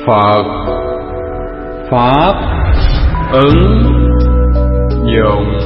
Phật pháp ứng dụng.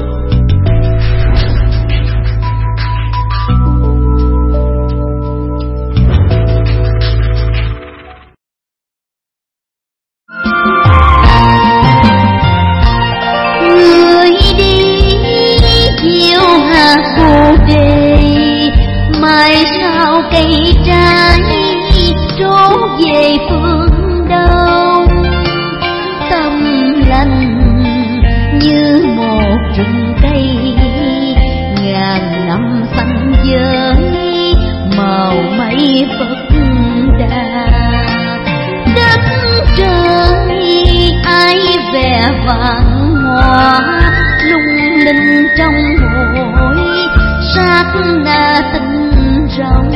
Người đi chiều hạt bồ đề, mai sau cây trái trốn về phương đông. Tâm lành như một rừng cây ngàn năm xanh giới, màu mây phật đà. Đất trời ai vẻ vàng hoa lung linh trong mỗi sát na tinh rồng.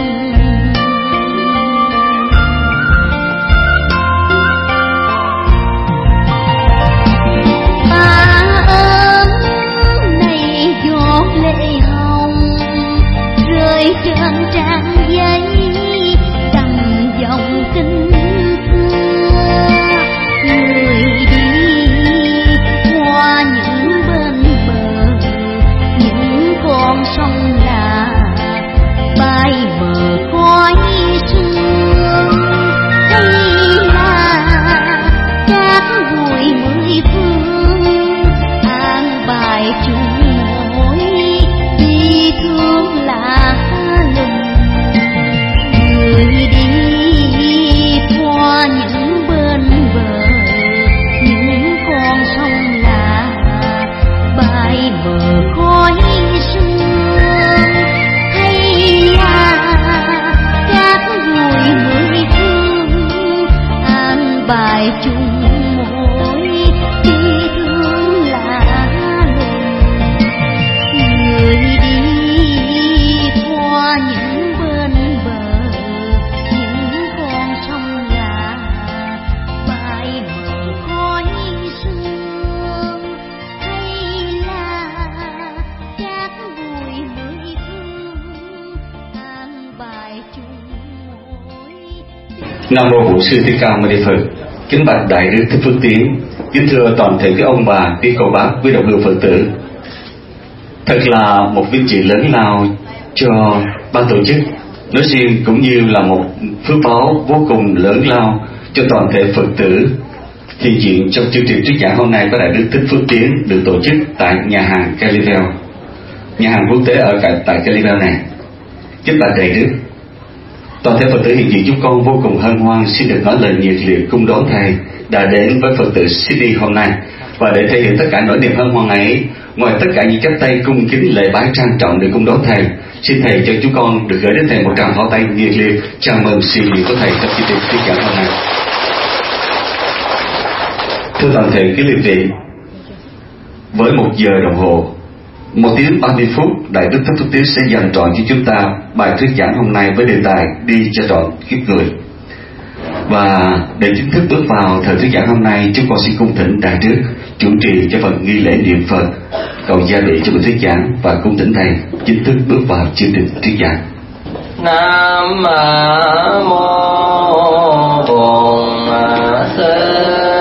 Trên trang giấy cầm dòng kinh xưa, người đi qua những bên bờ, những con sông là bay bờ khói sương. Đây là các bụi mười phương an bài chung mối bi thương là những bên bờ, những con sông là bay bờ khói sương. Hay là các bụi mười phương an bài chung mối bi thương lạ lùng. Người đi qua những bên bờ, những con sông là bay bờ khói sương. Hay là các bụi mười phương an bài chung mối. Nam mô Bổn Sư Thích Ca Mâu Ni Phật. Kính bạch Đại Đức Thích Phước Tiến, kính thưa toàn thể các ông bà, quý cô bác, quý đồng hương Phật tử. Thật là một vinh dự lớn lao cho ban tổ chức nói riêng, cũng như là một phước báo vô cùng lớn lao cho toàn thể Phật tử hiện diện trong chương trình thuyết giảng hôm nay của Đại Đức Thích Phước Tiến được tổ chức tại nhà hàng Calivel, nhà hàng quốc tế ở tại Calivel này. Kính bạch Đại Đức, toàn thể Phật tử hiện diện chúng con vô cùng hân hoan xin được nói lời nhiệt liệt cung đón Thầy đã đến với Phật tử Sydney hôm nay. Và để thể hiện tất cả nỗi niềm hân hoan ấy, ngoài tất cả những chắp tay cung kính lễ bái trang trọng để cung đón Thầy, xin Thầy cho chúng con được gửi đến Thầy một tràng pháo tay nhiệt liệt chào mừng sự hiện của Thầy trong chương trình thuyết giảng hôm nay. Thưa toàn thể quý vị, với 1 giờ đồng hồ, 1 tiếng 30 phút, Đại Đức Thích Phước Tiến sẽ dành trọn cho chúng ta bài thuyết giảng hôm nay với đề tài đi cho trọn kiếp người. Và để chính thức bước vào thời thuyết giảng hôm nay, chúng con xin cung thỉnh Đại Đức chủ trì cho phần nghi lễ niệm Phật, cầu gia bị cho buổi thuyết giảng và cung thỉnh Thầy chính thức bước vào chương trình thuyết giảng. Nam mô Bổn Sư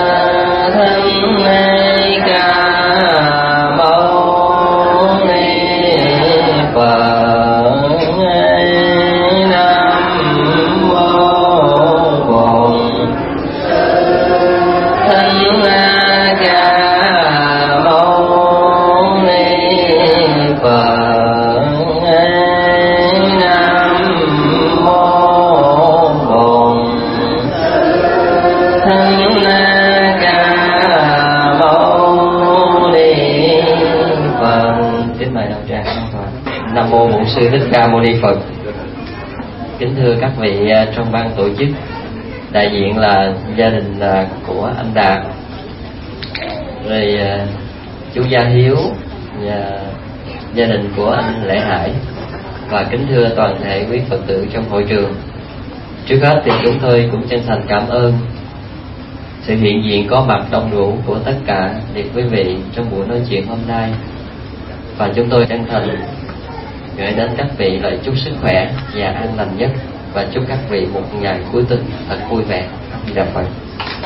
Sư Thích Ca Mâu Ni Phật. Kính thưa các vị trong ban tổ chức, đại diện là gia đình của anh Đạt, rồi chú Gia Hiếu và gia đình của anh Lễ Hải, và kính thưa toàn thể quý Phật tử trong hội trường. Trước hết thì chúng tôi cũng chân thành cảm ơn sự hiện diện có mặt đông đủ của tất cả liệt quý vị trong buổi nói chuyện hôm nay, và chúng tôi chân thành gửi đến các vị lời chúc sức khỏe và an lành nhất, và chúc các vị một ngày cuối tuần thật vui vẻ. Di Đà Phật.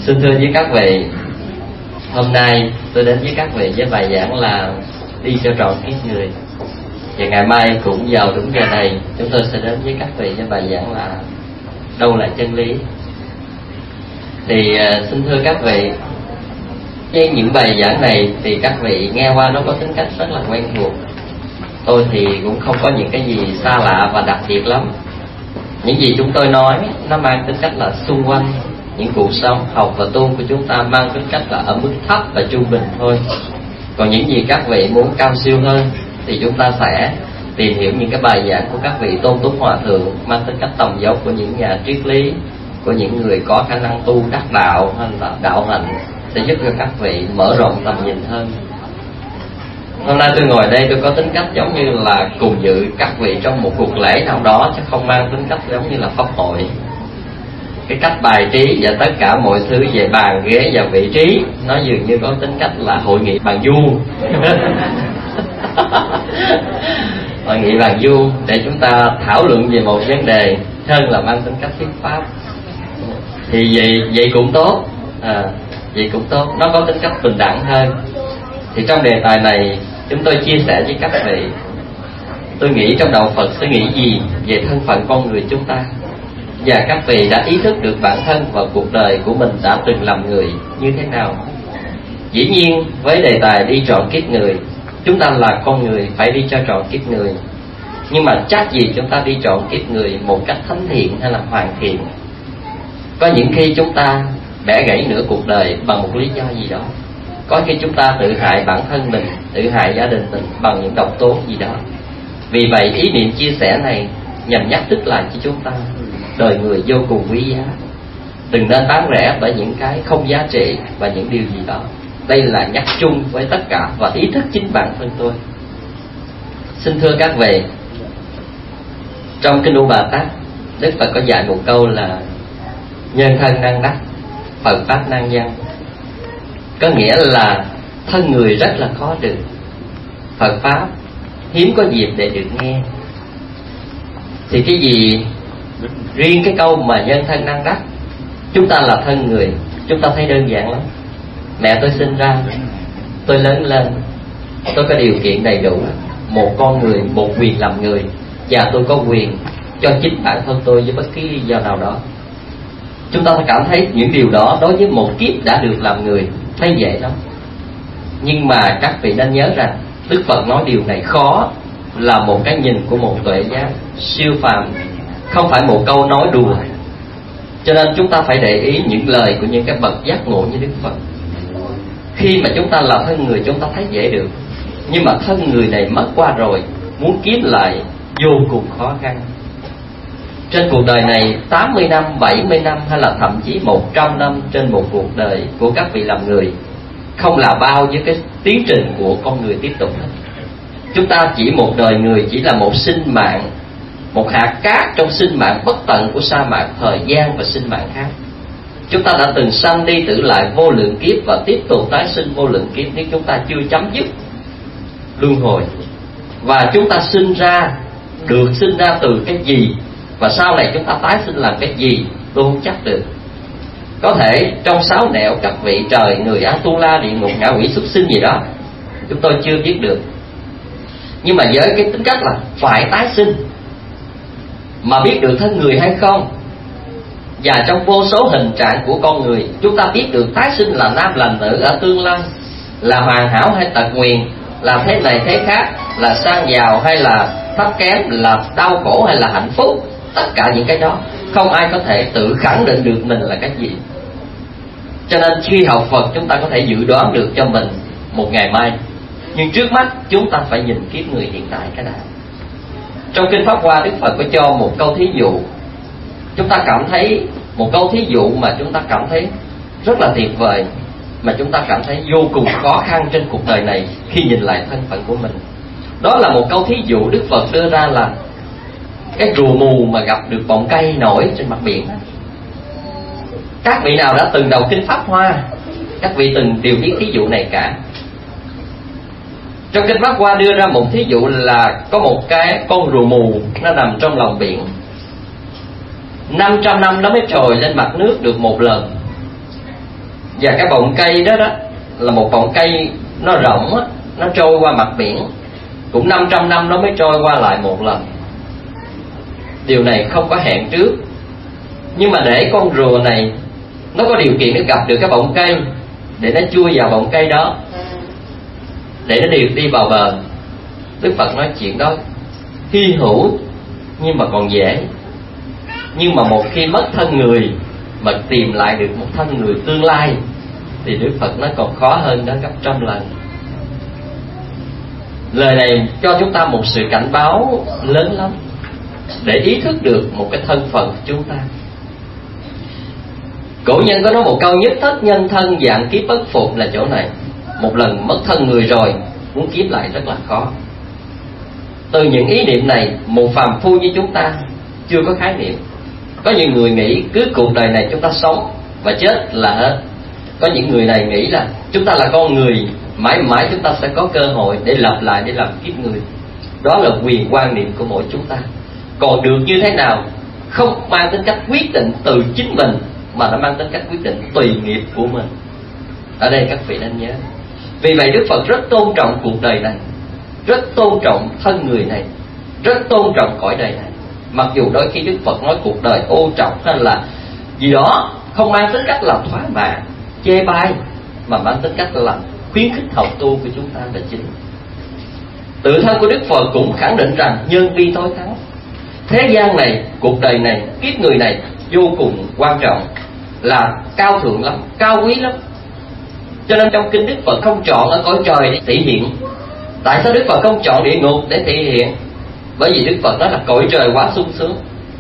Xin thưa với các vị, hôm nay tôi đến với các vị với bài giảng là đi cho trọn kiếp người. Và ngày mai cũng vào đúng giờ này, chúng tôi sẽ đến với các vị với bài giảng là đâu là chân lý. Thì xin thưa các vị, với những bài giảng này thì các vị nghe qua nó có tính cách rất là quen thuộc. Tôi thì cũng không có những cái gì xa lạ và đặc biệt lắm. Những gì chúng tôi nói nó mang tính cách là xung quanh những cuộc sống học và tu của chúng ta, mang tính cách là ở mức thấp và trung bình thôi. Còn những gì các vị muốn cao siêu hơn thì chúng ta sẽ tìm hiểu những cái bài giảng của các vị Tôn Túc Hòa Thượng, mang tính cách tầm dốc của những nhà triết lý, của những người có khả năng tu đắc đạo hay là đạo hạnh, sẽ giúp cho các vị mở rộng tầm nhìn hơn. Hôm nay tôi ngồi đây tôi có tính cách giống như là cùng dự các vị trong một cuộc lễ nào đó, chứ không mang tính cách giống như là pháp hội. Cái cách bài trí và tất cả mọi thứ về bàn ghế và vị trí nó dường như có tính cách là hội nghị bàn vuông. Hội nghị bàn vuông để chúng ta thảo luận về một vấn đề hơn là mang tính cách thuyết pháp. Thì vậy cũng tốt, vậy cũng tốt, nó có tính cách bình đẳng hơn. Thì trong đề tài này chúng tôi chia sẻ với các vị, tôi nghĩ trong đạo Phật sẽ nghĩ gì về thân phận con người chúng ta, và các vị đã ý thức được bản thân và cuộc đời của mình đã từng làm người như thế nào. Dĩ nhiên với đề tài đi trọn kiếp người, chúng ta là con người phải đi cho trọn kiếp người. Nhưng mà chắc gì chúng ta đi trọn kiếp người một cách thánh thiện hay là hoàn thiện. Có những khi chúng ta bẻ gãy nửa cuộc đời bằng một lý do gì đó. Có khi chúng ta tự hại bản thân mình, tự hại gia đình mình bằng những độc tố gì đó. Vì vậy ý niệm chia sẻ này nhằm nhắc tức lại cho chúng ta, đời người vô cùng quý giá. Đừng nên bán rẻ bởi những cái không giá trị và những điều gì đó. Đây là nhắc chung với tất cả và ý thức chính bản thân tôi. Xin thưa các vị, trong Kinh Ba Tát, Đức Phật có dạy một câu là nhân thân năng đắc, Phật pháp năng văn. Có nghĩa là thân người rất là khó được, Phật pháp hiếm có dịp để được nghe. Thì cái gì riêng cái câu mà nhân thân năng đắc, chúng ta là thân người, chúng ta thấy đơn giản lắm. Mẹ tôi sinh ra, tôi lớn lên, tôi có điều kiện đầy đủ, một con người, một quyền làm người, và tôi có quyền cho chính bản thân tôi với bất kỳ lý do nào đó. Chúng ta cảm thấy những điều đó đối với một kiếp đã được làm người thấy dễ lắm. Nhưng mà các vị nên nhớ rằng Đức Phật nói điều này khó, là một cái nhìn của một tuệ giác siêu phàm, không phải một câu nói đùa. Cho nên chúng ta phải để ý những lời của những cái bậc giác ngộ như Đức Phật. Khi mà chúng ta là thân người chúng ta thấy dễ được, nhưng mà thân người này mất qua rồi, muốn kiếm lại vô cùng khó khăn. Trên cuộc đời này 80 năm, 70 năm hay là thậm chí 100 năm trên một cuộc đời của các vị làm người không là bao với cái tiến trình của con người tiếp tục hết. Chúng ta chỉ một đời người chỉ là một sinh mạng, một hạt cát trong sinh mạng bất tận của sa mạc thời gian và sinh mạng khác. Chúng ta đã từng sanh đi tử lại vô lượng kiếp và tiếp tục tái sinh vô lượng kiếp nếu chúng ta chưa chấm dứt luân hồi. Và chúng ta sinh ra, được sinh ra từ cái gì, và sau này chúng ta tái sinh làm cái gì tôi không chắc được. Có thể trong 6 nẻo các vị trời, người, Atula, địa ngục, ngạ quỷ, súc sinh gì đó, chúng tôi chưa biết được. Nhưng mà với cái tính cách là phải tái sinh, mà biết được thân người hay không, và trong vô số hình trạng của con người chúng ta biết được tái sinh là nam là nữ ở tương lai, là hoàn hảo hay tật nguyền, là thế này thế khác, là sang giàu hay là thấp kém, là đau khổ hay là hạnh phúc. Tất cả những cái đó không ai có thể tự khẳng định được mình là cái gì. Cho nên khi học Phật chúng ta có thể dự đoán được cho mình một ngày mai, nhưng trước mắt chúng ta phải nhìn kiếp người hiện tại cái đã. Trong Kinh Pháp Hoa, Đức Phật có cho một câu thí dụ. Chúng ta cảm thấy một câu thí dụ mà chúng ta cảm thấy rất là tuyệt vời, mà chúng ta cảm thấy vô cùng khó khăn trên cuộc đời này khi nhìn lại thân phận của mình. Đó là một câu thí dụ Đức Phật đưa ra là cái rùa mù mà gặp được bọng cây nổi trên mặt biển. Các vị nào đã từng đọc Kinh Pháp Hoa, các vị từng đều biết thí dụ này cả. Trong Kinh Pháp Hoa đưa ra một thí dụ là có một cái con rùa mù nó nằm trong lòng biển, 500 năm nó mới trồi lên mặt nước được một lần. Và cái bọng cây đó là một bọng cây nó rộng á, nó trôi qua mặt biển cũng 500 năm nó mới trôi qua lại một lần. Điều này không có hẹn trước. Nhưng mà để con rùa này nó có điều kiện để gặp được cái bọng cây, để nó chui vào bọng cây đó, để nó đi vào bờ. Đức Phật nói chuyện đó hy hữu nhưng mà còn dễ. Nhưng mà một khi mất thân người mà tìm lại được một thân người tương lai thì Đức Phật nói còn khó hơn đó gấp trăm lần. Lời này cho chúng ta một sự cảnh báo lớn lắm, để ý thức được một cái thân phận của chúng ta. Cổ nhân có nói một câu: nhất thất nhân thân, vạn kiếp bất phục, là chỗ này. Một lần mất thân người rồi, muốn kiếm lại rất là khó. Từ những ý niệm này, một phàm phu như chúng ta chưa có khái niệm. Có những người nghĩ cứ cuộc đời này chúng ta sống và chết là hết. Có những người này nghĩ là chúng ta là con người, mãi mãi chúng ta sẽ có cơ hội để lập lại, để làm kiếp người. Đó là quyền quan niệm của mỗi chúng ta. Còn được như thế nào không mang tính cách quyết định từ chính mình, mà nó mang tính cách quyết định tùy nghiệp của mình. Ở đây các vị nên nhớ. Vì vậy Đức Phật rất tôn trọng cuộc đời này, rất tôn trọng thân người này, rất tôn trọng cõi đời này. Mặc dù đôi khi Đức Phật nói cuộc đời ô trọng hay là gì đó không mang tính cách là thỏa mãn, chê bai, mà mang tính cách là khuyến khích học tu của chúng ta là chính. Tự thân của Đức Phật cũng khẳng định rằng nhân vi tối thắng. Thế gian này, cuộc đời này, kiếp người này vô cùng quan trọng, là cao thượng lắm, cao quý lắm. Cho nên trong kinh Đức Phật không chọn ở cõi trời để thể hiện. Tại sao Đức Phật không chọn địa ngục để thể hiện? Bởi vì Đức Phật nói là cõi trời quá sung sướng,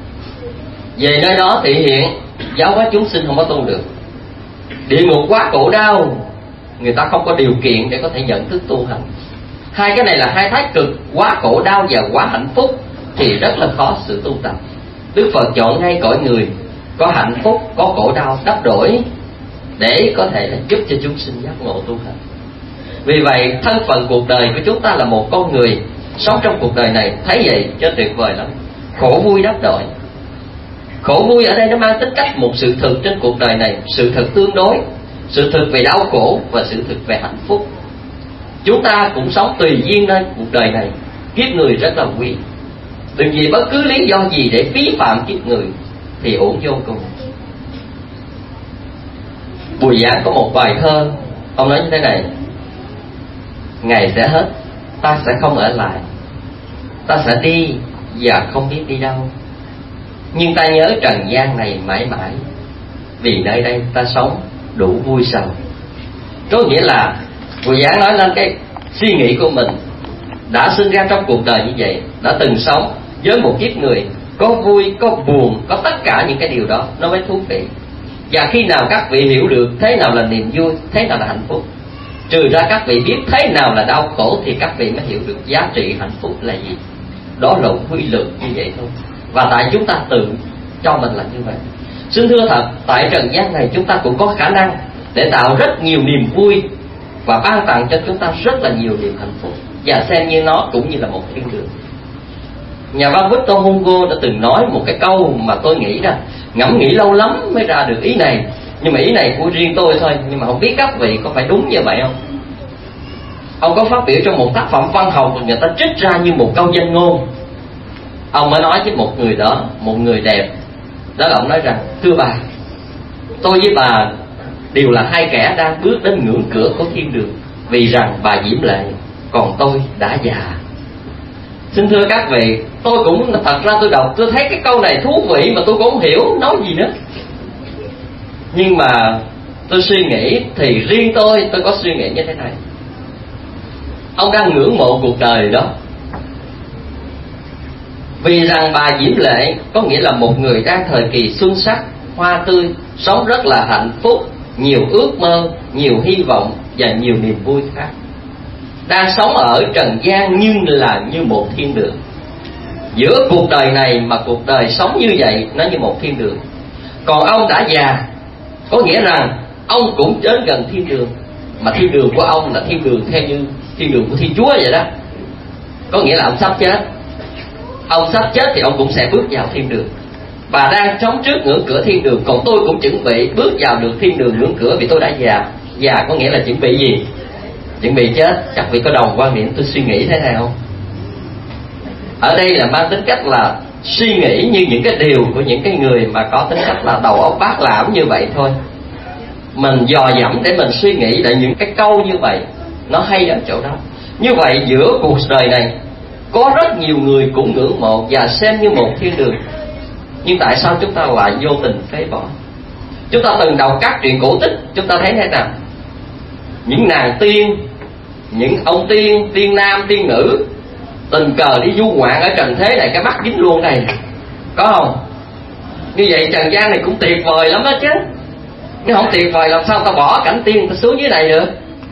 về nơi đó thể hiện giáo hóa chúng sinh không có tu được. Địa ngục quá khổ đau, người ta không có điều kiện để có thể nhận thức tu hành. Hai cái này là hai thái cực, quá khổ đau và quá hạnh phúc, thì rất là khó sự tu tập. Đức Phật chọn ngay cõi người có hạnh phúc, có khổ đau đắp đổi, để có thể là giúp cho chúng sinh giác ngộ tu hành. Vì vậy thân phận cuộc đời của chúng ta là một con người sống trong cuộc đời này, thấy vậy cho tuyệt vời lắm. Khổ vui đắp đổi. Khổ vui ở đây nó mang tính cách một sự thực trên cuộc đời này, sự thực tương đối, sự thực về đau khổ và sự thực về hạnh phúc. Chúng ta cũng sống tùy duyên nơi cuộc đời này. Kiếp người rất là quý, đừng vì bất cứ lý do gì để phí phạm kiếp người thì uổng vô cùng. Bùi Giảng có một bài thơ, ông nói như thế này: ngày sẽ hết, ta sẽ không ở lại, ta sẽ đi và không biết đi đâu, nhưng ta nhớ trần gian này mãi mãi, vì nơi đây ta sống đủ vui sầu. Có nghĩa là Bùi Giảng nói lên cái suy nghĩ của mình, đã sinh ra trong cuộc đời như vậy, đã từng sống với một kiếp người, có vui, có buồn, có tất cả những cái điều đó nó mới thú vị. Và khi nào các vị hiểu được thế nào là niềm vui, thế nào là hạnh phúc, trừ ra các vị biết thế nào là đau khổ, thì các vị mới hiểu được giá trị hạnh phúc là gì. Đó là quy luật như vậy thôi. Và tại chúng ta tự cho mình là như vậy. Xin thưa thật, tại trần gian này chúng ta cũng có khả năng để tạo rất nhiều niềm vui và ban tặng cho chúng ta rất là nhiều niềm hạnh phúc, và xem như nó cũng như là một thiên đường. Nhà văn Victor Hugo đã từng nói một cái câu mà tôi nghĩ là ngẫm nghĩ lâu lắm mới ra được ý này, nhưng mà ý này của riêng tôi thôi, nhưng mà không biết các vị có phải đúng như vậy không. Ông có phát biểu trong một tác phẩm văn học, người ta trích ra như một câu danh ngôn. Ông mới nói với một người đó, một người đẹp, đó là ông nói rằng: thưa bà, tôi với bà đều là hai kẻ đang bước đến ngưỡng cửa của thiên đường, vì rằng bà diễm lệ, còn tôi đã già. Xin thưa các vị, tôi cũng thật ra tôi đọc, tôi thấy cái câu này thú vị mà tôi cũng không hiểu nói gì nữa. Nhưng mà tôi suy nghĩ thì riêng tôi có suy nghĩ như thế này: ông đang ngưỡng mộ cuộc đời đó, vì rằng bà diễm lệ có nghĩa là một người đang thời kỳ xuân sắc, hoa tươi, sống rất là hạnh phúc, nhiều ước mơ, nhiều hy vọng và nhiều niềm vui khác, đang sống ở trần gian nhưng là như một thiên đường. Giữa cuộc đời này mà cuộc đời sống như vậy, nó như một thiên đường. Còn ông đã già, có nghĩa rằng ông cũng đến gần thiên đường, mà thiên đường của ông là thiên đường theo như thiên đường của Thiên Chúa vậy đó. Có nghĩa là ông sắp chết. Ông sắp chết thì ông cũng sẽ bước vào thiên đường. Bà đang sống trước ngưỡng cửa thiên đường, còn tôi cũng chuẩn bị bước vào được thiên đường ngưỡng cửa vì tôi đã già. Già có nghĩa là chuẩn bị gì? Chuẩn bị chết. Các vị có đồng quan điểm tôi suy nghĩ thế này không? Ở đây là mang tính cách là suy nghĩ như những cái điều của những cái người mà có tính cách là đầu óc bát lãm như vậy thôi. Mình dò dẫm để mình suy nghĩ lại những cái câu như vậy, nó hay ở chỗ đó. Như vậy giữa cuộc đời này có rất nhiều người cũng ngưỡng mộ và xem như một thiên đường, nhưng tại sao chúng ta lại vô tình phế bỏ? Chúng ta từng đọc các truyện cổ tích, chúng ta thấy thế nào? Những nàng tiên, những ông tiên, tiên nam, tiên nữ tình cờ đi du ngoạn ở trần thế này, cái mắt dính luôn này, có không? Như vậy trần gian này cũng tuyệt vời lắm đó chứ. Nếu không tuyệt vời làm sao ta bỏ cảnh tiên ta xuống dưới này được?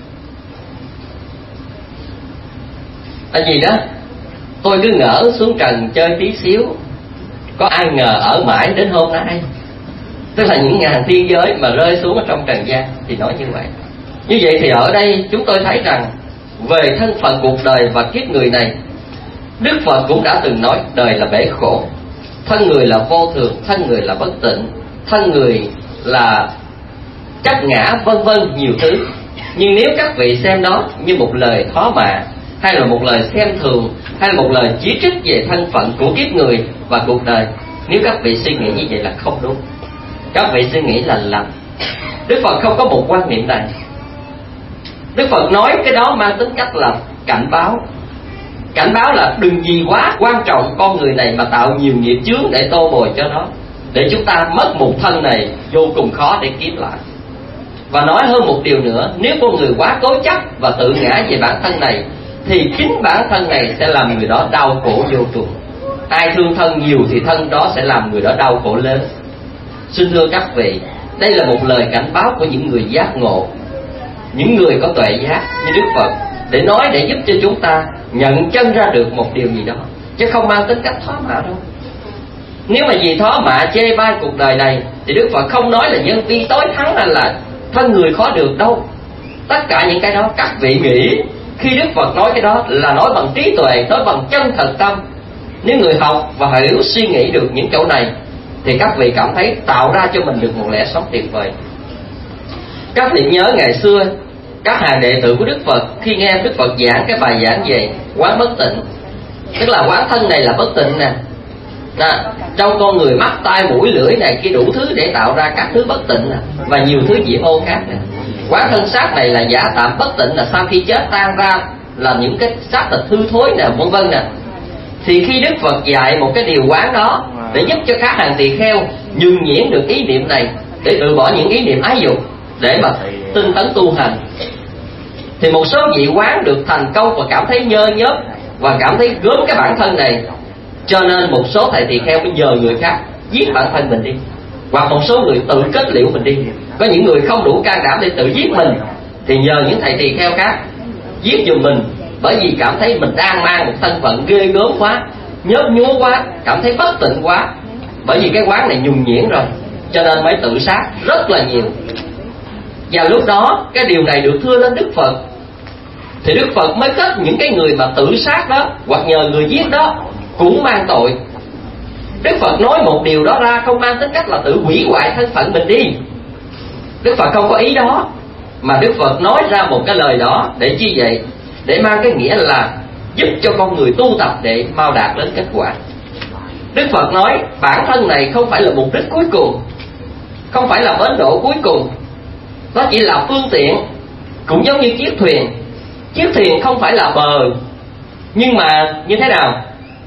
Tại vì đó, tôi cứ ngỡ xuống trần chơi tí xíu, có ai ngờ ở mãi đến hôm nay. Tức là những ngàn thiên giới mà rơi xuống ở trong trần gian thì nói như vậy. Như vậy thì ở đây chúng tôi thấy rằng về thân phận cuộc đời và kiếp người này, Đức Phật cũng đã từng nói đời là bể khổ, thân người là vô thường, thân người là bất tịnh, thân người là chấp ngã, vân vân nhiều thứ. Nhưng nếu các vị xem đó như một lời thó mạ, hay là một lời xem thường, hay là một lời chỉ trích về thân phận của kiếp người và cuộc đời, nếu các vị suy nghĩ như vậy là không đúng. Các vị suy nghĩ là lầm. Đức Phật không có một quan niệm này. Đức Phật nói cái đó mang tính cách là cảnh báo. Cảnh báo là đừng gì quá quan trọng con người này mà tạo nhiều nghiệp chướng để tô bồi cho nó, để chúng ta mất một thân này vô cùng khó để kiếm lại. Và nói hơn một điều nữa, nếu con người quá cố chấp và tự ngã về bản thân này, thì chính bản thân này sẽ làm người đó đau khổ vô cùng. Ai thương thân nhiều thì thân đó sẽ làm người đó đau khổ lớn. Xin thưa các vị, đây là một lời cảnh báo của những người giác ngộ, những người có tuệ giác như Đức Phật, để nói để giúp cho chúng ta nhận chân ra được một điều gì đó, chứ không mang tính cách thỏa mã đâu. Nếu mà vì thỏa mã chê bai cuộc đời này thì Đức Phật không nói là nhân vi tối thắng hay là thân người khó được đâu. Tất cả những cái đó các vị nghĩ khi Đức Phật nói cái đó là nói bằng trí tuệ, nói bằng chân thật tâm. Nếu người học và hiểu suy nghĩ được những chỗ này thì các vị cảm thấy tạo ra cho mình được một lẽ sống tuyệt vời. Các vị nhớ ngày xưa các hàng đệ tử của Đức Phật khi nghe Đức Phật giảng cái bài giảng về quán bất tịnh, tức là quán thân này là bất tịnh nè, trong con người mắt tai mũi lưỡi này kia đủ thứ để tạo ra các thứ bất tịnh nè, và nhiều thứ dị ô khác nè. Quán thân xác này là giả tạm bất tịnh, là sau khi chết tan ra là những cái xác thịt hư thối nè, vân vân nè. Thì khi Đức Phật dạy một cái điều quán đó để giúp cho các hàng tỳ kheo nhường nhuyễn được ý niệm này, để từ bỏ những ý niệm ái dục để mà tinh tấn tu hành, thì một số vị quán được thành công và cảm thấy nhơ nhớp và cảm thấy gớm cái bản thân này, cho nên một số thầy tỳ kheo mới nhờ người khác giết bản thân mình đi, hoặc một số người tự kết liễu mình đi. Có những người không đủ can đảm để tự giết mình thì nhờ những thầy tỳ kheo khác giết giùm mình, bởi vì cảm thấy mình đang mang một thân phận ghê gớm quá, nhớp nhúa quá, cảm thấy bất tịnh quá, bởi vì cái quán này nhùng nhuyễn rồi, cho nên mới tự sát rất là nhiều. Và lúc đó cái điều này được thưa lên Đức Phật, thì Đức Phật mới kết những cái người mà tự sát đó hoặc nhờ người giết đó cũng mang tội. Đức Phật nói một điều đó ra không mang tính cách là tự hủy hoại thân phận mình đi. Đức Phật không có ý đó, mà Đức Phật nói ra một cái lời đó để chi vậy? Để mang cái nghĩa là giúp cho con người tu tập để mau đạt đến kết quả. Đức Phật nói bản thân này không phải là mục đích cuối cùng, không phải là bến đỗ cuối cùng, nó chỉ là phương tiện. Cũng giống như chiếc thuyền, chiếc thuyền không phải là bờ, nhưng mà như thế nào?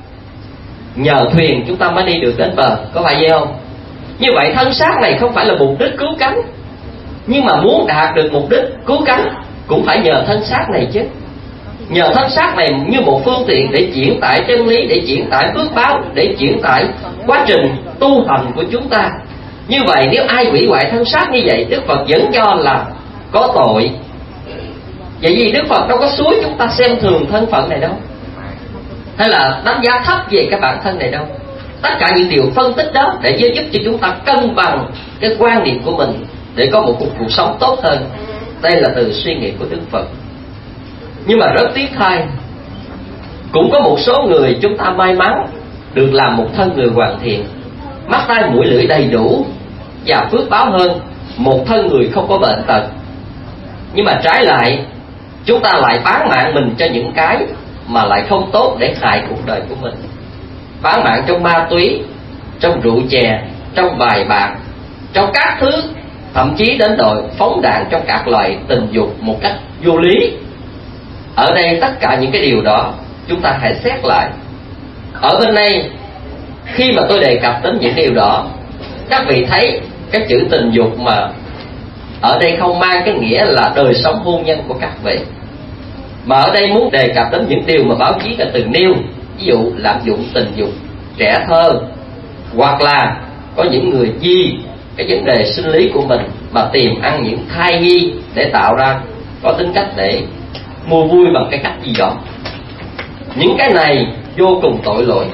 Nhờ thuyền chúng ta mới đi được đến bờ, có phải vậy không? Như vậy thân xác này không phải là mục đích cứu cánh, nhưng mà muốn đạt được mục đích cứu cánh cũng phải nhờ thân xác này chứ. Nhờ thân xác này như một phương tiện để chuyển tải chân lý, để chuyển tải phước báo, để chuyển tải quá trình tu hành của chúng ta. Như vậy nếu ai hủy hoại thân xác như vậy, Đức Phật vẫn cho là có tội. Vậy vì Đức Phật đâu có xúi chúng ta xem thường thân phận này đâu, hay là đánh giá thấp về cái bản thân này đâu. Tất cả những điều phân tích đó để giúp cho chúng ta cân bằng cái quan niệm của mình để có một cuộc sống tốt hơn. Đây là từ suy nghĩ của Đức Phật. Nhưng mà rất tiếc thay, cũng có một số người chúng ta may mắn được làm một thân người hoàn thiện, mắt tai mũi lưỡi đầy đủ và phước báo hơn một thân người không có bệnh tật. Nhưng mà trái lại, chúng ta lại bán mạng mình cho những cái mà lại không tốt để hại cuộc đời của mình. Bán mạng trong ma túy, trong rượu chè, trong bài bạc, trong các thứ, thậm chí đến đội phóng đạn trong các loại tình dục một cách vô lý. Ở đây tất cả những cái điều đó chúng ta hãy xét lại. Ở bên đây, khi mà tôi đề cập đến những điều đó, các vị thấy cái chữ tình dục mà ở đây không mang cái nghĩa là đời sống hôn nhân của các vị, mà ở đây muốn đề cập đến những điều mà báo chí đã từng nêu. Ví dụ lạm dụng tình dục trẻ thơ, hoặc là có những người vì cái vấn đề sinh lý của mình mà tìm ăn những thai nhi để tạo ra có tính cách để mua vui bằng cái cách gì đó. Những cái này vô cùng tội lỗi,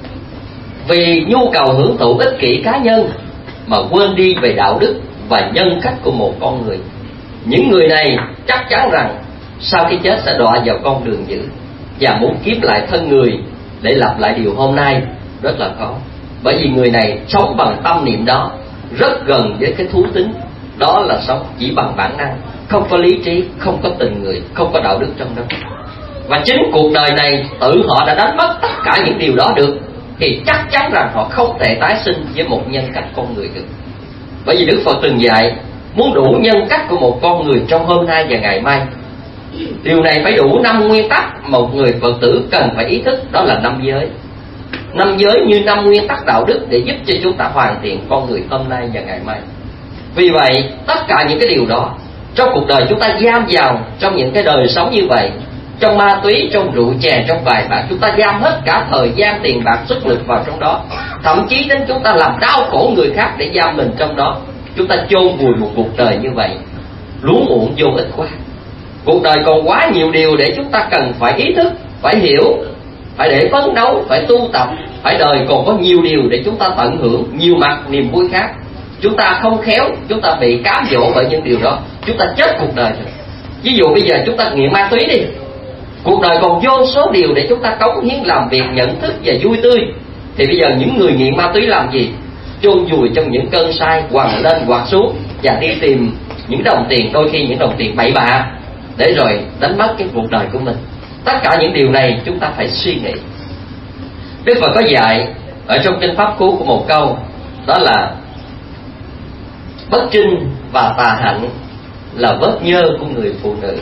vì nhu cầu hưởng thụ ích kỷ cá nhân mà quên đi về đạo đức và nhân cách của một con người. Những người này chắc chắn rằng sau khi chết sẽ đọa vào con đường dữ, và muốn kiếm lại thân người để lặp lại điều hôm nay rất là khó. Bởi vì người này sống bằng tâm niệm đó, rất gần với cái thú tính, đó là sống chỉ bằng bản năng, không có lý trí, không có tình người, không có đạo đức trong đó. Và chính cuộc đời này tự họ đã đánh mất tất cả những điều đó được, thì chắc chắn rằng họ không thể tái sinh với một nhân cách con người được. Bởi vì Đức Phật từng dạy, muốn đủ nhân cách của một con người trong hôm nay và ngày mai, điều này phải đủ 5 nguyên tắc mà một người Phật tử cần phải ý thức, đó là 5 giới. 5 giới như 5 nguyên tắc đạo đức để giúp cho chúng ta hoàn thiện con người hôm nay và ngày mai. Vì vậy, tất cả những cái điều đó trong cuộc đời chúng ta giam vào trong những cái đời sống như vậy, trong ma túy, trong rượu chè, trong bài bạc, chúng ta giam hết cả thời gian, tiền bạc, sức lực vào trong đó. Thậm chí đến chúng ta làm đau khổ người khác để giam mình trong đó. Chúng ta chôn vùi một cuộc đời như vậy, luống muộn vô ích quá. Cuộc đời còn quá nhiều điều để chúng ta cần phải ý thức, phải hiểu, phải để phấn đấu, phải tu tập. Phải đời còn có nhiều điều để chúng ta tận hưởng, nhiều mặt niềm vui khác. Chúng ta không khéo, chúng ta bị cám dỗ bởi những điều đó, chúng ta chết cuộc đời rồi. Ví dụ bây giờ chúng ta nghiện ma túy đi, cuộc đời còn vô số điều để chúng ta cống hiến, làm việc, nhận thức và vui tươi. Thì bây giờ những người nghiện ma túy làm gì? Chôn vùi trong những cơn say, quằn lên quằn xuống, và đi tìm những đồng tiền, đôi khi những đồng tiền bậy bạ, để rồi đánh mất cái cuộc đời của mình. Tất cả những điều này chúng ta phải suy nghĩ. Đức Phật có dạy ở trong kinh Pháp Cú của một câu, đó là bất trinh và tà hạnh là vết nhơ của người phụ nữ.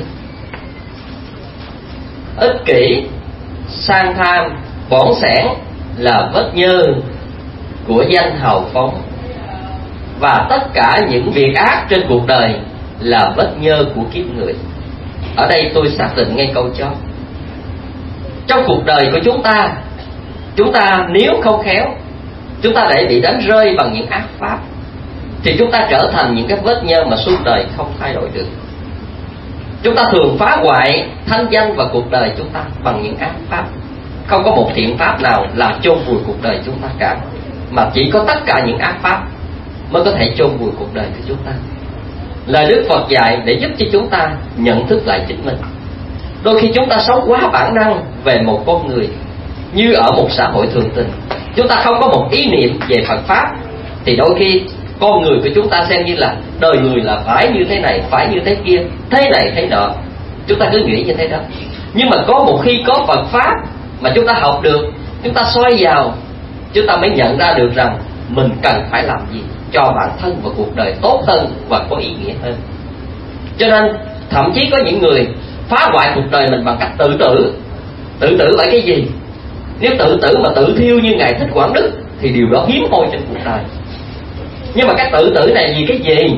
Ích kỷ, sang tham, bỏn sẻn là vết nhơ của danh hào phóng. Và tất cả những việc ác trên cuộc đời là vết nhơ của kiếp người. Ở đây tôi xác định ngay câu chót. Trong cuộc đời của chúng ta nếu không khéo, chúng ta để bị đánh rơi bằng những ác pháp, thì chúng ta trở thành những cái vết nhơ mà suốt đời không thay đổi được. Chúng ta thường phá hoại thanh danh và cuộc đời chúng ta bằng những ác pháp. Không có một thiện pháp nào làm chôn vùi cuộc đời chúng ta cả, mà chỉ có tất cả những ác pháp mới có thể chôn vùi cuộc đời của chúng ta. Lời Đức Phật dạy để giúp cho chúng ta nhận thức lại chính mình. Đôi khi chúng ta sống quá bản năng về một con người, như ở một xã hội thường tình, chúng ta không có một ý niệm về Phật Pháp, thì đôi khi con người của chúng ta xem như là đời người là phải như thế này, phải như thế kia, thế này thế nọ. Chúng ta cứ nghĩ như thế đó. Nhưng mà có một khi có Phật Pháp mà chúng ta học được, chúng ta soi vào, chúng ta mới nhận ra được rằng mình cần phải làm gì cho bản thân và cuộc đời tốt hơn và có ý nghĩa hơn. Cho nên thậm chí có những người phá hoại cuộc đời mình bằng cách tự tử. Tự tử bởi cái gì? Nếu tự tử mà tự thiêu như Ngài Thích Quảng Đức thì điều đó hiếm hoi trên cuộc đời. Nhưng mà cái tự tử này vì cái gì?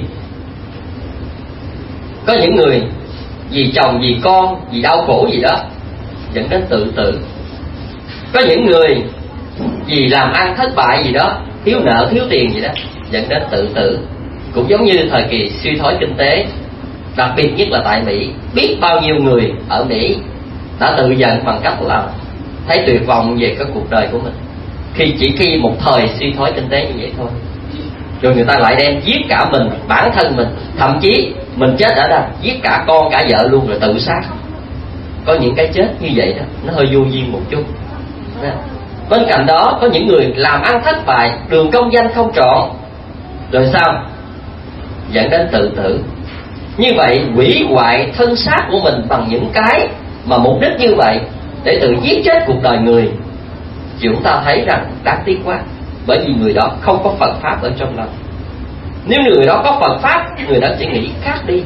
Có những người vì chồng, vì con, vì đau khổ gì đó dẫn đến tự tử. Có những người vì làm ăn thất bại gì đó, thiếu nợ, thiếu tiền gì đó, dẫn đến tự tử. Cũng giống như thời kỳ suy thoái kinh tế, đặc biệt nhất là tại Mỹ, biết bao nhiêu người ở Mỹ đã tự giận bằng cách là thấy tuyệt vọng về cái cuộc đời của mình, chỉ khi một thời suy thoái kinh tế như vậy thôi. Rồi người ta lại đem giết cả mình, bản thân mình, thậm chí mình chết ở đâu giết cả con cả vợ luôn rồi tự sát. Có những cái chết như vậy đó, nó hơi vô duyên một chút. Bên cạnh đó có những người làm ăn thất bại, đường công danh không trọn, rồi sao? Dẫn đến tự tử. Như vậy hủy hoại thân xác của mình bằng những cái mà mục đích như vậy để tự giết chết cuộc đời người, chúng ta thấy rằng đáng tiếc quá. Bởi vì người đó không có Phật Pháp ở trong lòng. Nếu người đó có Phật Pháp, người đó sẽ nghĩ khác đi.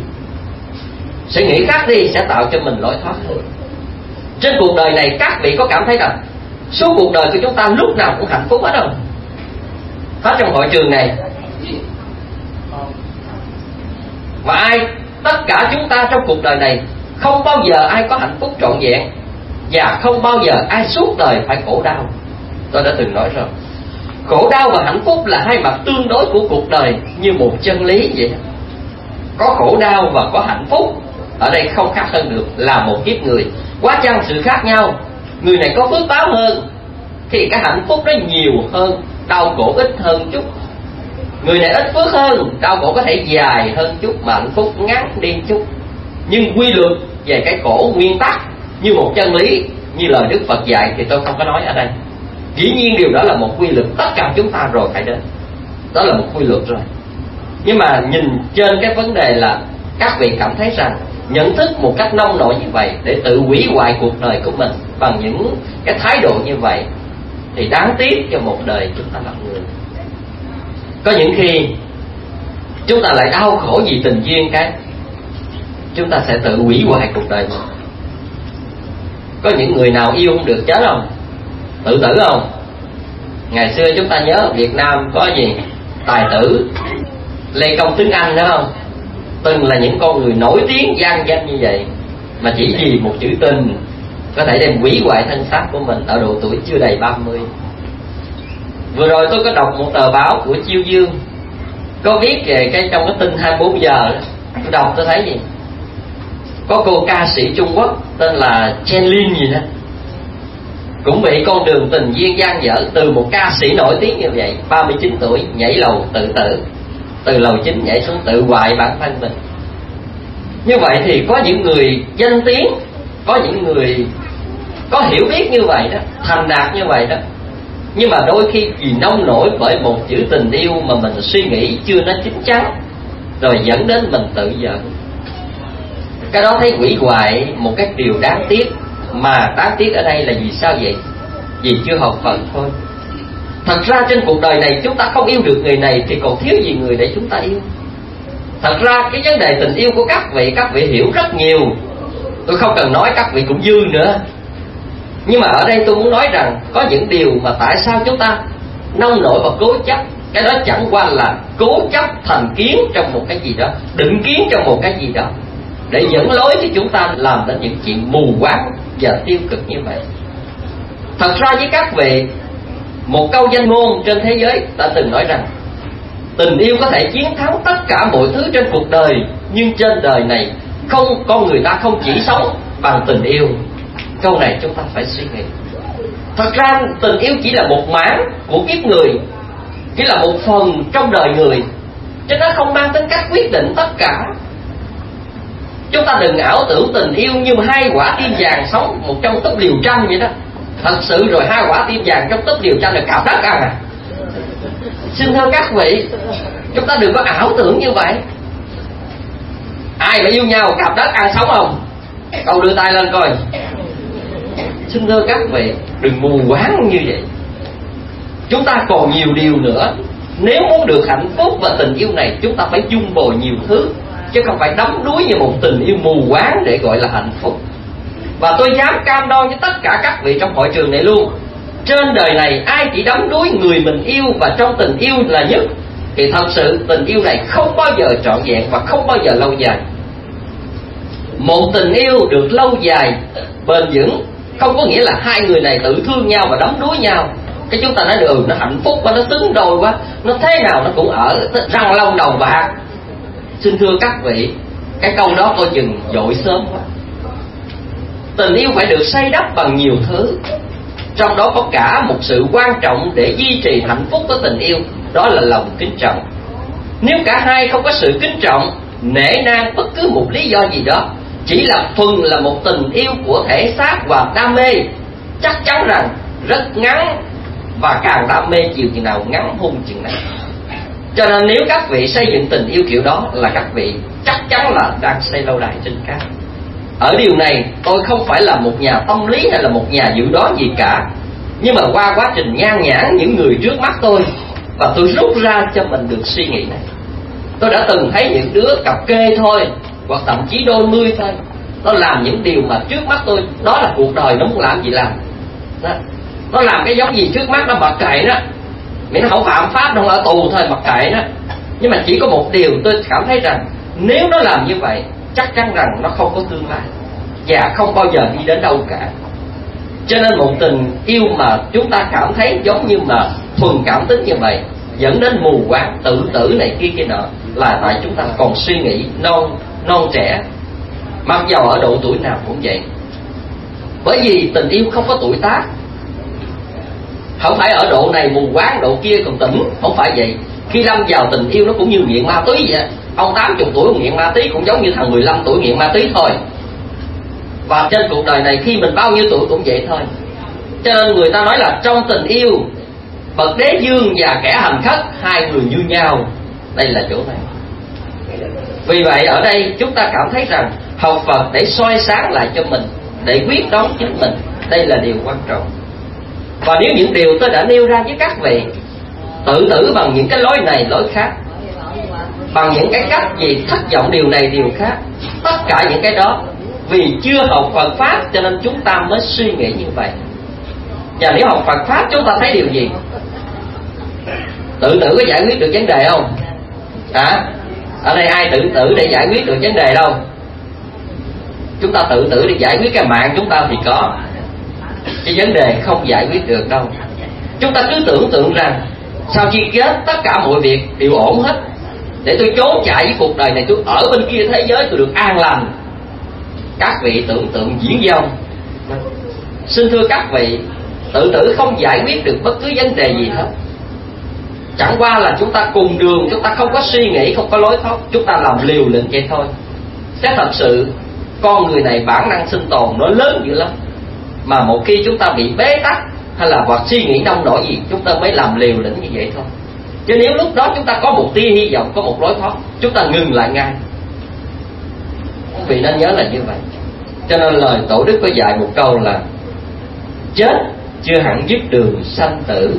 Sẽ tạo cho mình lối thoát hơn. Trên cuộc đời này các vị có cảm thấy rằng suốt cuộc đời của chúng ta lúc nào cũng hạnh phúc hết không? Hết trong hội trường này. Và tất cả chúng ta trong cuộc đời này không bao giờ ai có hạnh phúc trọn vẹn, và không bao giờ ai suốt đời phải khổ đau. Tôi đã từng nói rồi, khổ đau và hạnh phúc là hai mặt tương đối của cuộc đời, như một chân lý vậy. Có khổ đau và có hạnh phúc ở đây không khác hơn được là một kiếp người. Quá chăng sự khác nhau, người này có phước báo hơn thì cái hạnh phúc nó nhiều hơn, đau khổ ít hơn chút. Người này ít phước hơn, đau khổ có thể dài hơn chút, mà hạnh phúc ngắn đi chút. Nhưng quy luật về cái khổ nguyên tắc như một chân lý, như lời Đức Phật dạy thì tôi không có nói ở đây. Dĩ nhiên điều đó là một quy luật tất cả chúng ta rồi phải đến. Đó là một quy luật rồi. Nhưng mà nhìn trên cái vấn đề là các vị cảm thấy rằng nhận thức một cách nông nổi như vậy để tự hủy hoại cuộc đời của mình bằng những cái thái độ như vậy thì đáng tiếc cho một đời chúng ta làm người. Có những khi chúng ta lại đau khổ vì tình duyên, cái chúng ta sẽ tự hủy hoại cuộc đời mình. Có những người nào yêu không được chết không? Tự tử không? Ngày xưa chúng ta nhớ ở Việt Nam có gì? Tài tử Lê Công Tuấn Anh, đó không? Từng là những con người nổi tiếng vang danh như vậy, mà chỉ vì một chữ tình có thể đem hủy hoại thân xác của mình ở độ tuổi chưa đầy 30. Vừa rồi tôi có đọc một tờ báo của Chiêu Dương, có viết về cái trong cái tin 24 giờ đó. Tôi đọc tôi thấy gì? Có cô ca sĩ Trung Quốc tên là Chen Lin gì đó, cũng bị con đường tình duyên dang dở từ một ca sĩ nổi tiếng như vậy, 39 tuổi nhảy lầu tự tử, từ lầu 9 nhảy xuống tự hoại bản thân mình. Như vậy thì có những người danh tiếng, có những người có hiểu biết như vậy đó, thành đạt như vậy đó, nhưng mà đôi khi vì nông nổi bởi một chữ tình yêu mà mình suy nghĩ chưa nó chín chắn, rồi dẫn đến mình tự giận. Cái đó thấy hủy hoại một cái điều đáng tiếc. Mà đáng tiếc ở đây là vì sao vậy? Vì chưa học Phật thôi. Thật ra trên cuộc đời này chúng ta không yêu được người này thì còn thiếu gì người để chúng ta yêu. Thật ra cái vấn đề tình yêu của các vị hiểu rất nhiều, tôi không cần nói, các vị cũng dư nữa. Nhưng mà ở đây tôi muốn nói rằng có những điều mà tại sao chúng ta nông nổi và cố chấp. Cái đó chẳng qua là cố chấp thành kiến trong một cái gì đó, định kiến trong một cái gì đó, để dẫn lối cho chúng ta làm đến những chuyện mù quáng và tiêu cực như vậy. Thật ra với các vị, một câu danh ngôn trên thế giới đã từng nói rằng tình yêu có thể chiến thắng tất cả mọi thứ trên cuộc đời, nhưng trên đời này con người ta không chỉ sống bằng tình yêu. Câu này chúng ta phải suy nghĩ. Thật ra tình yêu chỉ là một mảng của kiếp người, chỉ là một phần trong đời người, chứ nó không mang tính cách quyết định tất cả. Chúng ta đừng ảo tưởng tình yêu như hai quả tim vàng sống một trong túp liều tranh vậy đó. Thật sự rồi hai quả tim vàng trong túp liều tranh là cạp đất ăn à. Xin thưa các vị, chúng ta đừng có ảo tưởng như vậy. Ai mà yêu nhau cạp đất ăn sống không? Cậu đưa tay lên coi. Xin thưa các vị, đừng mù quáng như vậy. Chúng ta còn nhiều điều nữa. Nếu muốn được hạnh phúc và tình yêu này, chúng ta phải dung bồi nhiều thứ, chứ không phải đắm đuối như một tình yêu mù quáng để gọi là hạnh phúc. Và tôi dám cam đoan với tất cả các vị trong hội trường này luôn, trên đời này ai chỉ đắm đuối người mình yêu và trong tình yêu là nhất, thì thật sự tình yêu này không bao giờ trọn vẹn và không bao giờ lâu dài. Một tình yêu được lâu dài, bền vững, không có nghĩa là hai người này tự thương nhau và đắm đuối nhau. Cái chúng ta nói được nó hạnh phúc quá, nó xứng đôi quá, nó thế nào nó cũng ở răng long đầu bạc. Xin thưa các vị, cái câu đó coi chừng dội sớm quá. Tình yêu phải được xây đắp bằng nhiều thứ, trong đó có cả một sự quan trọng để duy trì hạnh phúc của tình yêu, đó là lòng kính trọng. Nếu cả hai không có sự kính trọng, nể nang bất cứ một lý do gì đó, chỉ là một tình yêu của thể xác và đam mê, chắc chắn rằng rất ngắn và càng đam mê chiều chừng nào ngắn hung chừng nào. Cho nên nếu các vị xây dựng tình yêu kiểu đó là các vị chắc chắn là đang xây lâu đài trên cát. Ở điều này tôi không phải là một nhà tâm lý hay là một nhà dự đoán gì cả, nhưng mà qua quá trình nhan nhãn những người trước mắt tôi, và tôi rút ra cho mình được suy nghĩ này. Tôi đã từng thấy những đứa cặp kê thôi, hoặc thậm chí đôi mươi thôi, nó làm những điều mà trước mắt tôi đó là cuộc đời nó muốn làm gì làm đó. Nó làm cái giống gì trước mắt nó mặc kệ đó, miễn nó không phạm pháp, nó không ở tù thôi, mặc kệ đó. Nhưng mà chỉ có một điều tôi cảm thấy rằng nếu nó làm như vậy chắc chắn rằng nó không có tương lai và không bao giờ đi đến đâu cả. Cho nên một tình yêu mà chúng ta cảm thấy giống như mà thuần cảm tính như vậy dẫn đến mù quáng, tự tử này kia nọ, là tại chúng ta còn suy nghĩ non trẻ, mặc dầu ở độ tuổi nào cũng vậy. Bởi vì tình yêu không có tuổi tác, không phải ở độ này mù quáng, độ kia còn tỉnh, không phải vậy. Khi lâm vào tình yêu nó cũng như nghiện ma túy vậy. Ông 80 tuổi nghiện ma túy cũng giống như thằng 15 tuổi nghiện ma túy thôi. Và trên cuộc đời này khi mình bao nhiêu tuổi cũng vậy thôi. Cho nên người ta nói là trong tình yêu, bậc đế dương và kẻ hành khất hai người như nhau. Đây là chỗ này. Vì vậy ở đây chúng ta cảm thấy rằng học Phật để soi sáng lại cho mình, để quyết đoán chính mình, đây là điều quan trọng. Và nếu những điều tôi đã nêu ra với các vị, tự tử bằng những cái lối này lối khác, bằng những cái cách gì thất vọng điều này điều khác, tất cả những cái đó vì chưa học Phật Pháp cho nên chúng ta mới suy nghĩ như vậy. Và nếu học Phật Pháp chúng ta thấy điều gì? Tự tử có giải quyết được vấn đề không? Ở đây ai tự tử để giải quyết được vấn đề đâu? Chúng ta tự tử để giải quyết cái mạng chúng ta thì có, cái vấn đề không giải quyết được đâu. Chúng ta cứ tưởng tượng rằng sau khi chết tất cả mọi việc đều ổn hết, để tôi trốn chạy với cuộc đời này, tôi ở bên kia thế giới tôi được an lành. Các vị tưởng tượng diễn vong. Xin thưa các vị, tự tử không giải quyết được bất cứ vấn đề gì hết. Chẳng qua là chúng ta cùng đường, chúng ta không có suy nghĩ, không có lối thoát, chúng ta làm liều lĩnh vậy thôi. Thế thật sự con người này bản năng sinh tồn nó lớn dữ lắm, mà một khi chúng ta bị bế tắc hay là hoặc suy nghĩ nông nổi gì, chúng ta mới làm liều lĩnh như vậy thôi. Chứ nếu lúc đó chúng ta có một tia hy vọng, có một lối thoát, chúng ta ngừng lại ngay. Quý vị nên nhớ là như vậy. Cho nên lời Tổ Đức có dạy một câu là chết chưa hẳn dứt đường sanh tử,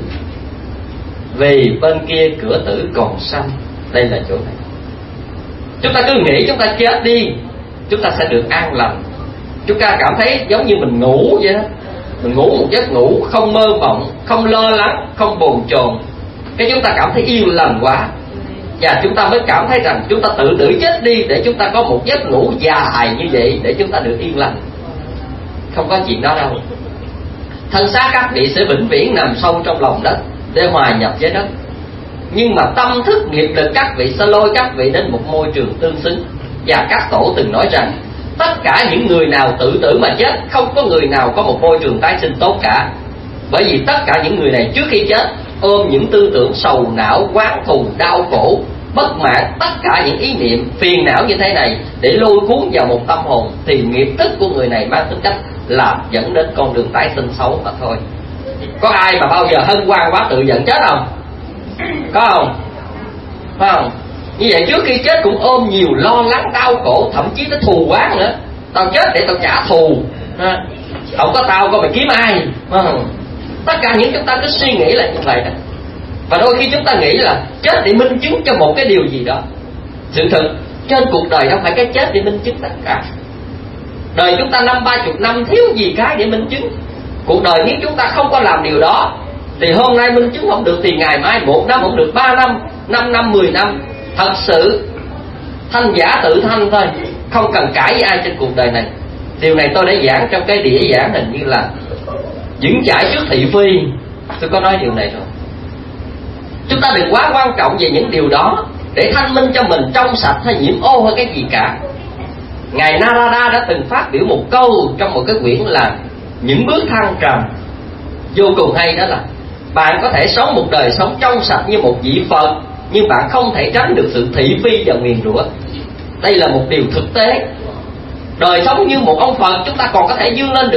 vì bên kia cửa tử còn sanh. Đây là chỗ này. Chúng ta cứ nghĩ chúng ta chết đi, chúng ta sẽ được an lành. Chúng ta cảm thấy giống như mình ngủ vậy đó. Mình ngủ một giấc ngủ không mơ mộng, không lo lắng, không bồn chồn, cái chúng ta cảm thấy yên lành quá. Và chúng ta mới cảm thấy rằng chúng ta tự tử chết đi để chúng ta có một giấc ngủ dài như vậy, để chúng ta được yên lành. Không có chuyện đó đâu. Thân xác các vị sẽ vĩnh viễn nằm sâu trong lòng đất để hòa nhập với đất. Nhưng mà tâm thức nghiệp lực các vị sẽ lôi các vị đến một môi trường tương xứng. Và các tổ từng nói rằng tất cả những người nào tự tử mà chết, không có người nào có một môi trường tái sinh tốt cả. Bởi vì tất cả những người này trước khi chết ôm những tư tưởng sầu não, oán thù, đau khổ, bất mãn, tất cả những ý niệm phiền não như thế này để lôi cuốn vào một tâm hồn, thì nghiệp thức của người này mang tính cách là dẫn đến con đường tái sinh xấu mà thôi. Có ai mà bao giờ hân hoan quá tự giận chết không? Có không? Phải không? Như vậy trước khi chết cũng ôm nhiều lo lắng, đau khổ, thậm chí tới thù oán nữa. Tao chết để tao trả thù, không có tao coi mày kiếm ai. Tất cả những chúng ta cứ suy nghĩ là như vậy đó. Và đôi khi chúng ta nghĩ là chết để minh chứng cho một cái điều gì đó. Sự thực trên cuộc đời đâu phải cái chết để minh chứng tất cả. Đời chúng ta 50-30 năm thiếu gì cái để minh chứng. Cuộc đời nếu chúng ta không có làm điều đó thì hôm nay minh chứng không được, thì ngày mai 1 năm không được, 3 năm, 5 năm, 10 năm. Thật sự thanh giả tự thanh thôi, không cần cãi với ai trên cuộc đời này. Điều này tôi đã giảng trong cái đĩa giảng hình như là vững chãi trước thị phi. Tôi có nói điều này rồi. Chúng ta đừng quá quan trọng về những điều đó để thanh minh cho mình trong sạch hay nhiễm ô hay cái gì cả. Ngài Narada đã từng phát biểu một câu trong một cái quyển là Những bước thăng trầm, vô cùng hay. Đó là bạn có thể sống một đời sống trong sạch như một vị Phật, nhưng bạn không thể tránh được sự thị phi và nguyền rủa. Đây là một điều thực tế. Đời sống như một ông Phật chúng ta còn có thể vươn lên được,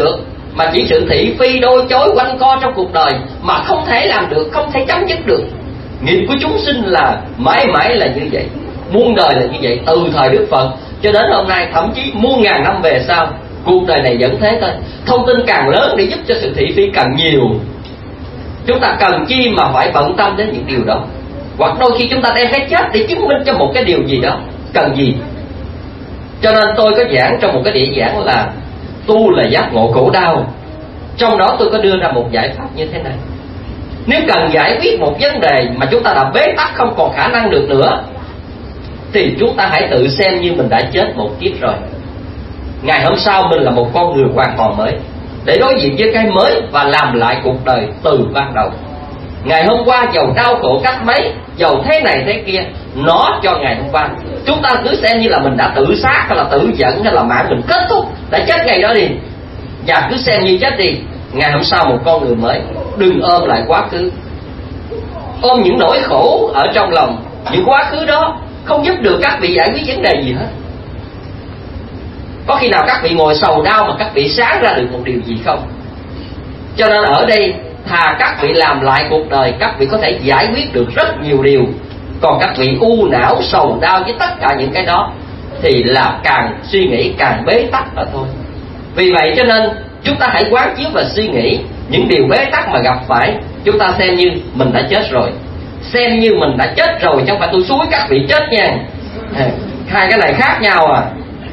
mà chỉ sự thị phi đôi chối quanh co trong cuộc đời mà không thể làm được, không thể chấm dứt được. Nghiệp của chúng sinh là mãi mãi là như vậy, muôn đời là như vậy, từ thời Đức Phật cho đến hôm nay, thậm chí muôn ngàn năm về sau, cuộc đời này vẫn thế thôi. Thông tin càng lớn để giúp cho sự thị phi càng nhiều. Chúng ta cần chi mà phải bận tâm đến những điều đó? Hoặc đôi khi chúng ta đem cái chết để chứng minh cho một cái điều gì đó. Cần gì? Cho nên tôi có giảng trong một cái địa giảng là tu là giác ngộ khổ đau. Trong đó tôi có đưa ra một giải pháp như thế này. Nếu cần giải quyết một vấn đề mà chúng ta đã bế tắc không còn khả năng được nữa, thì chúng ta hãy tự xem như mình đã chết một kiếp rồi. Ngày hôm sau mình là một con người hoàn toàn mới, để đối diện với cái mới và làm lại cuộc đời từ ban đầu. Ngày hôm qua giàu đau khổ cách mấy, giàu thế này thế kia, nó cho ngày hôm qua. Chúng ta cứ xem như là mình đã tự sát hay là tự giận hay là mạng mình kết thúc, đã chết ngày đó đi, và cứ xem như chết đi. Ngày hôm sau một con người mới. Đừng ôm lại quá khứ, ôm những nỗi khổ ở trong lòng. Những quá khứ đó không giúp được các vị giải quyết vấn đề gì hết. Có khi nào các vị ngồi sầu đau mà các vị sáng ra được một điều gì không? Cho nên ở đây thà các vị làm lại cuộc đời, các vị có thể giải quyết được rất nhiều điều. Còn các vị u não sầu đau với tất cả những cái đó thì là càng suy nghĩ càng bế tắc mà thôi. Vì vậy cho nên chúng ta hãy quán chiếu và suy nghĩ những điều bế tắc mà gặp phải. Chúng ta xem như mình đã chết rồi, xem như mình đã chết rồi, chứ không phải tôi xúi các vị chết nha. Hai cái này khác nhau à.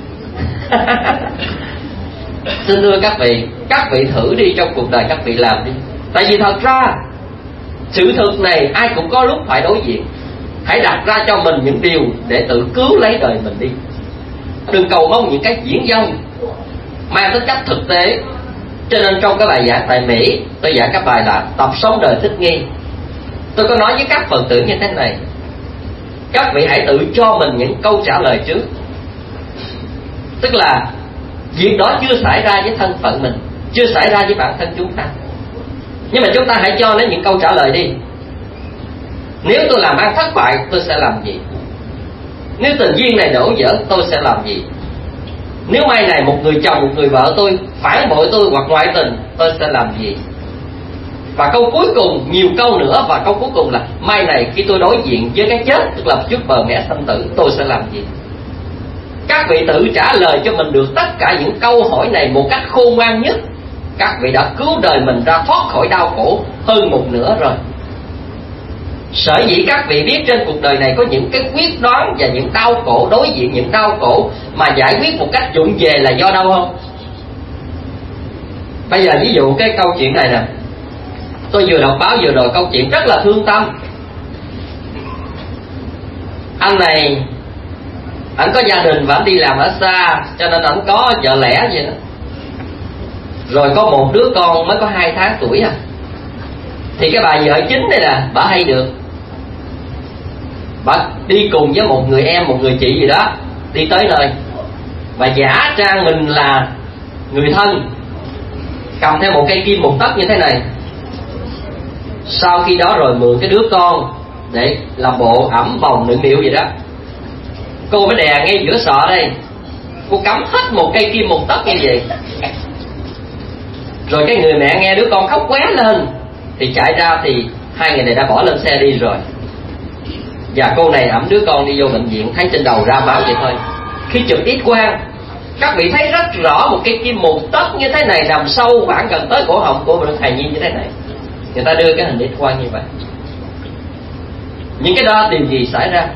Xin thưa các vị thử đi trong cuộc đời các vị làm đi. Tại vì thật ra sự thực này ai cũng có lúc phải đối diện. Hãy đặt ra cho mình những điều để tự cứu lấy đời mình đi. Đừng cầu mong những cái diễn dông mang tính cách thực tế. Cho nên trong cái bài giảng tại Mỹ, tôi giảng các bài là tập sống đời thích nghi. Tôi có nói với các Phật tử như thế này: các vị hãy tự cho mình những câu trả lời trước. Tức là việc đó chưa xảy ra với thân phận mình, chưa xảy ra với bản thân chúng ta, nhưng mà chúng ta hãy cho nó những câu trả lời đi. Nếu tôi làm ăn thất bại, tôi sẽ làm gì? Nếu tình duyên này đổ vỡ, tôi sẽ làm gì? Nếu mai này một người chồng, một người vợ tôi phản bội tôi hoặc ngoại tình, tôi sẽ làm gì? Và câu cuối cùng, nhiều câu nữa, và câu cuối cùng là mai này khi tôi đối diện với cái chết, tức là trước bờ mẹ sanh tử, tôi sẽ làm gì? Các vị tự trả lời cho mình được tất cả những câu hỏi này một cách khôn ngoan nhất, các vị đã cứu đời mình ra thoát khỏi đau khổ hơn một nửa rồi. Sở dĩ các vị biết trên cuộc đời này có những cái quyết đoán và những đau khổ, đối diện những đau khổ mà giải quyết một cách vụng về là do đâu không? Bây giờ ví dụ cái câu chuyện này nè, tôi vừa đọc báo vừa rồi, câu chuyện rất là thương tâm. Anh này, anh có gia đình và anh đi làm ở xa, cho nên anh có vợ lẽ vậy đó. Rồi có một đứa con mới có 2 tháng tuổi à. Thì cái bà vợ chính đây nè, bà hay được, bà đi cùng với một người em, một người chị gì đó, đi tới nơi, bà giả trang mình là người thân, cầm theo một cây kim 1 tấc như thế này. Sau khi đó rồi mượn cái đứa con để làm bộ ẵm bồng nựng nịu gì đó, cô mới đè ngay giữa sọ đây, cô cắm hết một cây kim 1 tấc như vậy. Rồi cái người mẹ nghe đứa con khóc qué lên thì chạy ra, thì hai người này đã bỏ lên xe đi rồi. Và cô này ẵm đứa con đi vô bệnh viện, thấy trên đầu ra máu vậy thôi. Khi chụp X-quang, các vị thấy rất rõ một cây kim 1 tấc như thế này nằm sâu khoảng gần tới cổ họng của một thai nhi như thế này. Người ta đưa cái hình X-quang như vậy. Những cái đó điều gì xảy ra?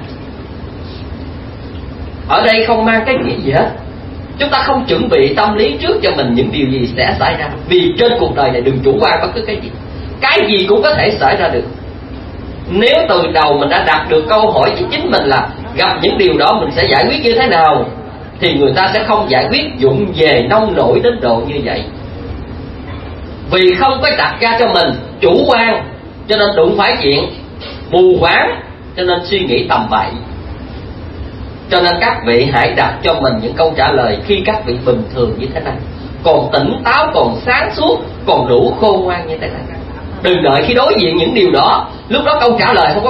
Ở đây không mang cái nghĩa gì hết. Chúng ta không chuẩn bị tâm lý trước cho mình những điều gì sẽ xảy ra. Vì trên cuộc đời này đừng chủ quan bất cứ cái gì cũng có thể xảy ra được. Nếu từ đầu mình đã đặt được câu hỏi cho chính mình là gặp những điều đó mình sẽ giải quyết như thế nào, thì người ta sẽ không giải quyết vụng về nông nổi đến độ như vậy. Vì không có đặt ra cho mình chủ quan, cho nên đụng phải chuyện mù quáng, cho nên suy nghĩ tầm bậy. Cho nên các vị hãy đặt cho mình những câu trả lời khi các vị bình thường như thế này, còn tỉnh táo, còn sáng suốt, còn đủ khôn ngoan như thế này. Đừng đợi khi đối diện những điều đó, lúc đó câu trả lời không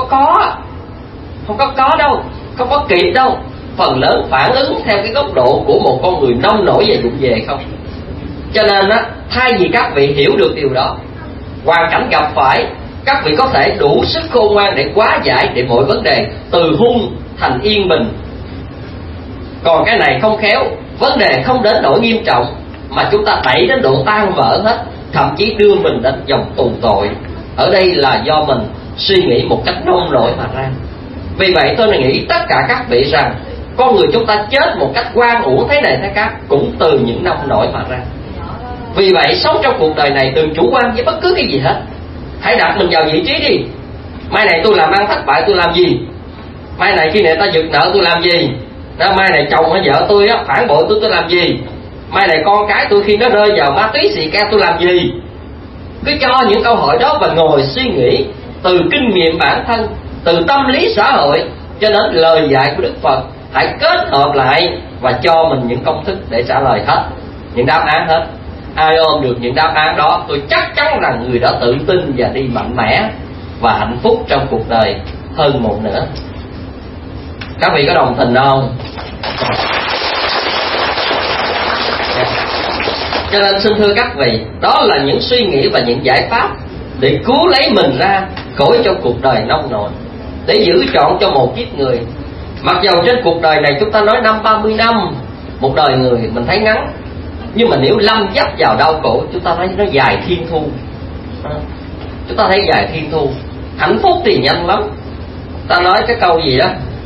có đâu, không có kịp đâu. Phần lớn phản ứng theo cái góc độ của một con người nông nổi và vụng về không. Cho nên á, thay vì các vị hiểu được điều đó, hoàn cảnh gặp phải, các vị có thể đủ sức khôn ngoan để hóa giải để mọi vấn đề từ hung thành yên bình. Còn cái này không khéo, vấn đề không đến nỗi nghiêm trọng mà chúng ta đẩy đến độ tan vỡ hết, thậm chí đưa mình đến dòng tù tội. Ở đây là do mình suy nghĩ một cách nông nổi mà ra. Vì vậy tôi nghĩ tất cả các vị rằng con người chúng ta chết một cách oan uổng thế này thế khác cũng từ những nông nổi mà ra. Vì vậy sống trong cuộc đời này đừng chủ quan với bất cứ cái gì hết. Hãy đặt mình vào vị trí đi. Mai này tôi làm ăn thất bại tôi làm gì? Mai này khi người ta giật nợ tôi làm gì? Mai này chồng hay vợ tôi phản bội tôi làm gì? Mai này con cái tôi khi nó rơi vào ma túy xì ke tôi làm gì? Cứ cho những câu hỏi đó và ngồi suy nghĩ từ kinh nghiệm bản thân, từ tâm lý xã hội cho đến lời dạy của Đức Phật. Hãy kết hợp lại và cho mình những công thức để trả lời hết, những đáp án hết. Ai ôm được những đáp án đó, tôi chắc chắn rằng người đó tự tin và đi mạnh mẽ và hạnh phúc trong cuộc đời hơn một nữa. Các vị có đồng tình không? Cho nên xin thưa các vị, đó là những suy nghĩ và những giải pháp để cứu lấy mình ra khỏi trong cuộc đời nông nổi, để giữ chọn cho một kiếp người. Mặc dầu trên cuộc đời này chúng ta nói 30 năm, một đời người mình thấy ngắn, nhưng mà nếu lâm dấp vào đau khổ, chúng ta thấy nó dài thiên thu. Chúng ta thấy dài thiên thu. Hạnh phúc thì nhanh lắm. Ta nói cái câu gì đó,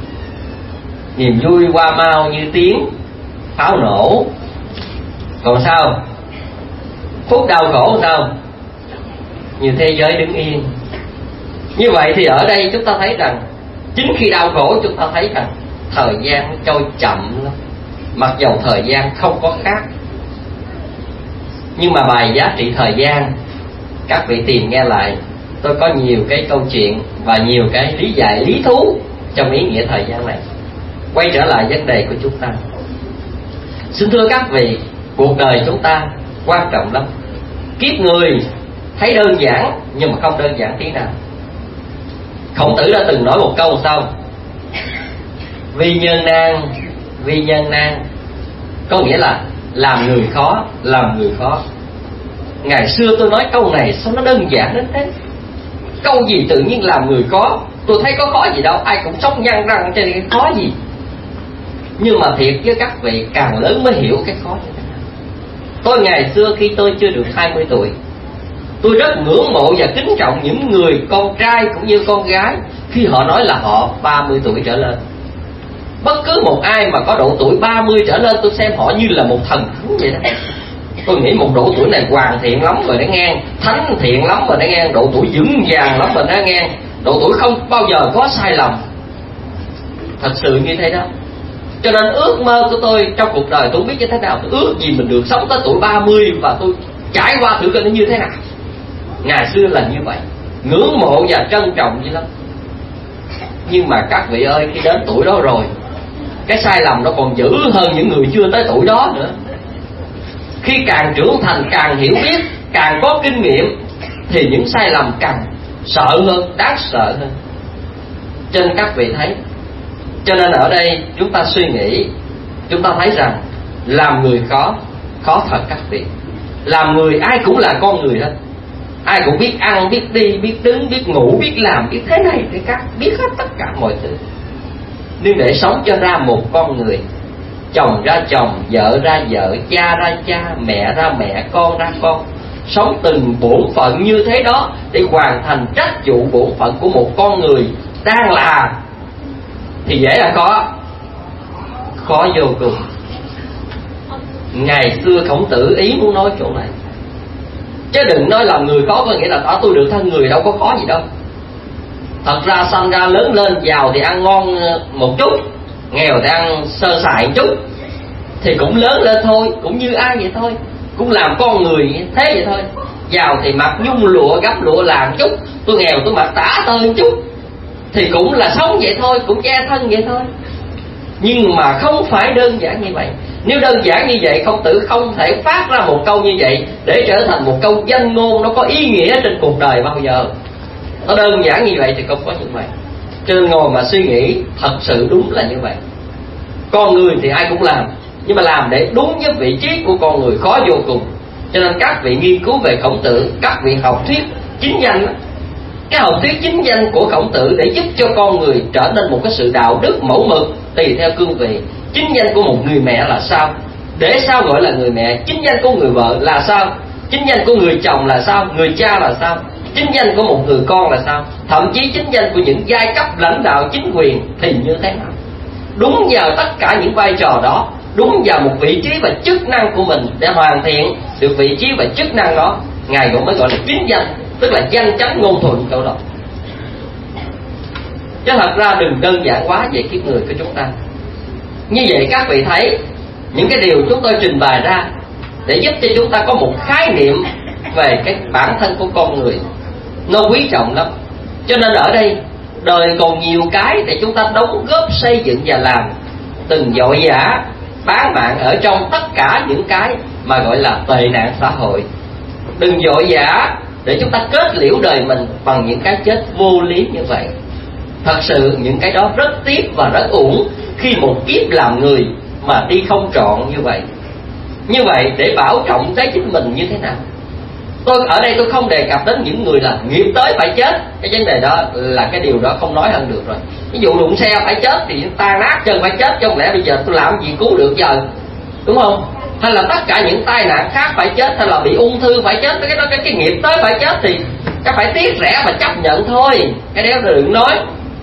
niềm vui qua mau như tiếng pháo nổ. Còn sao? Phút đau khổ sao? Như thế giới đứng yên. Như vậy thì ở đây chúng ta thấy rằng chính khi đau khổ chúng ta thấy rằng thời gian nó trôi chậm lắm. Mặc dầu thời gian không có khác, nhưng mà bài giá trị thời gian, các vị tìm nghe lại. Tôi có nhiều cái câu chuyện và nhiều cái lý giải lý thú trong ý nghĩa thời gian này. Quay trở lại vấn đề của chúng ta. Xin thưa các vị, cuộc đời chúng ta quan trọng lắm. Kiếp người thấy đơn giản nhưng mà không đơn giản tí nào. Khổng Tử đã từng nói một câu sau: vi nhân nan. Có nghĩa là làm người khó, làm người khó. Ngày xưa tôi nói câu này sao nó đơn giản đến thế? Câu gì tự nhiên làm người khó? Tôi thấy có khó gì đâu, ai cũng sống nhăn răng cho nên khó gì. Nhưng mà thiệt với các vị, càng lớn mới hiểu cái khó như thế nào. Tôi ngày xưa khi tôi chưa được 20 tuổi, tôi rất ngưỡng mộ và kính trọng những người con trai cũng như con gái khi họ nói là họ 30 tuổi trở lên. Bất cứ một ai mà có độ tuổi 30 trở lên, tôi xem họ như là một thần thánh vậy đó. Tôi nghĩ một độ tuổi này hoàn thiện lắm rồi đã nghe, thánh thiện lắm rồi đã nghe, độ tuổi vững vàng lắm rồi đã nghe, độ tuổi không bao giờ có sai lầm. Thật sự như thế đó. Cho nên ước mơ của tôi trong cuộc đời tôi không biết như thế nào. Tôi ước gì mình được sống tới tuổi 30 và tôi trải qua thử coi nó như thế nào. Ngày xưa là như vậy, ngưỡng mộ và trân trọng như lắm. Nhưng mà các vị ơi, khi đến tuổi đó rồi, cái sai lầm nó còn dữ hơn những người chưa tới tuổi đó nữa. Khi càng trưởng thành, càng hiểu biết, càng có kinh nghiệm, thì những sai lầm càng sợ hơn, đáng sợ hơn. Cho nên các vị thấy, cho nên ở đây chúng ta suy nghĩ, chúng ta thấy rằng làm người khó, khó thật các vị. Làm người ai cũng là con người hết. Ai cũng biết ăn, biết đi, biết đứng, biết ngủ, biết làm, biết thế này, thế khác, biết hết tất cả mọi thứ. Nhưng để sống cho ra một con người, chồng ra chồng, vợ ra vợ, cha ra cha, mẹ ra mẹ, con ra con, sống từng bổn phận như thế đó để hoàn thành trách vụ bổn phận của một con người đang là, thì dễ là khó vô cùng. Ngày xưa Khổng Tử ý muốn nói chỗ này, chứ đừng nói làm người khó có nghĩa là tôi được thân người, đâu có khó gì đâu. Thật ra sanh ra lớn lên, giàu thì ăn ngon một chút, nghèo thì ăn sơ sài một chút, thì cũng lớn lên thôi, cũng như ai vậy thôi, cũng làm con người thế vậy thôi. Giàu thì mặc nhung lụa gấp lụa làm chút, tôi nghèo tôi mặc tả tơi chút, thì cũng là sống vậy thôi, cũng che thân vậy thôi. Nhưng mà không phải đơn giản như vậy. Nếu đơn giản như vậy, Khổng Tử không thể phát ra một câu như vậy để trở thành một câu danh ngôn nó có ý nghĩa trên cuộc đời bao giờ. Nó đơn giản như vậy thì không có như vậy. Cho nên ngồi mà suy nghĩ, thật sự đúng là như vậy. Con người thì ai cũng làm, nhưng mà làm để đúng với vị trí của con người khó vô cùng. Cho nên các vị nghiên cứu về Khổng Tử, các vị học thuyết chính danh, cái học thuyết chính danh của Khổng Tử để giúp cho con người trở nên một cái sự đạo đức mẫu mực tùy theo cương vị. Chính danh của một người mẹ là sao? Để sao gọi là người mẹ? Chính danh của người vợ là sao? Chính danh của người chồng là sao? Người cha là sao? Chính danh của một người con là sao? Thậm chí chính danh của những giai cấp lãnh đạo chính quyền thì như thế nào? Đúng vào tất cả những vai trò đó, đúng vào một vị trí và chức năng của mình để hoàn thiện được vị trí và chức năng đó, Ngài cũng mới gọi là chính danh, tức là danh chánh ngôn thuận câu đó. Chứ thật ra đừng đơn giản quá về kiếp người của chúng ta. Như vậy các vị thấy những cái điều chúng tôi trình bày ra để giúp cho chúng ta có một khái niệm về cái bản thân của con người, nó quý trọng lắm. Cho nên ở đây đời còn nhiều cái để chúng ta đóng góp xây dựng và làm, từng vội vã bán mạng ở trong tất cả những cái mà gọi là tệ nạn xã hội. Đừng vội vã để chúng ta kết liễu đời mình bằng những cái chết vô lý như vậy. Thật sự những cái đó rất tiếc và rất uổng khi một kiếp làm người mà đi không trọn như vậy. Như vậy để bảo trọng cái chính mình như thế nào? Ở đây tôi không đề cập đến những người là nghiệp tới phải chết. Cái vấn đề đó là cái điều đó không nói hơn được rồi. Ví dụ đụng xe phải chết thì tan nát chân phải chết, chứ không lẽ bây giờ tôi làm gì cứu được giờ, đúng không? Hay là tất cả những tai nạn khác phải chết, hay là bị ung thư phải chết, cái nghiệp tới phải chết thì cái phải tiếc rẻ và chấp nhận thôi. Cái đó đừng nói.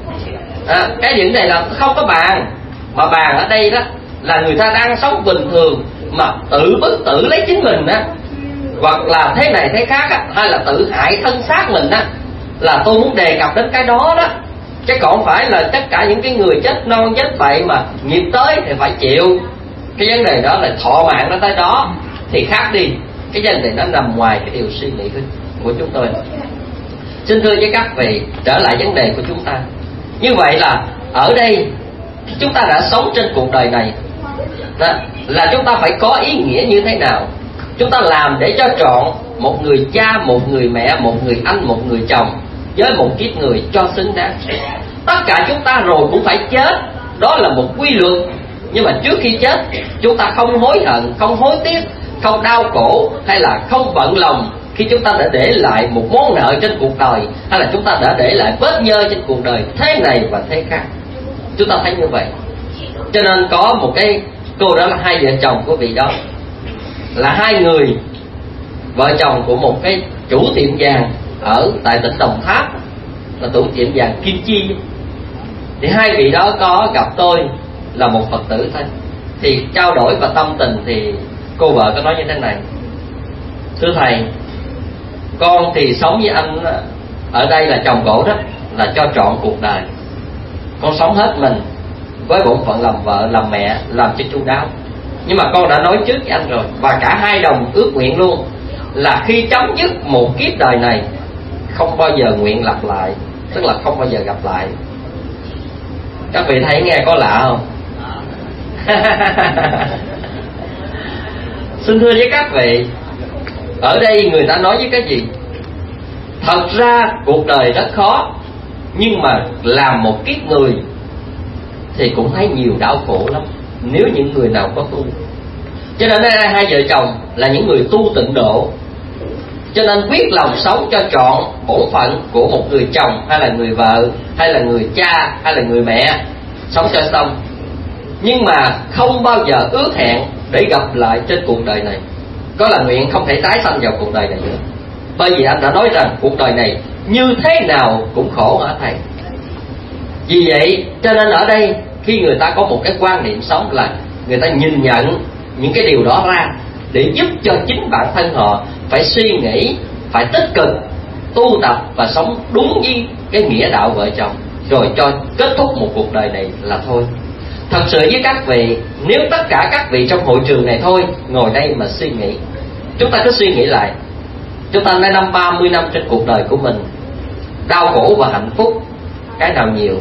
Cái chuyện này là không có bàn. Mà bàn ở đây đó là người ta đang sống bình thường mà tự bức tử lấy chính mình á, hoặc là thế này thế khác á, hay là tự hại thân xác mình á, là tôi muốn đề cập đến cái đó đó. Chứ còn không phải là tất cả những cái người chết non chết vậy mà nghiệp tới thì phải chịu. Cái vấn đề đó là thọ mạng nó tới đó thì khác đi. Cái vấn đề đó nằm ngoài cái điều suy nghĩ của chúng tôi. Xin thưa với các vị, trở lại vấn đề của chúng ta. Như vậy là ở đây chúng ta đã sống trên cuộc đời này đó, là chúng ta phải có ý nghĩa như thế nào? Chúng ta làm để cho trọn một người cha, một người mẹ, một người anh, một người chồng với một kiếp người cho xứng đáng. Tất cả chúng ta rồi cũng phải chết, đó là một quy luật. Nhưng mà trước khi chết, chúng ta không hối hận, không hối tiếc, không đau khổ, hay là không bận lòng khi chúng ta đã để lại một món nợ trên cuộc đời, hay là chúng ta đã để lại vết nhơ trên cuộc đời thế này và thế khác. Chúng ta thấy như vậy. Cho nên có một cái cô đó là hai vợ chồng của vị đó, là hai người vợ chồng của một cái chủ tiệm vàng ở tại tỉnh Đồng Tháp, là chủ tiệm vàng Kim Chi. Thì hai vị đó có gặp tôi là một Phật tử thôi, thì trao đổi và tâm tình thì cô vợ có nói như thế này: thưa thầy, con thì sống với anh ở đây là chồng cổ đó, là cho trọn cuộc đời. Con sống hết mình với bổn phận làm vợ, làm mẹ, làm cho chu đáo. Nhưng mà con đã nói trước với anh rồi, và cả hai đồng ước nguyện luôn, là khi chấm dứt một kiếp đời này không bao giờ nguyện lặp lại, tức là không bao giờ gặp lại. Các vị thấy nghe có lạ không? Xin thưa với các vị, ở đây người ta nói với cái gì? Thật ra cuộc đời rất khó, nhưng mà làm một kiếp người thì cũng thấy nhiều đau khổ lắm, nếu những người nào có tu. Cho nên hai vợ chồng là những người tu tịnh độ, cho nên quyết lòng sống cho trọn bổn phận của một người chồng, hay là người vợ, hay là người cha, hay là người mẹ, sống cho xong. Nhưng mà không bao giờ ước hẹn để gặp lại trên cuộc đời này. Có là nguyện không thể tái sanh vào cuộc đời này nữa, bởi vì anh đã nói rằng cuộc đời này như thế nào cũng khổ hả thầy. Vì vậy cho nên ở đây khi người ta có một cái quan niệm sống là người ta nhìn nhận những cái điều đó ra để giúp cho chính bản thân họ phải suy nghĩ, phải tích cực tu tập và sống đúng với cái nghĩa đạo vợ chồng, rồi cho kết thúc một cuộc đời này là thôi. Thật sự với các vị, nếu tất cả các vị trong hội trường này thôi ngồi đây mà suy nghĩ, chúng ta cứ suy nghĩ lại, chúng ta nói 30 năm trên cuộc đời của mình, đau khổ và hạnh phúc cái nào nhiều?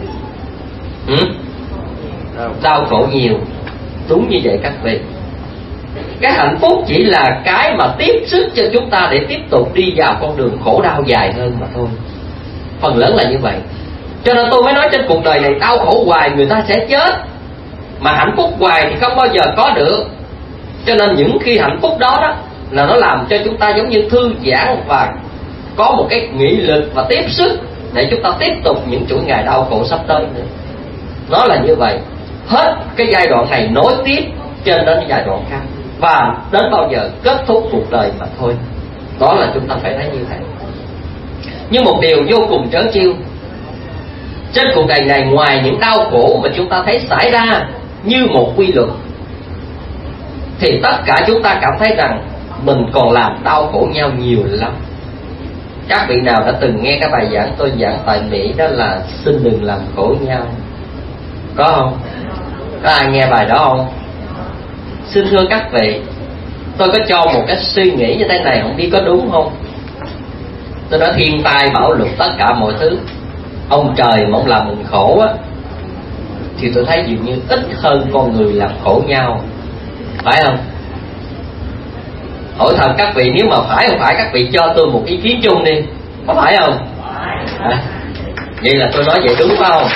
Đau khổ nhiều. Đúng như vậy các vị. Cái hạnh phúc chỉ là cái mà tiếp sức cho chúng ta để tiếp tục đi vào con đường khổ đau dài hơn mà thôi. Phần lớn là như vậy. Cho nên tôi mới nói trên cuộc đời này đau khổ hoài người ta sẽ chết, mà hạnh phúc hoài thì không bao giờ có được. Cho nên những khi hạnh phúc đó là nó làm cho chúng ta giống như thư giãn và có một cái nghị lực và tiếp sức để chúng ta tiếp tục những chuỗi ngày đau khổ sắp tới nữa. Nó là như vậy, hết cái giai đoạn này nối tiếp trên đến giai đoạn khác, và đến bao giờ kết thúc cuộc đời mà thôi. Đó là chúng ta phải thấy như thế. Nhưng một điều vô cùng trớn chiêu, trên cuộc đời này ngoài những đau khổ mà chúng ta thấy xảy ra như một quy luật, thì tất cả chúng ta cảm thấy rằng mình còn làm đau khổ nhau nhiều lắm. Các vị nào đã từng nghe cái bài giảng tôi giảng tại Mỹ, đó là xin đừng làm khổ nhau, có không? Có ai nghe bài đó không? Xin thưa các vị, tôi có cho một cái suy nghĩ như thế này, không biết có đúng không? Tôi nói thiên tai bão lụt tất cả mọi thứ, ông trời mà ông làm mình khổ á, thì tôi thấy dường như ít hơn con người làm khổ nhau, phải không? Hỏi thật các vị, nếu mà phải không phải, các vị cho tôi một ý kiến chung đi, có phải không? Vậy là tôi nói vậy đúng phải không?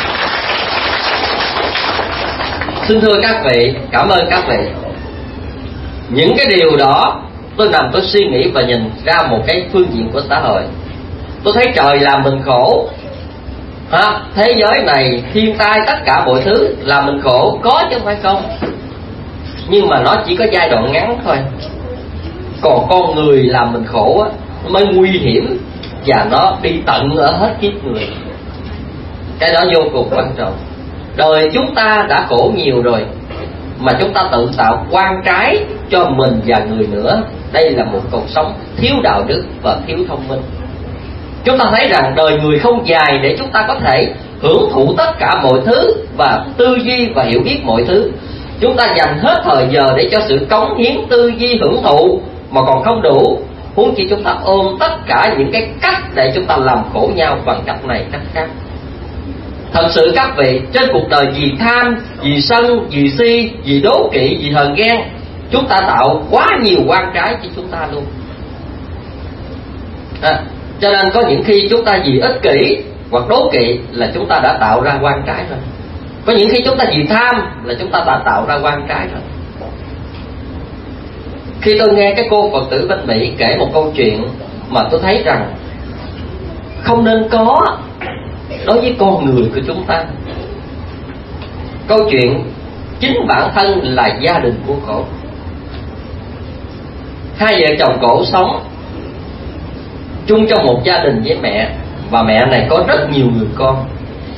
Xin thưa các vị, cảm ơn các vị. Những cái điều đó tôi nằm tôi suy nghĩ và nhìn ra một cái phương diện của xã hội. Tôi thấy trời làm mình khổ, thế giới này thiên tai tất cả mọi thứ làm mình khổ, có chứ không phải không. Nhưng mà nó chỉ có giai đoạn ngắn thôi. Còn con người làm mình khổ á, nó mới nguy hiểm, và nó đi tận ở hết kiếp người. Cái đó vô cùng quan trọng. Đời chúng ta đã khổ nhiều rồi, mà chúng ta tự tạo quan trái cho mình và người nữa. Đây là một cuộc sống thiếu đạo đức và thiếu thông minh. Chúng ta thấy rằng đời người không dài để chúng ta có thể hưởng thụ tất cả mọi thứ và tư duy và hiểu biết mọi thứ. Chúng ta dành hết thời giờ để cho sự cống hiến tư duy hưởng thụ mà còn không đủ, huống chi chúng ta ôm tất cả những cái cách để chúng ta làm khổ nhau bằng cách này cách khác. Thật sự các vị, trên cuộc đời vì tham, vì sân, vì si, vì đố kỵ, vì hờn ghen, chúng ta tạo quá nhiều quan trái cho chúng ta luôn. Cho nên có những khi chúng ta vì ích kỷ hoặc đố kỵ là chúng ta đã tạo ra quan trái rồi. Có những khi chúng ta vì tham là chúng ta đã tạo ra quan trái rồi. Khi tôi nghe cái cô Phật tử bên Mỹ kể một câu chuyện mà tôi thấy rằng không nên có đối với con người của chúng ta. Câu chuyện chính bản thân là gia đình của cổ. Hai vợ chồng cổ sống chung trong một gia đình với mẹ, và mẹ này có rất nhiều người con.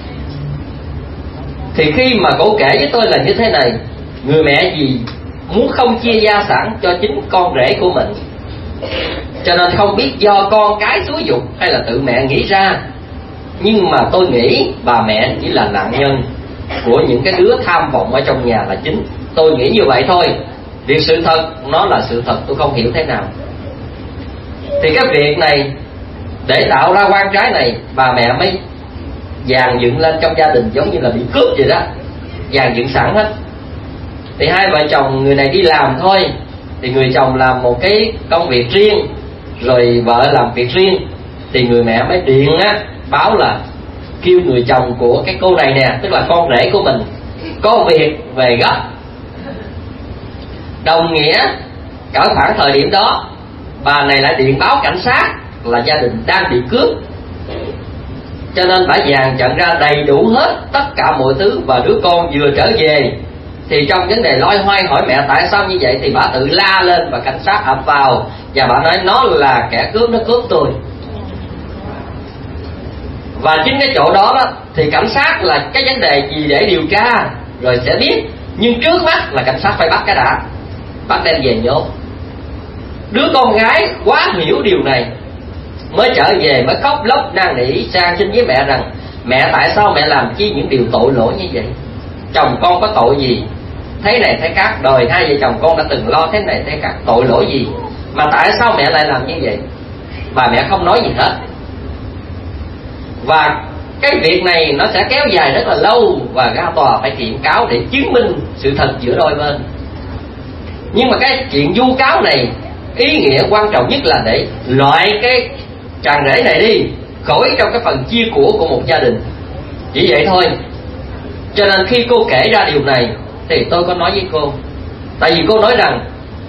Thì khi mà cổ kể với tôi là như thế này, người mẹ gì muốn không chia gia sản cho chính con rể của mình, cho nên không biết do con cái xúi giục hay là tự mẹ nghĩ ra. Nhưng mà tôi nghĩ bà mẹ chỉ là nạn nhân của những cái đứa tham vọng ở trong nhà là chính. Tôi nghĩ như vậy thôi. Việc sự thật nó là sự thật, tôi không hiểu thế nào. Thì cái việc này, để tạo ra quan trái này, bà mẹ mới dàn dựng lên trong gia đình giống như là bị cướp vậy đó, dàn dựng sẵn hết. Thì hai vợ chồng người này đi làm thôi, thì người chồng làm một cái công việc riêng, rồi vợ làm việc riêng. Thì người mẹ mới điện báo là kêu người chồng của cái cô này nè, tức là con rể của mình, có việc về gấp. Đồng nghĩa cả khoảng thời điểm đó, bà này lại điện báo cảnh sát là gia đình đang bị cướp. Cho nên bà dàn trận ra đầy đủ hết tất cả mọi thứ, và đứa con vừa trở về thì trong vấn đề loay hoay hỏi mẹ tại sao như vậy, thì bà tự la lên và cảnh sát ập vào, và bà nói nó là kẻ cướp, nó cướp tôi. Và chính cái chỗ đó thì cảnh sát là cái vấn đề gì để điều tra rồi sẽ biết, nhưng trước mắt là cảnh sát phải bắt cái đã, bắt đem về nhốt. Đứa con gái quá hiểu điều này mới trở về, mới khóc lóc năn nỉ sang xin với mẹ rằng mẹ tại sao mẹ làm chi những điều tội lỗi như vậy, chồng con có tội gì, thế này thế khác, đời hai vợ chồng con đã từng lo thế này thế khác, tội lỗi gì mà tại sao mẹ lại làm như vậy. Bà mẹ không nói gì hết. Và cái việc này nó sẽ kéo dài rất là lâu, và ra tòa phải kiện cáo để chứng minh sự thật giữa đôi bên. Nhưng mà cái chuyện vu cáo này ý nghĩa quan trọng nhất là để loại cái chàng rể này đi khỏi trong cái phần chia của một gia đình, chỉ vậy thôi. Cho nên khi cô kể ra điều này thì tôi có nói với cô, tại vì cô nói rằng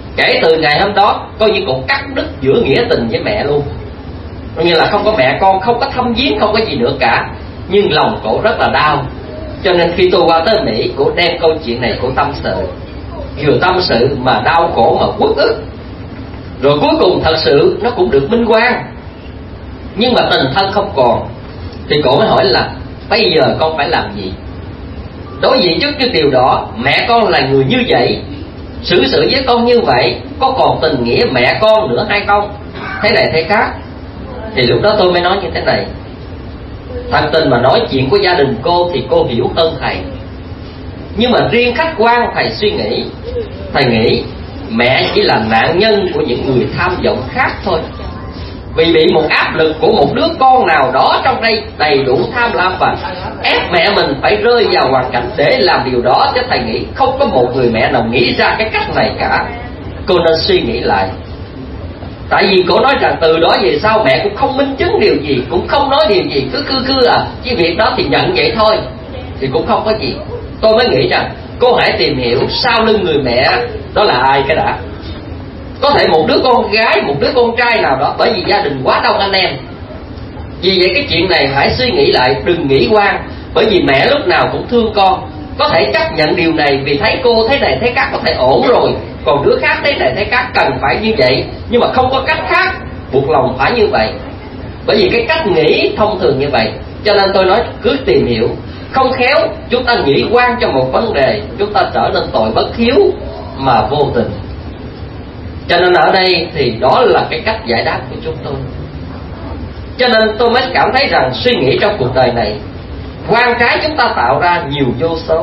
Kể từ ngày hôm đó coi như cậu cắt đứt giữa nghĩa tình với mẹ luôn, coi như là không có mẹ con, không có thăm viếng, không có gì nữa cả. Nhưng lòng cậu rất là đau. Cho nên khi tôi qua tới Mỹ, cậu đem câu chuyện này cậu tâm sự. Vừa tâm sự mà đau khổ mà uất ức. Rồi cuối cùng thật sự nó cũng được minh oan, nhưng mà tình thân không còn. Thì cậu mới hỏi là bây giờ con phải làm gì? Đối diện trước cái điều đó, mẹ con là người như vậy, xử sự với con như vậy, có còn tình nghĩa mẹ con nữa hay không? Thế này thế khác. Thì lúc đó tôi mới nói như thế này: thật tình mà nói, chuyện của gia đình cô thì cô hiểu hơn thầy. Nhưng mà riêng khách quan thầy suy nghĩ, thầy nghĩ mẹ chỉ là nạn nhân của những người tham vọng khác thôi. Vì bị một áp lực của một đứa con nào đó trong đây đầy đủ tham lam và ép mẹ mình phải rơi vào hoàn cảnh để làm điều đó. Chứ thầy nghĩ không có một người mẹ nào nghĩ ra cái cách này cả. Cô nên suy nghĩ lại. Tại vì cô nói rằng từ đó về sau mẹ cũng không minh chứng điều gì, cũng không nói điều gì, cứ cái việc đó thì nhận vậy thôi, thì cũng không có gì. Tôi mới nghĩ rằng cô hãy tìm hiểu sau lưng người mẹ đó là ai cái đã. Có thể một đứa con gái, một đứa con trai nào đó, bởi vì gia đình quá đông anh em. Vì vậy cái chuyện này hãy suy nghĩ lại, đừng nghĩ oan. Bởi vì mẹ lúc nào cũng thương con. Có thể chấp nhận điều này vì thấy cô thế này thế khác có thể ổn rồi, còn đứa khác thế này thế khác cần phải như vậy, nhưng mà không có cách khác, buộc lòng phải như vậy. Bởi vì cái cách nghĩ thông thường như vậy. Cho nên tôi nói cứ tìm hiểu. Không khéo chúng ta nghĩ oan cho một vấn đề, chúng ta trở nên tội bất hiếu mà vô tình. Cho nên ở đây thì đó là cái cách giải đáp của chúng tôi. Cho nên tôi mới cảm thấy rằng suy nghĩ trong cuộc đời này, oan trái chúng ta tạo ra nhiều vô số.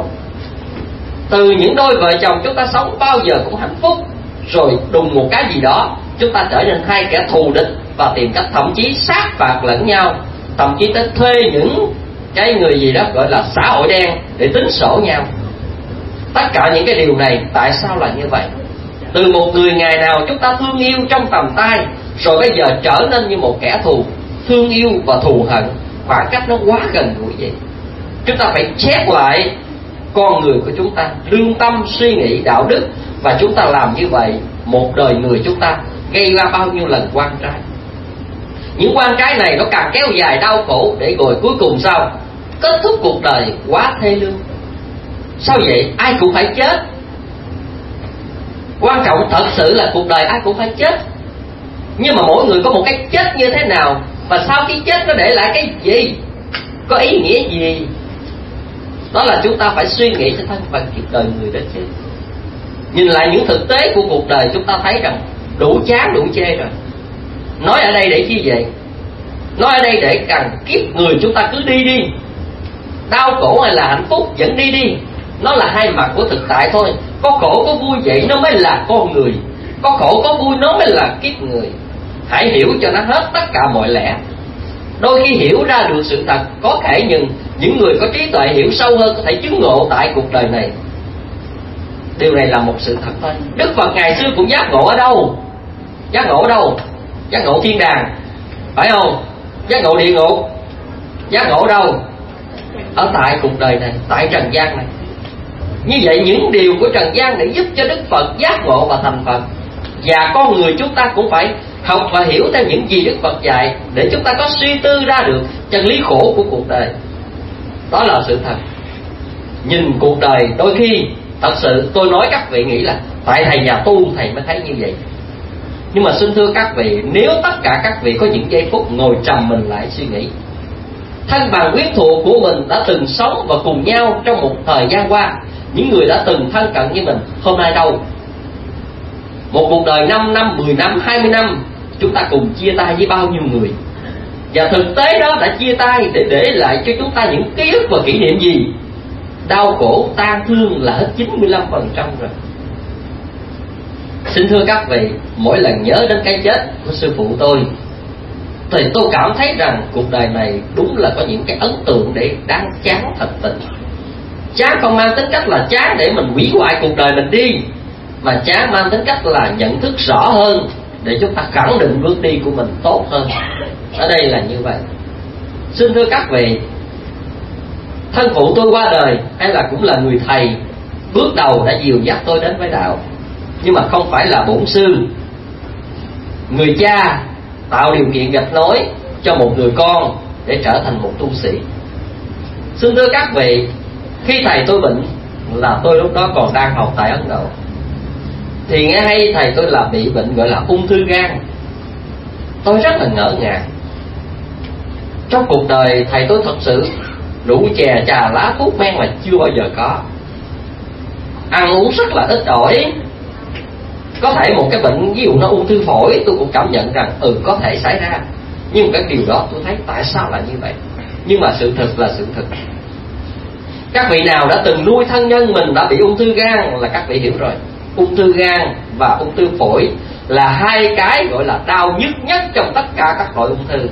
Từ những đôi vợ chồng chúng ta sống bao giờ cũng hạnh phúc, rồi đùng một cái gì đó chúng ta trở nên hai kẻ thù địch và tìm cách thậm chí sát phạt lẫn nhau, thậm chí tới thuê những cái người gì đó gọi là xã hội đen để tính sổ nhau. Tất cả những cái điều này tại sao là như vậy? Từ một người ngày nào chúng ta thương yêu trong tầm tay, rồi bây giờ trở nên như một kẻ thù. Thương yêu và thù hận, khoảng cách nó quá gần gũi vậy. Chúng ta phải check lại con người của chúng ta, lương tâm, suy nghĩ, đạo đức. Và chúng ta làm như vậy, một đời người chúng ta gây ra bao nhiêu lần oan trái. Những oan trái này nó càng kéo dài đau khổ, để rồi cuối cùng sao? Kết thúc cuộc đời quá thê lương. Sao vậy? Ai cũng phải chết. Quan trọng thật sự là cuộc đời ai cũng phải chết. Nhưng mà mỗi người có một cái chết như thế nào, và sau khi chết nó để lại cái gì, có ý nghĩa gì? Đó là chúng ta phải suy nghĩ cho thân phận cuộc đời người đó chứ. Nhìn lại những thực tế của cuộc đời, chúng ta thấy rằng đủ chán đủ chê rồi. Nói ở đây để chi vậy? Nói ở đây để cần kiếp người chúng ta cứ đi đi. Đau khổ hay là hạnh phúc vẫn đi đi. Nó là hai mặt của thực tại thôi. Có khổ có vui vậy nó mới là con người. Có khổ có vui nó mới là kiếp người. Hãy hiểu cho nó hết tất cả mọi lẽ. Đôi khi hiểu ra được sự thật có thể, nhưng những người có trí tuệ hiểu sâu hơn có thể chứng ngộ tại cuộc đời này. Điều này là một sự thật thôi. Đức Phật ngày xưa cũng giác ngộ ở đâu? Giác ngộ ở đâu? Giác ngộ thiên đàng, phải không? Giác ngộ địa ngục, giác ngộ ở đâu? Ở tại cuộc đời này, tại trần gian này. Như vậy những điều của trần gian để giúp cho Đức Phật giác ngộ và thành Phật. Và con người chúng ta cũng phải học và hiểu theo những gì Đức Phật dạy, để chúng ta có suy tư ra được chân lý khổ của cuộc đời. Đó là sự thật. Nhìn cuộc đời đôi khi thật sự tôi nói các vị nghĩ là tại thầy nhà tu thầy mới thấy như vậy. Nhưng mà xin thưa các vị, nếu tất cả các vị có những giây phút ngồi trầm mình lại suy nghĩ, thân bằng quyến thuộc của mình đã từng sống và cùng nhau trong một thời gian qua, những người đã từng thân cận với mình, hôm nay đâu? Một cuộc đời 5 năm, 10 năm, 20 năm, chúng ta cùng chia tay với bao nhiêu người. Và thực tế đó đã chia tay để lại cho chúng ta những ký ức và kỷ niệm gì? Đau khổ, tan thương là hết 95% rồi. Xin thưa các vị, mỗi lần nhớ đến cái chết của sư phụ tôi, thì tôi cảm thấy rằng cuộc đời này đúng là có những cái ấn tượng để đáng chán thật tình. Chán không mang tính cách là chán để mình hủy hoại cuộc đời mình đi, mà chán mang tính cách là nhận thức rõ hơn để chúng ta khẳng định bước đi của mình tốt hơn. Ở đây là như vậy. Xin thưa các vị, thân phụ tôi qua đời hay là cũng là người thầy bước đầu đã dìu dắt tôi đến với đạo. nhưng mà không phải là bổn sư. Người cha tạo điều kiện gạch nối cho một người con để trở thành một tu sĩ. Xin thưa các vị, khi thầy tôi bệnh là tôi lúc đó còn đang học tại Ấn Độ, thì nghe hay thầy tôi là bị bệnh gọi là ung thư gan. Tôi rất là ngỡ ngàng. Trong cuộc đời thầy tôi thật sự rượu chè trà lá thuốc men là chưa bao giờ có, ăn uống rất là ít ỏi. Có thể một cái bệnh ví dụ nó ung thư phổi, tôi cũng cảm nhận rằng có thể xảy ra, nhưng cái điều đó tôi thấy tại sao là như vậy. Nhưng mà sự thực là sự thực. Các vị nào đã từng nuôi thân nhân mình đã bị ung thư gan là các vị hiểu rồi. Ung thư gan và ung thư phổi là hai cái gọi là đau nhức nhất trong tất cả các loại ung thư.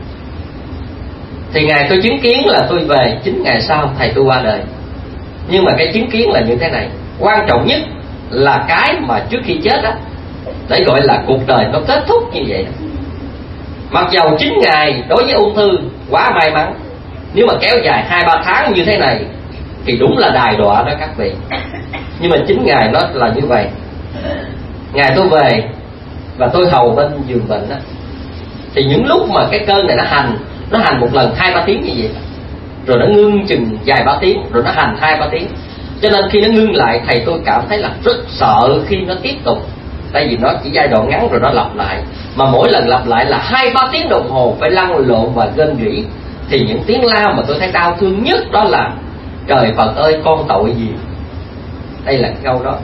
Thì ngày tôi chứng kiến là tôi về 9 ngày sau thầy tôi qua đời. Nhưng mà cái chứng kiến là như thế này, quan trọng nhất là cái mà trước khi chết á, để gọi là cuộc đời nó kết thúc như vậy. Mặc dầu 9 ngày đối với ung thư quá may mắn, nếu mà kéo dài 2-3 tháng như thế này thì đúng là đài đọa đó các vị. Nhưng mà 9 ngày nó là như vậy. Ngày tôi về và tôi hầu bên giường bệnh đó, thì những lúc mà cái cơn này nó hành một lần 2-3 tiếng như vậy, rồi nó ngưng chừng vài 3 tiếng, rồi nó hành 2-3 tiếng. Cho nên khi nó ngưng lại, thầy tôi cảm thấy là rất sợ khi nó tiếp tục. Tại vì nó chỉ giai đoạn ngắn rồi nó lặp lại, mà mỗi lần lặp lại là 2-3 tiếng đồng hồ phải lăn lộn và rên rỉ. Thì những tiếng la mà tôi thấy đau thương nhất đó là: trời Phật ơi, con tội gì? Đây là câu đó.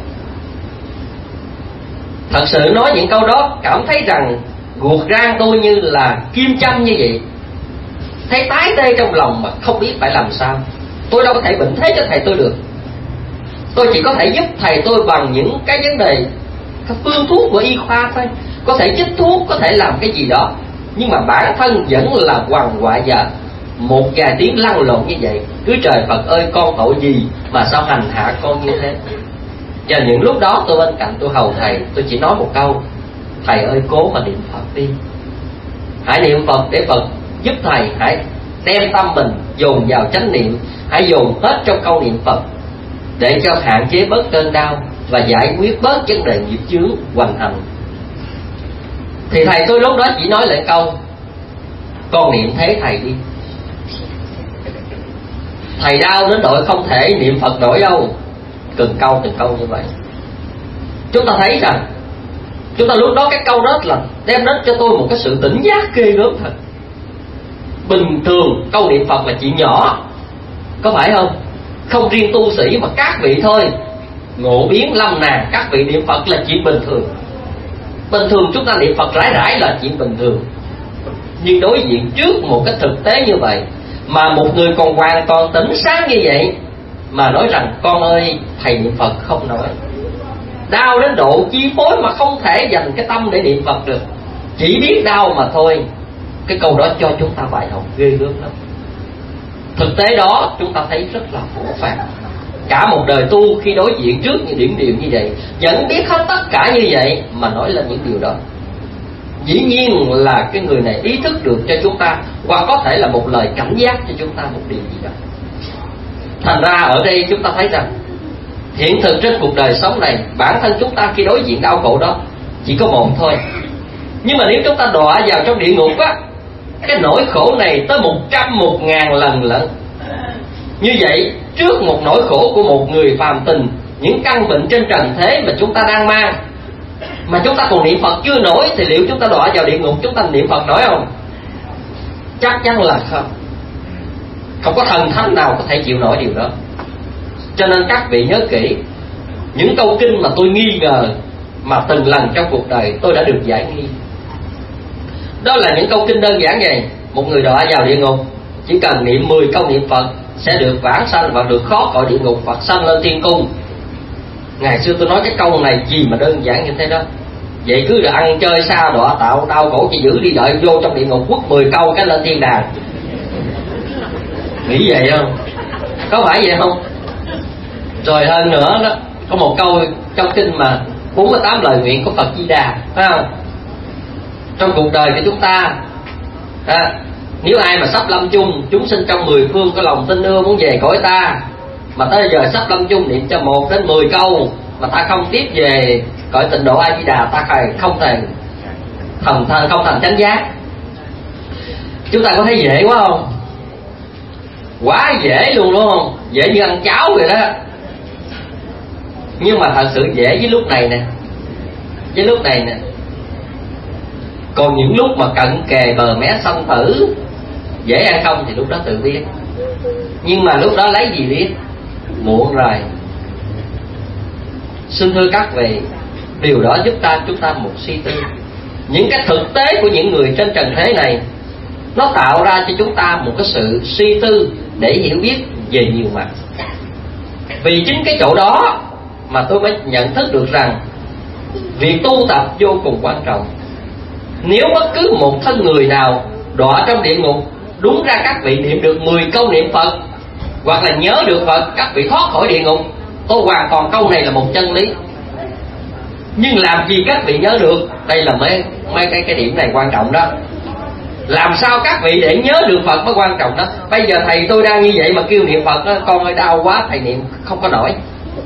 Thật sự nói những câu đó cảm thấy rằng ruột gan tôi như là kim châm như vậy, thấy tái tê trong lòng mà không biết phải làm sao. Tôi đâu có thể bệnh thế cho thầy tôi được. Tôi chỉ có thể giúp thầy tôi bằng những cái vấn đề, các phương thuốc của y khoa thôi. Có thể chích thuốc, có thể làm cái gì đó, nhưng mà bản thân vẫn là quằn quại và một vài tiếng lăn lộn như vậy. Cứ trời Phật ơi, con tội gì mà sao hành hạ con như thế? Và những lúc đó tôi bên cạnh tôi hầu thầy, tôi chỉ nói một câu: thầy ơi, cố mà niệm Phật đi. Hãy niệm Phật để Phật giúp thầy. Hãy đem tâm mình dồn vào chánh niệm, hãy dồn hết trong câu niệm Phật để cho hạn chế bớt cơn đau và giải quyết bớt vấn đề nghiệp chướng hoành hành. Thì thầy tôi lúc đó chỉ nói lại câu: con niệm thế thầy đi. Thầy đau đến độ không thể niệm Phật nổi đâu. Từng câu như vậy. Chúng ta thấy rằng chúng ta lúc đó cái câu đó là đem đến cho tôi một cái sự tỉnh giác ghê gớm thật. Bình thường câu niệm Phật là chuyện nhỏ, có phải không? Không riêng tu sĩ mà các vị thôi, ngộ biến lâm nàng, các vị niệm Phật là chuyện bình thường. Bình thường chúng ta niệm Phật rải rải là chuyện bình thường. Nhưng đối diện trước một cái thực tế như vậy, mà một người còn hoàn toàn tỉnh sáng như vậy mà nói rằng con ơi, thầy niệm Phật không nổi, đau đến độ chi phối mà không thể dành cái tâm để niệm Phật được, chỉ biết đau mà thôi. Cái câu đó cho chúng ta bài học ghê gớm lắm. Thực tế đó chúng ta thấy rất là phũ phàng. Cả một đời tu khi đối diện trước những điểm điều như vậy, vẫn biết hết tất cả như vậy mà nói lên những điều đó. Dĩ nhiên là cái người này ý thức được cho chúng ta, hoặc có thể là một lời cảnh giác cho chúng ta một điều gì đó. Thành ra ở đây chúng ta thấy rằng hiện thực trên cuộc đời sống này, bản thân chúng ta khi đối diện đau khổ đó chỉ có một thôi. Nhưng mà nếu chúng ta đọa vào trong địa ngục á, cái nỗi khổ này tới 100, 1000 lần lận. Như vậy, trước một nỗi khổ của một người phàm tình, những căn bệnh trên trần thế mà chúng ta đang mang, mà chúng ta còn niệm Phật chưa nổi, thì liệu chúng ta đọa vào địa ngục chúng ta niệm Phật nổi không? Chắc chắn là không. Không có thần thánh nào có thể chịu nổi điều đó. Cho nên các vị nhớ kỹ, những câu kinh mà tôi nghi ngờ mà từng lần trong cuộc đời tôi đã được giải nghi, đó là những câu kinh đơn giản vậy. Một người đọa vào địa ngục chỉ cần niệm 10 câu niệm Phật sẽ được vãng sanh và được khó cõi địa ngục hoặc sanh lên thiên cung. Ngày xưa tôi nói cái câu này gì mà đơn giản như thế đó. Vậy cứ là ăn chơi xa đọa tạo đau khổ chỉ giữ đi, đợi vô trong địa ngục quất 10 câu cái lên thiên đàng. Nghĩ vậy không? Có phải vậy không? Rồi hơn nữa đó, có một câu trong kinh mà 48 lời nguyện của Phật Di Đà, phải không? Trong cuộc đời của chúng ta nếu ai mà sắp lâm chung, chúng sinh trong 10 phương có lòng tin ưa muốn về cõi ta, mà tới giờ sắp lâm chung niệm cho 1 đến 10 câu mà ta không tiếp về cõi tịnh độ A Di Đà ta không thành chánh giác. Chúng ta có thấy dễ quá không? Quá dễ luôn đúng không? Dễ như ăn cháo vậy đó. Nhưng mà thật sự dễ với lúc này nè, với lúc này nè. Còn những lúc mà cận kề bờ mé sông Tử dễ hay không thì lúc đó tự biết. Nhưng mà lúc đó lấy gì biết? Muộn rồi. Xin thưa các vị, điều đó giúp chúng ta một suy tư. Những cái thực tế của những người trên trần thế này, nó tạo ra cho chúng ta một cái sự suy tư để hiểu biết về nhiều mặt. Vì chính cái chỗ đó mà tôi mới nhận thức được rằng việc tu tập vô cùng quan trọng. Nếu bất cứ một thân người nào đọa trong địa ngục, đúng ra các vị niệm được 10 câu niệm Phật hoặc là nhớ được Phật, các vị thoát khỏi địa ngục. Tôi hoàn toàn câu này là một chân lý. Nhưng làm gì các vị nhớ được? Đây là mấy cái điểm này quan trọng đó. Làm sao các vị để nhớ được Phật mới quan trọng đó. Bây giờ thầy tôi đang như vậy mà kêu niệm Phật đó, con ơi đau quá, thầy niệm không có nổi.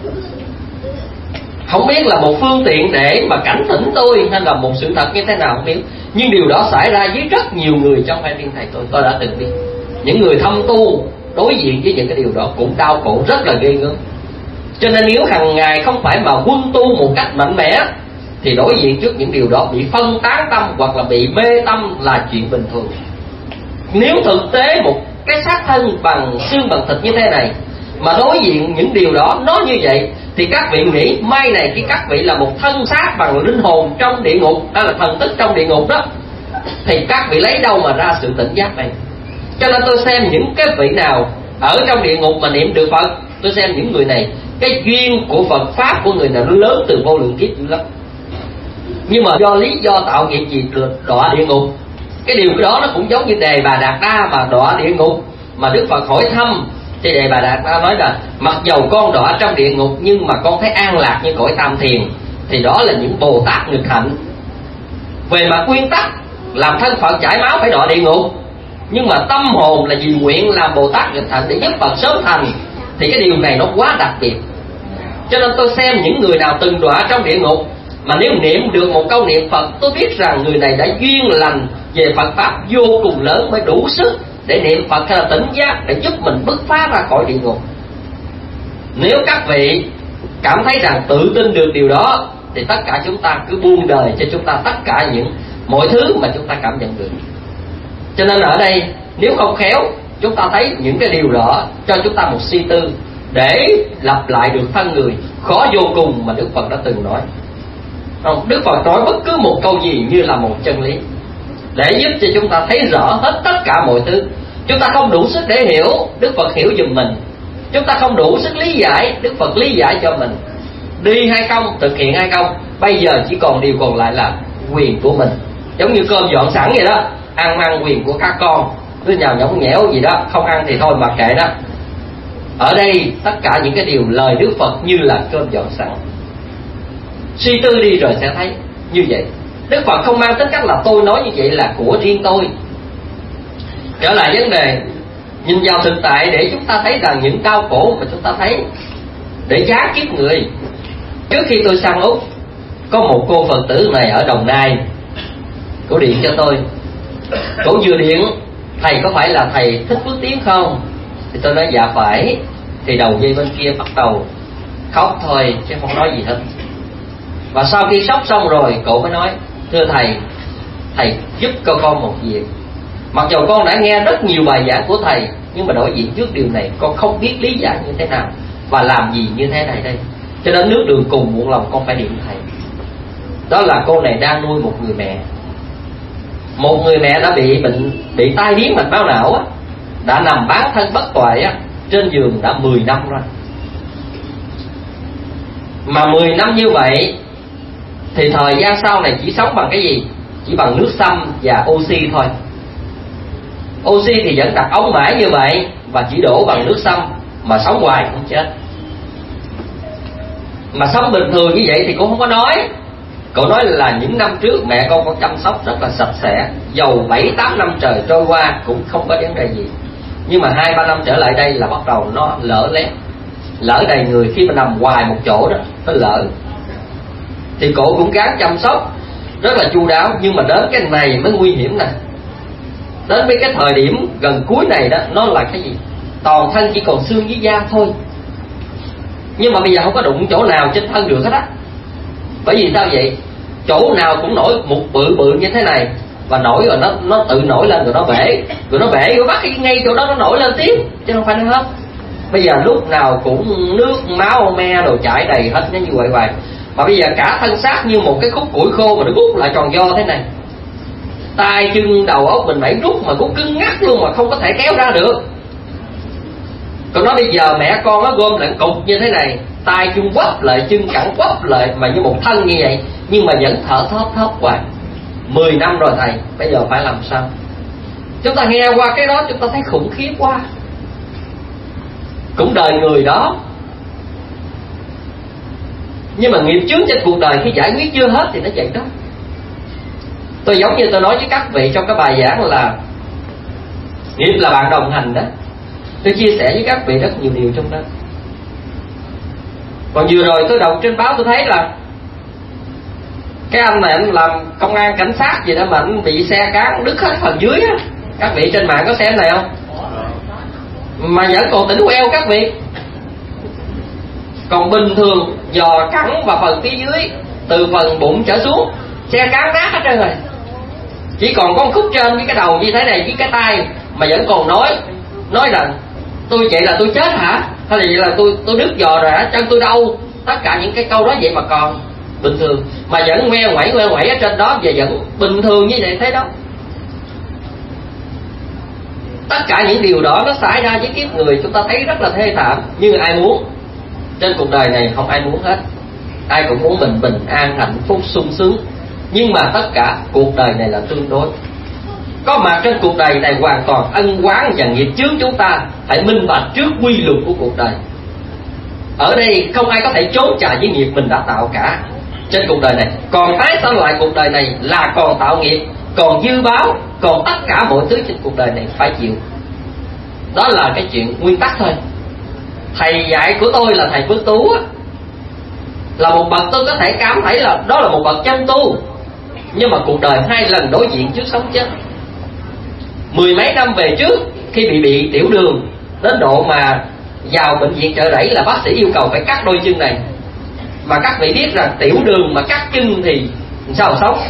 Không biết là một phương tiện để mà cảnh tỉnh tôi hay là một sự thật như thế nào không biết. Nhưng điều đó xảy ra với rất nhiều người, trong phải riêng thầy tôi đã từng biết. Những người thâm tu đối diện với những cái điều đó cũng đau khổ rất là ghê gớm. Cho nên nếu hàng ngày không phải mà quân tu một cách mạnh mẽ thì đối diện trước những điều đó bị phân tán tâm hoặc là bị mê tâm là chuyện bình thường. Nếu thực tế một cái xác thân bằng xương bằng thịt như thế này mà đối diện những điều đó nó như vậy thì các vị nghĩ mai này khi các vị là một thân xác bằng linh hồn trong địa ngục hay là thần thức trong địa ngục đó thì các vị lấy đâu mà ra sự tỉnh giác này. Cho nên tôi xem những cái vị nào ở trong địa ngục mà niệm được Phật, tôi xem những người này cái duyên của Phật pháp của người nào nó lớn từ vô lượng kiếp dữ lắm. Nhưng mà do lý do tạo nghiệp gì đọa địa ngục. Cái điều đó nó cũng giống như Đề Bà Đạt Đa mà đọa địa ngục. Mà Đức Phật hỏi thăm thì Đề Bà Đạt Đa nói là mặc dầu con đọa trong địa ngục nhưng mà con thấy an lạc như cõi tam thiền. Thì đó là những Bồ Tát nghịch hạnh. Về mặt nguyên tắc làm thân Phật chảy máu phải đọa địa ngục, nhưng mà tâm hồn là vì nguyện làm Bồ Tát nghịch hạnh để giúp Phật sớm thành thì cái điều này nó quá đặc biệt. Cho nên tôi xem những người nào từng đọa trong địa ngục mà nếu niệm được một câu niệm Phật, tôi biết rằng người này đã duyên lành về Phật pháp vô cùng lớn mới đủ sức để niệm Phật hay là tỉnh giác để giúp mình bứt phá ra khỏi địa ngục. Nếu các vị cảm thấy rằng tự tin được điều đó thì tất cả chúng ta cứ buông đời cho chúng ta tất cả những mọi thứ mà chúng ta cảm nhận được. Cho nên ở đây nếu không khéo chúng ta thấy những cái điều đó cho chúng ta một suy tư để lặp lại được thân người khó vô cùng mà Đức Phật đã từng nói. Đức Phật nói bất cứ một câu gì như là một chân lý để giúp cho chúng ta thấy rõ hết tất cả mọi thứ. Chúng ta không đủ sức để hiểu, Đức Phật hiểu giùm mình. Chúng ta không đủ sức lý giải, Đức Phật lý giải cho mình. Đi hay không, thực hiện hay không, bây giờ chỉ còn điều còn lại là quyền của mình. Giống như cơm dọn sẵn vậy đó, ăn quyền của các con, cứ nhào nhõng nhẽo gì đó, không ăn thì thôi mặc kệ đó. Ở đây tất cả những cái điều lời Đức Phật như là cơm dọn sẵn. Suy tư đi rồi sẽ thấy như vậy. Đức Phật không mang tính cách là tôi nói như vậy là của riêng tôi. Trở lại vấn đề nhìn vào thực tại để chúng ta thấy rằng những đau khổ mà chúng ta thấy để giá kiếp người. Trước khi tôi sang Úc, có một cô Phật tử này ở Đồng Nai, cô điện cho tôi. Cô vừa điện, thầy có phải là thầy Thích Phước Tiến không? Thì tôi nói dạ phải. Thì đầu dây bên kia bắt đầu khóc thôi chứ không nói gì hết. Và sau khi sốc xong rồi cậu mới nói thưa thầy giúp cho con một việc. Mặc dù con đã nghe rất nhiều bài giảng của thầy, nhưng mà đối diện trước điều này con không biết lý giải như thế nào và làm gì như thế này đây. Cho nên nước đường cùng muộn lòng con phải điện thầy. Đó là cô này đang nuôi một người mẹ. Một người mẹ đã bị tai biến mạch máu não á, đã nằm bán thân bất toại á, trên giường đã 10 năm rồi. Mà 10 năm như vậy thì thời gian sau này chỉ sống bằng cái gì? Chỉ bằng nước sâm và oxy thôi. Oxy thì vẫn đặt ống mãi như vậy và chỉ đổ bằng nước sâm mà sống hoài không chết. Mà sống bình thường như vậy thì cũng không có nói. Cậu nói là những năm trước mẹ con có chăm sóc rất là sạch sẽ, dầu 7-8 năm trời trôi qua cũng không có vấn đề gì. Nhưng mà 2-3 năm trở lại đây là bắt đầu nó lỡ lét, lỡ đầy người. Khi mà nằm hoài một chỗ đó nó lỡ. thì cổ cũng gắng chăm sóc rất là chu đáo. Nhưng mà đến cái này mới nguy hiểm nè. Đến với cái thời điểm gần cuối này đó, nó là cái gì? Toàn thân chỉ còn xương với da thôi. Nhưng mà bây giờ không có đụng chỗ nào trên thân được hết á. Bởi vì sao vậy? Chỗ nào cũng nổi một bự bự như thế này, và nổi rồi nó tự nổi lên rồi nó bể, rồi bắt ngay chỗ đó nó nổi lên tiếp, chứ không phải nó hết. Bây giờ lúc nào cũng nước máu me đồ chảy đầy hết, nó như vậy hoài. Mà bây giờ cả thân xác như một cái khúc củi khô mà nó rút lại tròn vo thế này. tay chân đầu óc mình phải rút mà cũng cứng ngắc luôn mà không có thể kéo ra được. Còn nói bây giờ mẹ con nó gom lại cục như thế này, tay chân quắp lại, chân cẳng quắp lại mà như một thân như vậy, nhưng mà vẫn thở thóp thóp hoài. 10 năm rồi thầy, bây giờ phải làm sao? Chúng ta nghe qua cái đó chúng ta thấy khủng khiếp quá. Cũng đời người đó, nhưng mà nghiệp chướng trên cuộc đời khi giải quyết chưa hết thì nó vậy đó. Tôi giống như tôi nói với các vị trong cái bài giảng là nghiệp là bạn đồng hành đó. Tôi chia sẻ với các vị rất nhiều điều trong đó. Còn vừa rồi tôi đọc trên báo tôi thấy là cái anh này anh làm công an cảnh sát gì đó mà anh bị xe cán đứt hết phần dưới á. Các vị trên mạng có xem này không? Mà vẫn còn tỉnh queo các vị. Còn bình thường giò cẳng và phần phía dưới, từ phần bụng trở xuống, xe cán nát hết trơn rồi. Chỉ còn có một khúc trên với cái đầu như thế này với cái tay mà vẫn còn nói rằng tôi vậy là tôi chết hả? Hay là vậy là tôi đứt giò rồi hả? Chân tôi đau. Tất cả những cái câu đó vậy mà còn bình thường, mà vẫn ngoe ngoẩy ở trên đó và vẫn bình thường như vậy thế đó. Tất cả những điều đó nó xảy ra với kiếp người chúng ta thấy rất là thê thảm. Nhưng ai muốn? Trên cuộc đời này không ai muốn hết. Ai cũng muốn mình bình an, hạnh phúc, sung sướng. Nhưng mà tất cả cuộc đời này là tương đối. Có mặt trên cuộc đời này hoàn toàn ân oán và nghiệp chướng, chúng ta phải minh bạch trước quy luật của cuộc đời. Ở đây không ai có thể trốn chạy với nghiệp mình đã tạo cả. Trên cuộc đời này còn tái sanh lại cuộc đời này là còn tạo nghiệp, còn dư báo, còn tất cả mọi thứ trên cuộc đời này phải chịu. Đó là cái chuyện nguyên tắc thôi. Thầy dạy của tôi là thầy Phước Tú á, là một bậc tôi có thể cảm thấy là đó là một bậc chân tu. Nhưng mà cuộc đời 2 lần đối diện trước sống chết. 10 mấy năm về trước khi bị tiểu đường đến độ mà vào bệnh viện Chợ Rẫy là bác sĩ yêu cầu phải cắt đôi chân này. Mà các vị biết rằng tiểu đường mà cắt chân thì sao sống.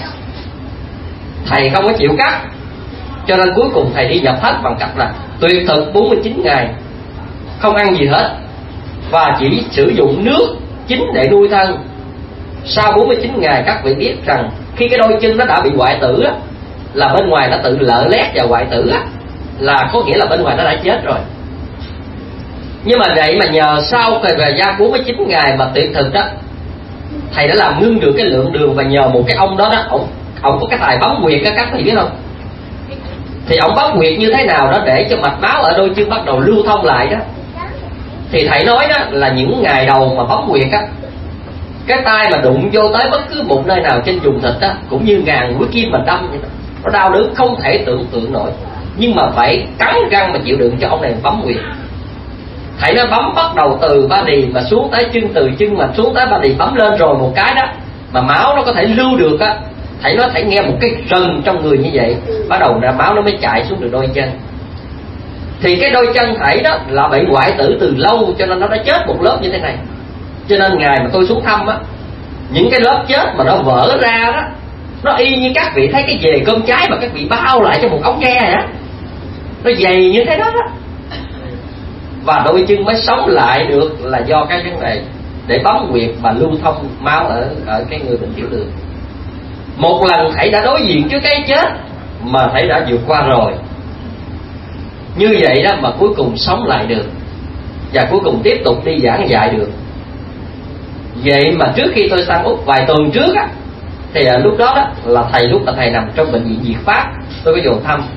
Thầy không có chịu cắt, cho nên cuối cùng thầy đi nhập thất bằng cách là tuyệt thực 49 ngày không ăn gì hết và chỉ sử dụng nước chính để nuôi thân. Sau 49 ngày các vị biết rằng khi cái đôi chân nó đã bị hoại tử á, là bên ngoài nó tự lợ lét và hoại tử á, là có nghĩa là bên ngoài nó đã chết rồi. Nhưng mà vậy mà nhờ sau thời gian 49 ngày mà tuyệt thực đó, thầy đã làm ngưng được cái lượng đường. Và nhờ một cái ông đó ông có cái tài bấm huyệt á, các thầy biết không? Thì ông bấm huyệt như thế nào đó để cho mạch máu ở đôi chân bắt đầu lưu thông lại đó. Thì thầy nói đó là những ngày đầu mà bấm huyệt á, cái tay mà đụng vô tới bất cứ một nơi nào trên vùng thịt á, cũng như ngàn mũi kim mà đâm vậy đó. Nó đau đớn không thể tưởng tượng nổi, nhưng mà phải cắn răng mà chịu đựng cho ông này bấm huyệt. Thầy nó bấm bắt đầu từ ba đì mà xuống tới chân, từ chân mà xuống tới ba đì bấm lên rồi một cái đó mà máu nó có thể lưu được á. Thầy nó phải nghe một cái rần trong người như vậy, bắt đầu ra máu nó mới chạy xuống được đôi chân. Thì cái đôi chân thầy đó là bị hoại tử từ lâu, cho nên nó đã chết một lớp như thế này. Cho nên ngày mà tôi xuống thăm á, những cái lớp chết mà nó vỡ ra đó, nó y như các vị thấy cái dề cơm cháy mà các vị bao lại cho một ống tre á, nó dày như thế đó đó. Và đôi chân mới sống lại được là do cái vấn đề để bấm huyệt và lưu thông máu ở cái người bệnh tiểu đường. Một lần thầy đã đối diện trước cái chết mà thầy đã vượt qua rồi. Như vậy đó mà cuối cùng sống lại được, và cuối cùng tiếp tục đi giảng dạy được. Vậy mà trước khi tôi sang Úc vài tuần trước á, thì lúc đó là thầy nằm trong bệnh viện Việt Pháp. Tôi có vô thăm.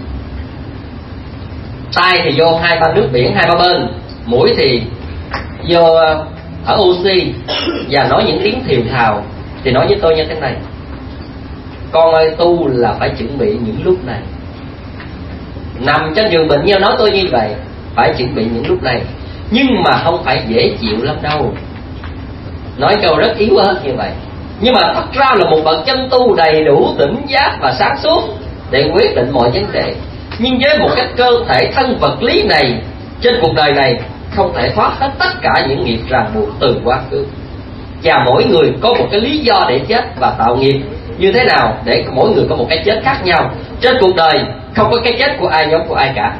Tai thì vô 2-3 nước biển 2-3 bên, mũi thì vô thở oxy và nói những tiếng thều thào. Thì nói với tôi như thế này: con ơi, tu là phải chuẩn bị những lúc này. Nằm trên giường bệnh nhân nói tôi như vậy, phải chuẩn bị những lúc này, nhưng mà không phải dễ chịu lắm đâu. Nói câu rất yếu ớt như vậy, Nhưng mà thật ra là một bậc chân tu đầy đủ tỉnh giác và sáng suốt để quyết định mọi vấn đề. Nhưng với một cái cơ thể thân vật lý này, trên cuộc đời này không thể thoát hết tất cả những nghiệp ràng buộc từ quá khứ. Và mỗi người có một cái lý do để chết và tạo nghiệp như thế nào, để mỗi người có một cái chết khác nhau. Trên cuộc đời không có cái chết của ai giống của ai cả.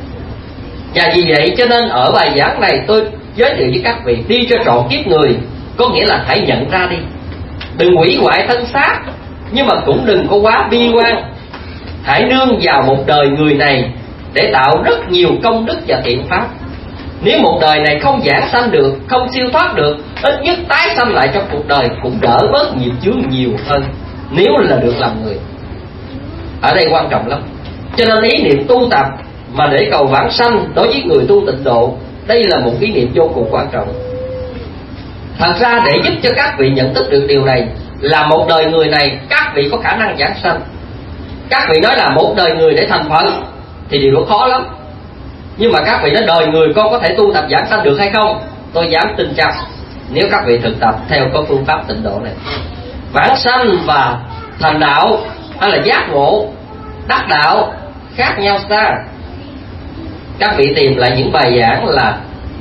Và vì vậy cho nên ở bài giảng này tôi giới thiệu với các vị đi cho trọn kiếp người, có nghĩa là hãy nhận ra đi, đừng hủy hoại thân xác, nhưng mà cũng đừng có quá bi quan. Hãy nương vào một đời người này để tạo rất nhiều công đức và thiện pháp. Nếu một đời này không giảng sanh được, không siêu thoát được, ít nhất tái sanh lại trong cuộc đời cũng đỡ bớt nghiệp chướng nhiều hơn, nếu là được làm người. Ở đây quan trọng lắm. Cho nên ý niệm tu tập mà để cầu vãng sanh đối với người tu tịnh độ, đây là một ý niệm vô cùng quan trọng. Thật ra để giúp cho các vị nhận thức được điều này, là một đời người này các vị có khả năng giảng sanh. Các vị nói là một đời người để thành Phật thì điều đó khó lắm. Nhưng mà các vị nói đời người con có thể tu tập giảng sanh được hay không? Tôi dám tin chắc, nếu các vị thực tập theo có phương pháp tịnh độ này. Vãng sanh và thành đạo hay là giác ngộ, đắc đạo khác nhau xa. Các vị tìm lại những bài giảng là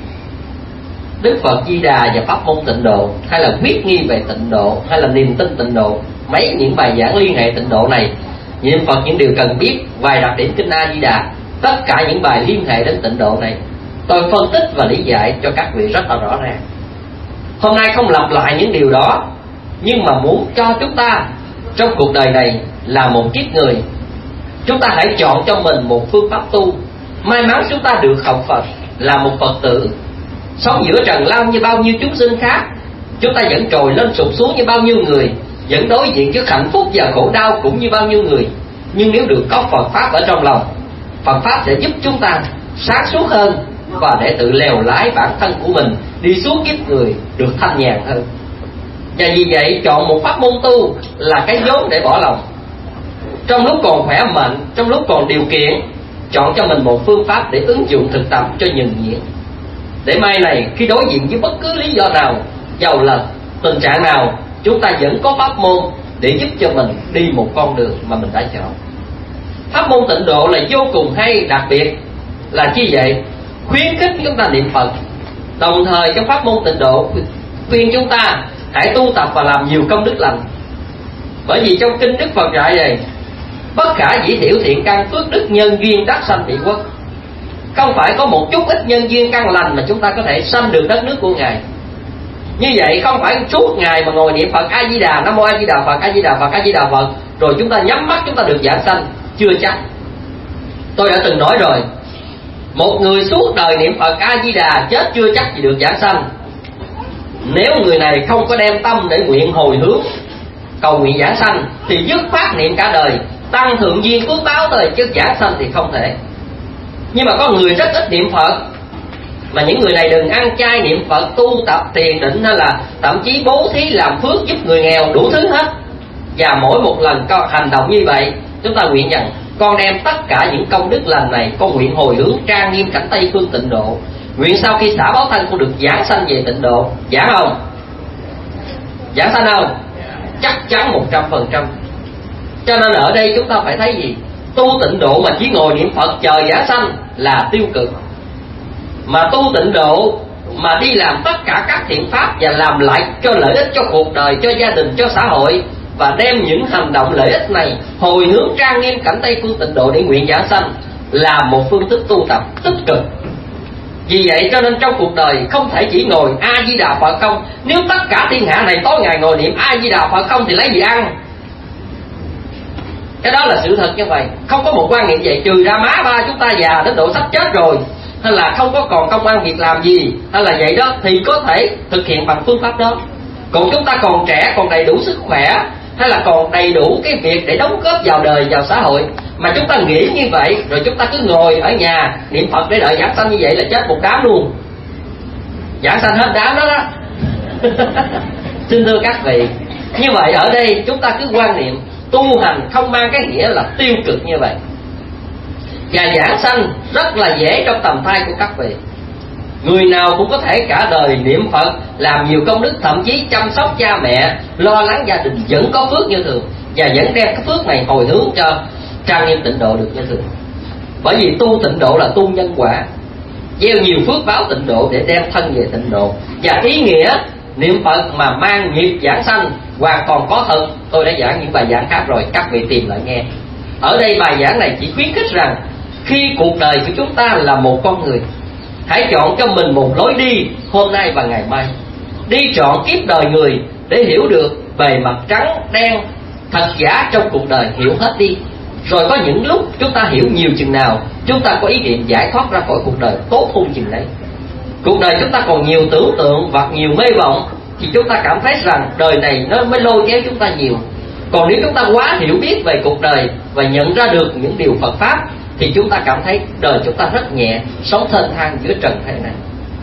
Đức Phật Di Đà và pháp môn tịnh độ, hay là quyết nghi về tịnh độ, hay là niềm tin tịnh độ, mấy những bài giảng liên hệ tịnh độ này, niệm Phật những điều cần biết, vài đặc điểm kinh A Di Đà, tất cả những bài liên hệ đến tịnh độ này tôi phân tích và lý giải cho các vị rất là rõ ràng. Hôm nay không lặp lại những điều đó, nhưng mà muốn cho chúng ta trong cuộc đời này là một kiếp người, chúng ta hãy chọn cho mình một phương pháp tu. May mắn chúng ta được học Phật, là một Phật tử, sống giữa trần lao như bao nhiêu chúng sinh khác. Chúng ta vẫn trồi lên sụp xuống như bao nhiêu người, vẫn đối diện trước hạnh phúc và khổ đau cũng như bao nhiêu người. Nhưng nếu được có Phật Pháp ở trong lòng, Phật Pháp sẽ giúp chúng ta sáng suốt hơn, và để tự lèo lái bản thân của mình đi xuống kiếp người được thanh nhàn hơn. Và vì vậy chọn một pháp môn tu là cái vốn để bỏ lòng. Trong lúc còn khỏe mạnh, trong lúc còn điều kiện, chọn cho mình một phương pháp để ứng dụng thực tập cho nhuần nhuyễn, để mai này khi đối diện với bất cứ lý do nào, dầu là tình trạng nào, chúng ta vẫn có pháp môn để giúp cho mình đi một con đường mà mình đã chọn. Pháp môn tịnh độ là vô cùng hay, đặc biệt là chi vậy? Khuyến khích chúng ta niệm Phật. Đồng thời trong pháp môn tịnh độ khuyên chúng ta hãy tu tập và làm nhiều công đức lành. Bởi vì trong kinh Đức Phật dạy này, bất khả dĩ thiểu thiện căn phước đức nhân duyên đắc sanh vị quốc. Không phải có một chút ít nhân duyên căn lành mà chúng ta có thể sanh được đất nước của Ngài. Như vậy không phải suốt ngày mà ngồi niệm Phật A Di Đà, Nam Mô A Di Đà Phật, A Di Đà Phật, A Di Đà Phật, rồi chúng ta nhắm mắt chúng ta được giảng sanh. Chưa chắc. Tôi đã từng nói rồi, một người suốt đời niệm Phật A Di Đà chết chưa chắc gì được giảng sanh. Nếu người này không có đem tâm để nguyện hồi hướng cầu nguyện giảng sanh thì dứt khoát niệm cả đời, tăng thượng duyên phước báo thôi, chứ giảng sanh thì không thể. Nhưng mà có người rất ít niệm Phật, mà những người này đừng ăn chay niệm Phật, tu tập thiền định, hay là thậm chí bố thí làm phước giúp người nghèo, đủ thứ hết. Và mỗi một lần hành động như vậy, chúng ta nguyện rằng con đem tất cả những công đức lành này, con nguyện hồi hướng trang nghiêm cảnh Tây phương tịnh độ, nguyện sau khi xả báo thân con được giảng sanh về tịnh độ. Giảng không? Giảng sanh không? Chắc chắn 100%. Cho nên ở đây chúng ta phải thấy gì? Tu tịnh độ mà chỉ ngồi niệm Phật chờ giảng sanh là tiêu cực. Mà tu tịnh độ mà đi làm tất cả các thiện pháp và làm lại cho lợi ích cho cuộc đời, cho gia đình, cho xã hội, và đem những hành động lợi ích này hồi hướng trang nghiêm cảnh Tây phương tịnh độ để nguyện giảng sanh là một phương thức tu tập tích cực. Vì vậy cho nên trong cuộc đời không thể chỉ ngồi A Di Đà Phật không. Nếu tất cả thiên hạ này tối ngày ngồi niệm A Di Đà Phật không thì lấy gì ăn? Cái đó là sự thật như vậy. Không có một quan niệm vậy, trừ ra má ba chúng ta già đến độ sắp chết rồi, hay là không có còn công ăn việc làm gì, hay là vậy đó, thì có thể thực hiện bằng phương pháp đó. Còn chúng ta còn trẻ, còn đầy đủ sức khỏe, hay là còn đầy đủ cái việc để đóng góp vào đời, vào xã hội, mà chúng ta nghĩ như vậy, rồi chúng ta cứ ngồi ở nhà niệm Phật để đợi giảng sanh, như vậy là chết một đám luôn. Giảng sanh hết đám đó đó. Xin thưa các vị, như vậy ở đây chúng ta cứ quan niệm tu hành không mang cái nghĩa là tiêu cực như vậy. Và giảng sanh rất là dễ trong tầm tay của các vị. Người nào cũng có thể cả đời niệm Phật, làm nhiều công đức, thậm chí chăm sóc cha mẹ, lo lắng gia đình, vẫn có phước như thường, và vẫn đem cái phước này hồi hướng cho trang nghiêm tịnh độ được như thường. Bởi vì tu tịnh độ là tu nhân quả, gieo nhiều phước báo tịnh độ để đem thân về tịnh độ. Và ý nghĩa niệm Phật mà mang nghiệp giảng sanh hoàn toàn có thật. Tôi đã giảng những bài giảng khác rồi, các vị tìm lại nghe. Ở đây bài giảng này chỉ khuyến khích rằng khi cuộc đời của chúng ta là một con người, hãy chọn cho mình một lối đi hôm nay và ngày mai. Đi trọn kiếp đời người để hiểu được bề mặt trắng đen thật giả trong cuộc đời, hiểu hết đi. Rồi có những lúc chúng ta hiểu nhiều chừng nào, chúng ta có ý niệm giải thoát ra khỏi cuộc đời tốt hơn chừng đấy. Cuộc đời chúng ta còn nhiều tưởng tượng và nhiều mê vọng, thì chúng ta cảm thấy rằng đời này nó mới lôi kéo chúng ta nhiều. Còn nếu chúng ta quá hiểu biết về cuộc đời và nhận ra được những điều Phật Pháp, thì chúng ta cảm thấy đời chúng ta rất nhẹ, sống thênh thang giữa trần thế này.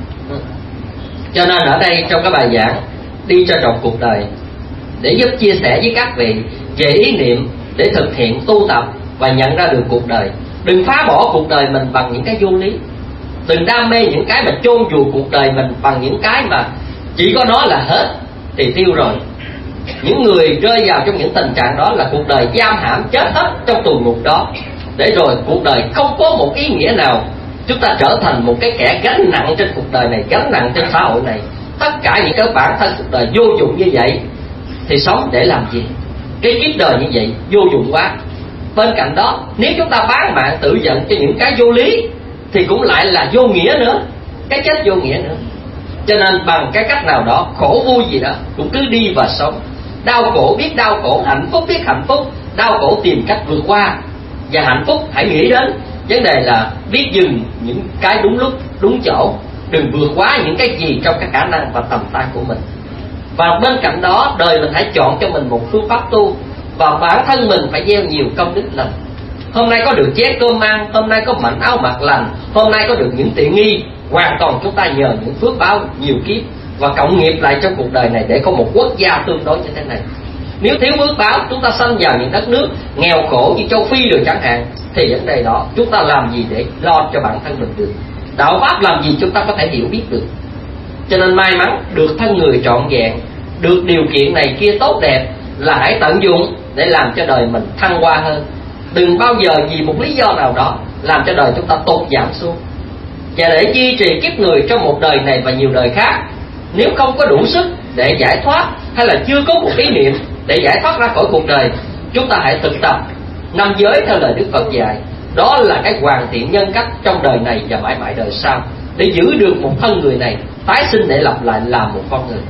Cho nên ở đây trong cái bài giảng đi cho trọn cuộc đời, để giúp chia sẻ với các vị về ý niệm để thực hiện tu tập và nhận ra được cuộc đời. Đừng phá bỏ cuộc đời mình bằng những cái vô lý, đừng đam mê những cái mà chôn vùi cuộc đời mình bằng những cái mà chỉ có nó là hết thì tiêu rồi. Những người rơi vào trong những tình trạng đó là cuộc đời giam hãm chết hết trong tù ngục đó, để rồi cuộc đời không có một ý nghĩa nào. Chúng ta trở thành một cái kẻ gánh nặng trên cuộc đời này, gánh nặng trên xã hội này. Tất cả những cái bản thân cuộc đời vô dụng như vậy thì sống để làm gì? Cái kiếp đời như vậy vô dụng quá. Bên cạnh đó, nếu chúng ta bán mạng tự giận cho những cái vô lý thì cũng lại là vô nghĩa nữa, cái chết vô nghĩa nữa. Cho nên bằng cái cách nào đó, khổ vui gì đó cũng cứ đi và sống. Đau khổ biết đau khổ, hạnh phúc biết hạnh phúc. Đau khổ tìm cách vượt qua, và hạnh phúc hãy nghĩ đến vấn đề là biết dừng những cái đúng lúc đúng chỗ, đừng vượt quá những cái gì trong cái khả năng và tầm tay của mình. Và bên cạnh đó, đời mình hãy chọn cho mình một phương pháp tu, và bản thân mình phải gieo nhiều công đức lành. Hôm nay có được chén cơm ăn, hôm nay có mảnh áo mặc lành, hôm nay có được những tiện nghi, hoàn toàn chúng ta nhờ những phước báo nhiều kiếp và cộng nghiệp lại trong cuộc đời này để có một quốc gia tương đối như thế này. Nếu thiếu phước báo, chúng ta sanh vào những đất nước nghèo khổ như châu Phi rồi chẳng hạn, thì vấn đề đó chúng ta làm gì để lo cho bản thân mình được? Đạo Pháp làm gì chúng ta có thể hiểu biết được? Cho nên may mắn được thân người trọn vẹn, được điều kiện này kia tốt đẹp là hãy tận dụng để làm cho đời mình thăng hoa hơn. Đừng bao giờ vì một lý do nào đó làm cho đời chúng ta tụt giảm xuống. Và để duy trì kiếp người trong một đời này và nhiều đời khác, nếu không có đủ sức để giải thoát, hay là chưa có một ý niệm để giải thoát ra khỏi cuộc đời, chúng ta hãy thực tập 5 giới theo lời Đức Phật dạy. Đó là cái hoàn thiện nhân cách trong đời này và mãi mãi đời sau, để giữ được một thân người này tái sinh để lặp lại làm một con người.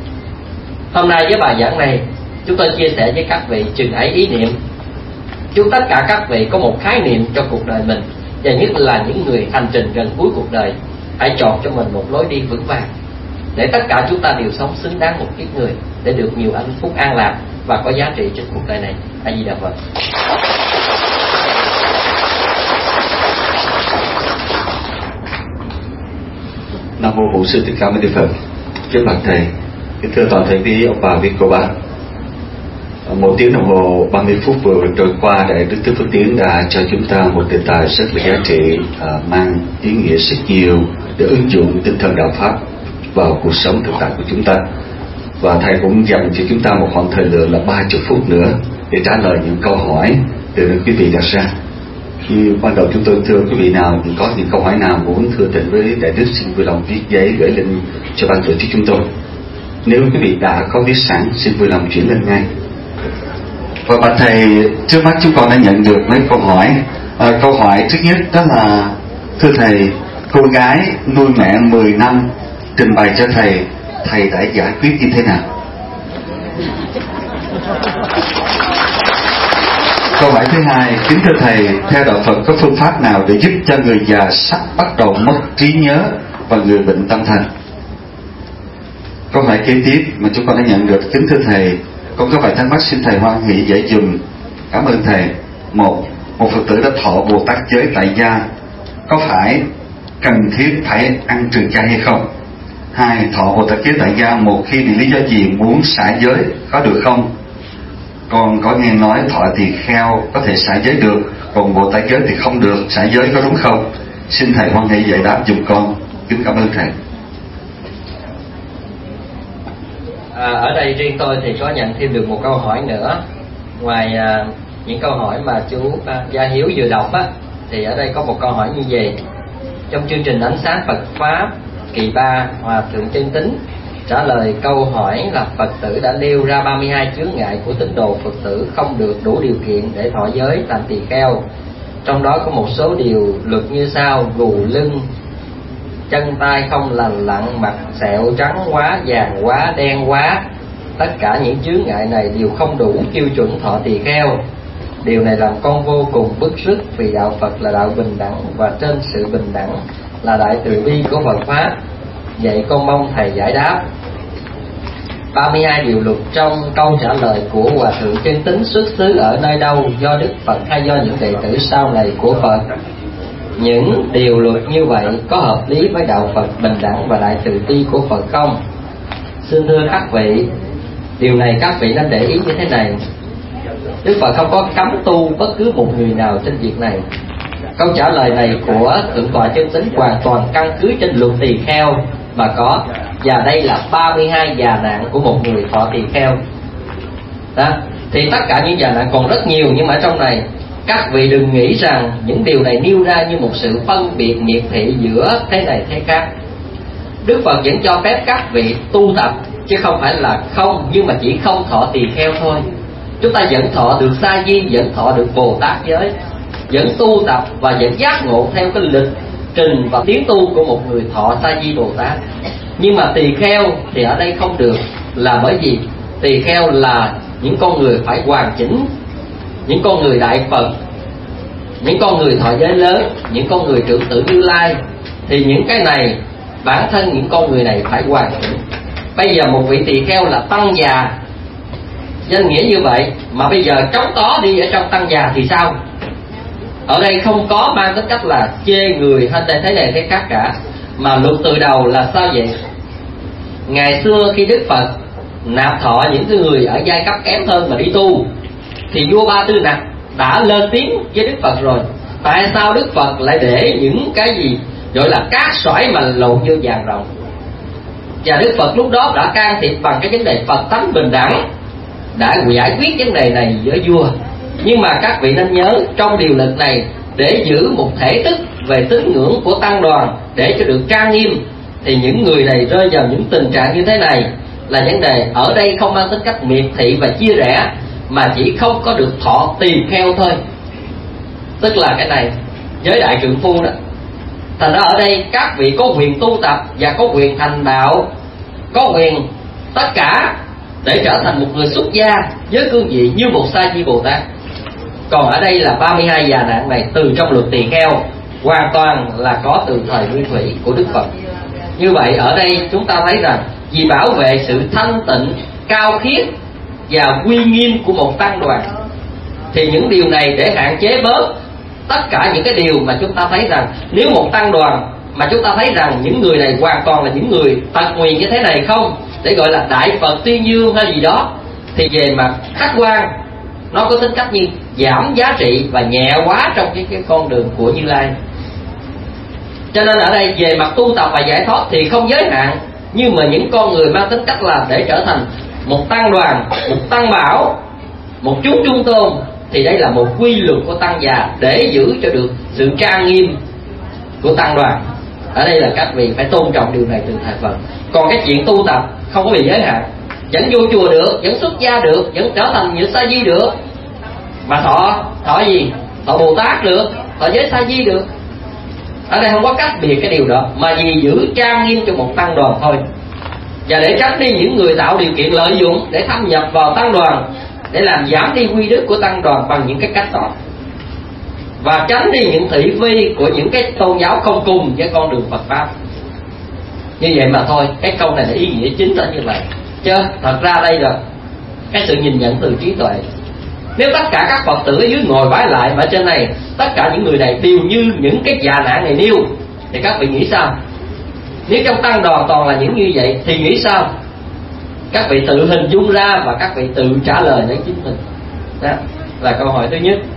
Hôm nay với bài giảng này, chúng tôi chia sẻ với các vị chừng ấy ý niệm. Chúc tất cả các vị có một khái niệm cho cuộc đời mình, và nhất là những người hành trình gần cuối cuộc đời, hãy chọn cho mình một lối đi vững vàng, để tất cả chúng ta đều sống xứng đáng một kiếp người, để được nhiều hạnh phúc an lạc và có giá trị trên cuộc đời này. A Di Đà Phật. Nam mô Bổn Sư Thích Ca Mâu Ni Phật. Kính bạch thầy, kính thưa toàn thể quý ông bà, quý cô bác. 1 tiếng đồng hồ 30 phút vừa trôi qua, Đại Đức Thích Phước Tiến đã cho chúng ta một đề tài rất là giá trị, mang ý nghĩa rất nhiều để ứng dụng tinh thần đạo Pháp vào cuộc sống thực tại của chúng ta. Và thầy cũng dành cho chúng ta một khoảng thời lượng là 30 phút nữa để trả lời những câu hỏi từ quý vị đặt ra. Khi ban đầu chúng tôi thưa quý vị nào có những câu hỏi nào muốn thưa thỉnh với Đại Đức, xin vui lòng viết giấy gửi lên cho ban tổ chức chúng tôi. Nếu quý vị đã có viết sẵn, xin vui lòng chuyển lên ngay. Và bạch thầy, trước mắt chúng con đã nhận được mấy câu hỏi. Câu hỏi thứ nhất đó là: thưa thầy, cô gái nuôi mẹ 10 năm trình bày cho thầy, thầy đã giải quyết như thế nào? Câu hỏi thứ hai: kính thưa thầy, theo đạo Phật có phương pháp nào để giúp cho người già sắp bắt đầu mất trí nhớ và người bệnh tâm thần? Câu hỏi kế tiếp mà chúng con đã nhận được: kính thưa thầy, con có vài thắc mắc, xin thầy hoan hỷ giải dùm. Cảm ơn thầy. Một Phật tử đã thọ Bồ Tát giới tại gia, có phải cần thiết phải ăn trừ chay hay không? 2. Thọ Bồ Tát giới tại gia một khi vì lý do gì muốn xả giới có được không? Con có nghe nói thọ tỳ kheo có thể xả giới được, còn Bồ Tát giới thì không được xả giới, có đúng không? Xin thầy hoan hỷ giải đáp dùm con. Kính cảm ơn thầy. Ở đây riêng tôi thì có nhận thêm được một câu hỏi nữa. Ngoài những câu hỏi mà chú Gia Hiếu vừa đọc á, thì ở đây có một câu hỏi như vậy. Trong chương trình Ánh Sáng Phật Pháp kỳ 3, Hòa Thượng Chân Tín trả lời câu hỏi là Phật tử đã nêu ra 32 chướng ngại của tín đồ Phật tử không được đủ điều kiện để thọ giới làm tỳ kheo. Trong đó có một số điều luật như sau: gù lưng, chân tay không lành lặn, mặt sẹo trắng quá, vàng quá, đen quá. Tất cả những chướng ngại này đều không đủ tiêu chuẩn thọ tỳ kheo. Điều này làm con vô cùng bức rứt, vì đạo Phật là đạo bình đẳng, và trên sự bình đẳng là đại từ bi của Phật Pháp. Vậy con mong thầy giải đáp 32 điều luật trong câu trả lời của Hòa Thượng Chân Tín xuất xứ ở nơi đâu, do Đức Phật hay do những đệ tử sau này của Phật? Những điều luật như vậy có hợp lý với đạo Phật bình đẳng và đại từ bi của Phật không? Xin thưa các vị, điều này các vị nên để ý như thế này. Đức Phật không có cấm tu bất cứ một người nào trên việc này. Câu trả lời này của Thượng tọa Chân Tín hoàn toàn căn cứ trên luật tỳ kheo mà có, và đây là 32 già nạn của một người thọ tỳ kheo. Đó. Thì tất cả những già nạn còn rất nhiều, nhưng mà ở trong này các vị đừng nghĩ rằng những điều này nêu ra như một sự phân biệt miệt thị giữa thế này thế khác. Đức Phật vẫn cho phép các vị tu tập, chứ không phải là không, nhưng mà chỉ không thọ tỳ kheo thôi. Chúng ta vẫn thọ được sa di, vẫn thọ được Bồ Tát giới, vẫn tu tập và vẫn giác ngộ theo cái lịch trình và tiến tu của một người thọ sa di Bồ Tát. Nhưng mà tỳ kheo thì ở đây không được, là bởi vì tỳ kheo là những con người phải hoàn chỉnh, những con người đại Phật, những con người thọ giới lớn, những con người trưởng tử Như Lai. Thì những cái này bản thân những con người này phải hoàn chỉnh. Bây giờ một vị tỳ kheo là tăng già, danh nghĩa như vậy, mà bây giờ trống tó đi ở trong tăng già thì sao? Ở đây không có mang tính cách là chê người hay thế này thế khác cả, mà luật từ đầu là sao vậy? Ngày xưa khi Đức Phật nạp thọ những người ở giai cấp kém hơn mà đi tu, thì vua Ba Tư Nặc đã lên tiếng với Đức Phật rồi. Tại sao Đức Phật lại để những cái gì gọi là cát sỏi mà lộn vô vàng rồng? Và Đức Phật lúc đó đã can thiệp bằng cái vấn đề Phật tánh bình đẳng, đã giải quyết vấn đề này với vua. Nhưng mà các vị nên nhớ, trong điều luật này để giữ một thể thức về tín ngưỡng của tăng đoàn để cho được trang nghiêm, thì những người này rơi vào những tình trạng như thế này là vấn đề ở đây không mang tính cách miệt thị và chia rẽ, mà chỉ không có được thọ tỳ kheo thôi. Tức là cái này giới đại trượng phu đó. Thành ra ở đây các vị có quyền tu tập và có quyền thành đạo, có quyền tất cả để trở thành một người xuất gia với cương vị như một sa di Bồ Tát. Còn ở đây là 32 già nạn này từ trong luật tỳ kheo, hoàn toàn là có từ thời Nguyên Thủy của Đức Phật. Như vậy ở đây chúng ta thấy rằng vì bảo vệ sự thanh tịnh, cao khiết và uy nghiêm của một tăng đoàn, thì những điều này để hạn chế bớt tất cả những cái điều mà chúng ta thấy rằng nếu một tăng đoàn mà chúng ta thấy rằng những người này hoàn toàn là những người tật nguyền như thế này không, để gọi là đại Phật tuyên dương hay gì đó, thì về mặt khách quan nó có tính cách như giảm giá trị và nhẹ quá trong cái con đường của Như Lai. Cho nên ở đây về mặt tu tập và giải thoát thì không giới hạn, nhưng mà những con người mang tính cách là để trở thành một tăng đoàn, một tăng bảo, một chúng trung tôn, thì đây là một quy luật của tăng già để giữ cho được sự trang nghiêm của tăng đoàn. Ở đây là các vị phải tôn trọng điều này từ thời Phật. Còn cái chuyện tu tập không có bị giới hạn, vẫn vô chùa được, vẫn xuất gia được, vẫn trở thành những sa di được, mà thọ gì? Thọ Bồ Tát được, thọ giới sa di được. Ở đây không có cách biệt cái điều đó, mà vì giữ trang nghiêm cho một tăng đoàn thôi, và để tránh đi những người tạo điều kiện lợi dụng để thâm nhập vào tăng đoàn, để làm giảm đi quy đức của tăng đoàn bằng những cái cách đó, và tránh đi những thị phi của những cái tôn giáo không cùng với con đường Phật pháp. Như vậy mà thôi, cái câu này là ý nghĩa chính là như vậy. Chứ thật ra đây là cái sự nhìn nhận từ trí tuệ. Nếu tất cả các Phật tử ở dưới ngồi bái lại mà trên này tất cả những người này đều như những cái già nạn này nêu, thì các vị nghĩ sao? Nếu trong tăng đoàn toàn là những như vậy thì nghĩ sao? Các vị tự hình dung ra và các vị tự trả lời lấy chính mình. Đó là câu hỏi thứ nhất.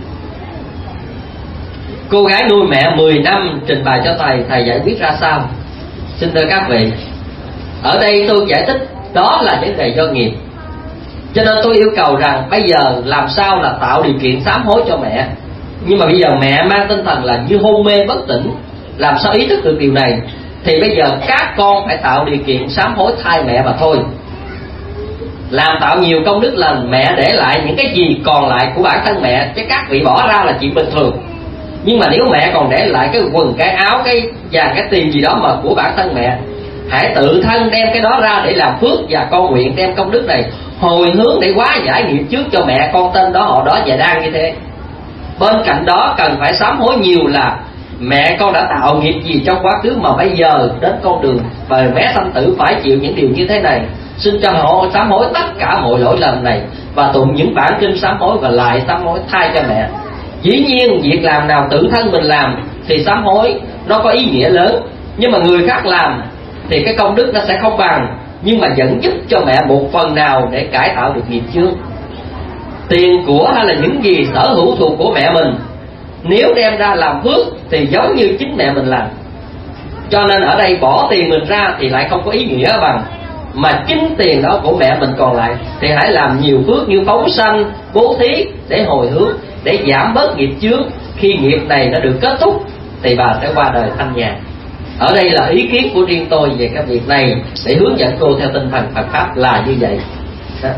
Cô gái nuôi mẹ 10 năm trình bày cho thầy, thầy giải quyết ra sao? Xin thưa các vị, ở đây tôi giải thích Đó là vấn đề do nghiệp. Cho nên tôi yêu cầu rằng bây giờ làm sao là tạo điều kiện sám hối cho mẹ. Nhưng mà bây giờ mẹ mang tinh thần là như hôn mê bất tỉnh, làm sao ý thức được điều này? Thì bây giờ các con phải tạo điều kiện sám hối thay mẹ mà thôi. Làm tạo nhiều công đức lành, mẹ để lại những cái gì còn lại của bản thân mẹ, chứ các vị bỏ ra là chuyện bình thường. Nhưng mà nếu mẹ còn để lại cái quần, cái áo, cái vàng, cái tiền gì đó mà của bản thân mẹ, hãy tự thân đem cái đó ra để làm phước, và con nguyện đem công đức này hồi hướng để hóa giải nghiệp trước cho mẹ con tên đó, họ đó và đang như thế. Bên cạnh đó cần phải sám hối nhiều là mẹ con đã tạo nghiệp gì trong quá khứ mà bây giờ đến con đường và mẹ sanh tử phải chịu những điều như thế này. Xin cho họ sám hối tất cả mọi lỗi lầm này và tụng những bản kinh sám hối và lại sám hối thay cho mẹ. Dĩ nhiên việc làm nào tự thân mình làm thì sám hối nó có ý nghĩa lớn, nhưng mà người khác làm thì cái công đức nó sẽ không bằng, nhưng mà vẫn giúp cho mẹ một phần nào để cải tạo được nghiệp chướng. Tiền của hay là những gì sở hữu thuộc của mẹ mình, nếu đem ra làm phước thì giống như chính mẹ mình làm. Cho nên ở đây bỏ tiền mình ra thì lại không có ý nghĩa bằng, mà chính tiền đó của mẹ mình còn lại thì hãy làm nhiều phước như phóng sanh, bố thí để hồi hướng, để giảm bớt nghiệp chướng. Khi nghiệp này nó được kết thúc thì bà sẽ qua đời thanh nhàn. Ở đây là ý kiến của riêng tôi về cái việc này, để hướng dẫn cô theo tinh thần Phật pháp là như vậy đó.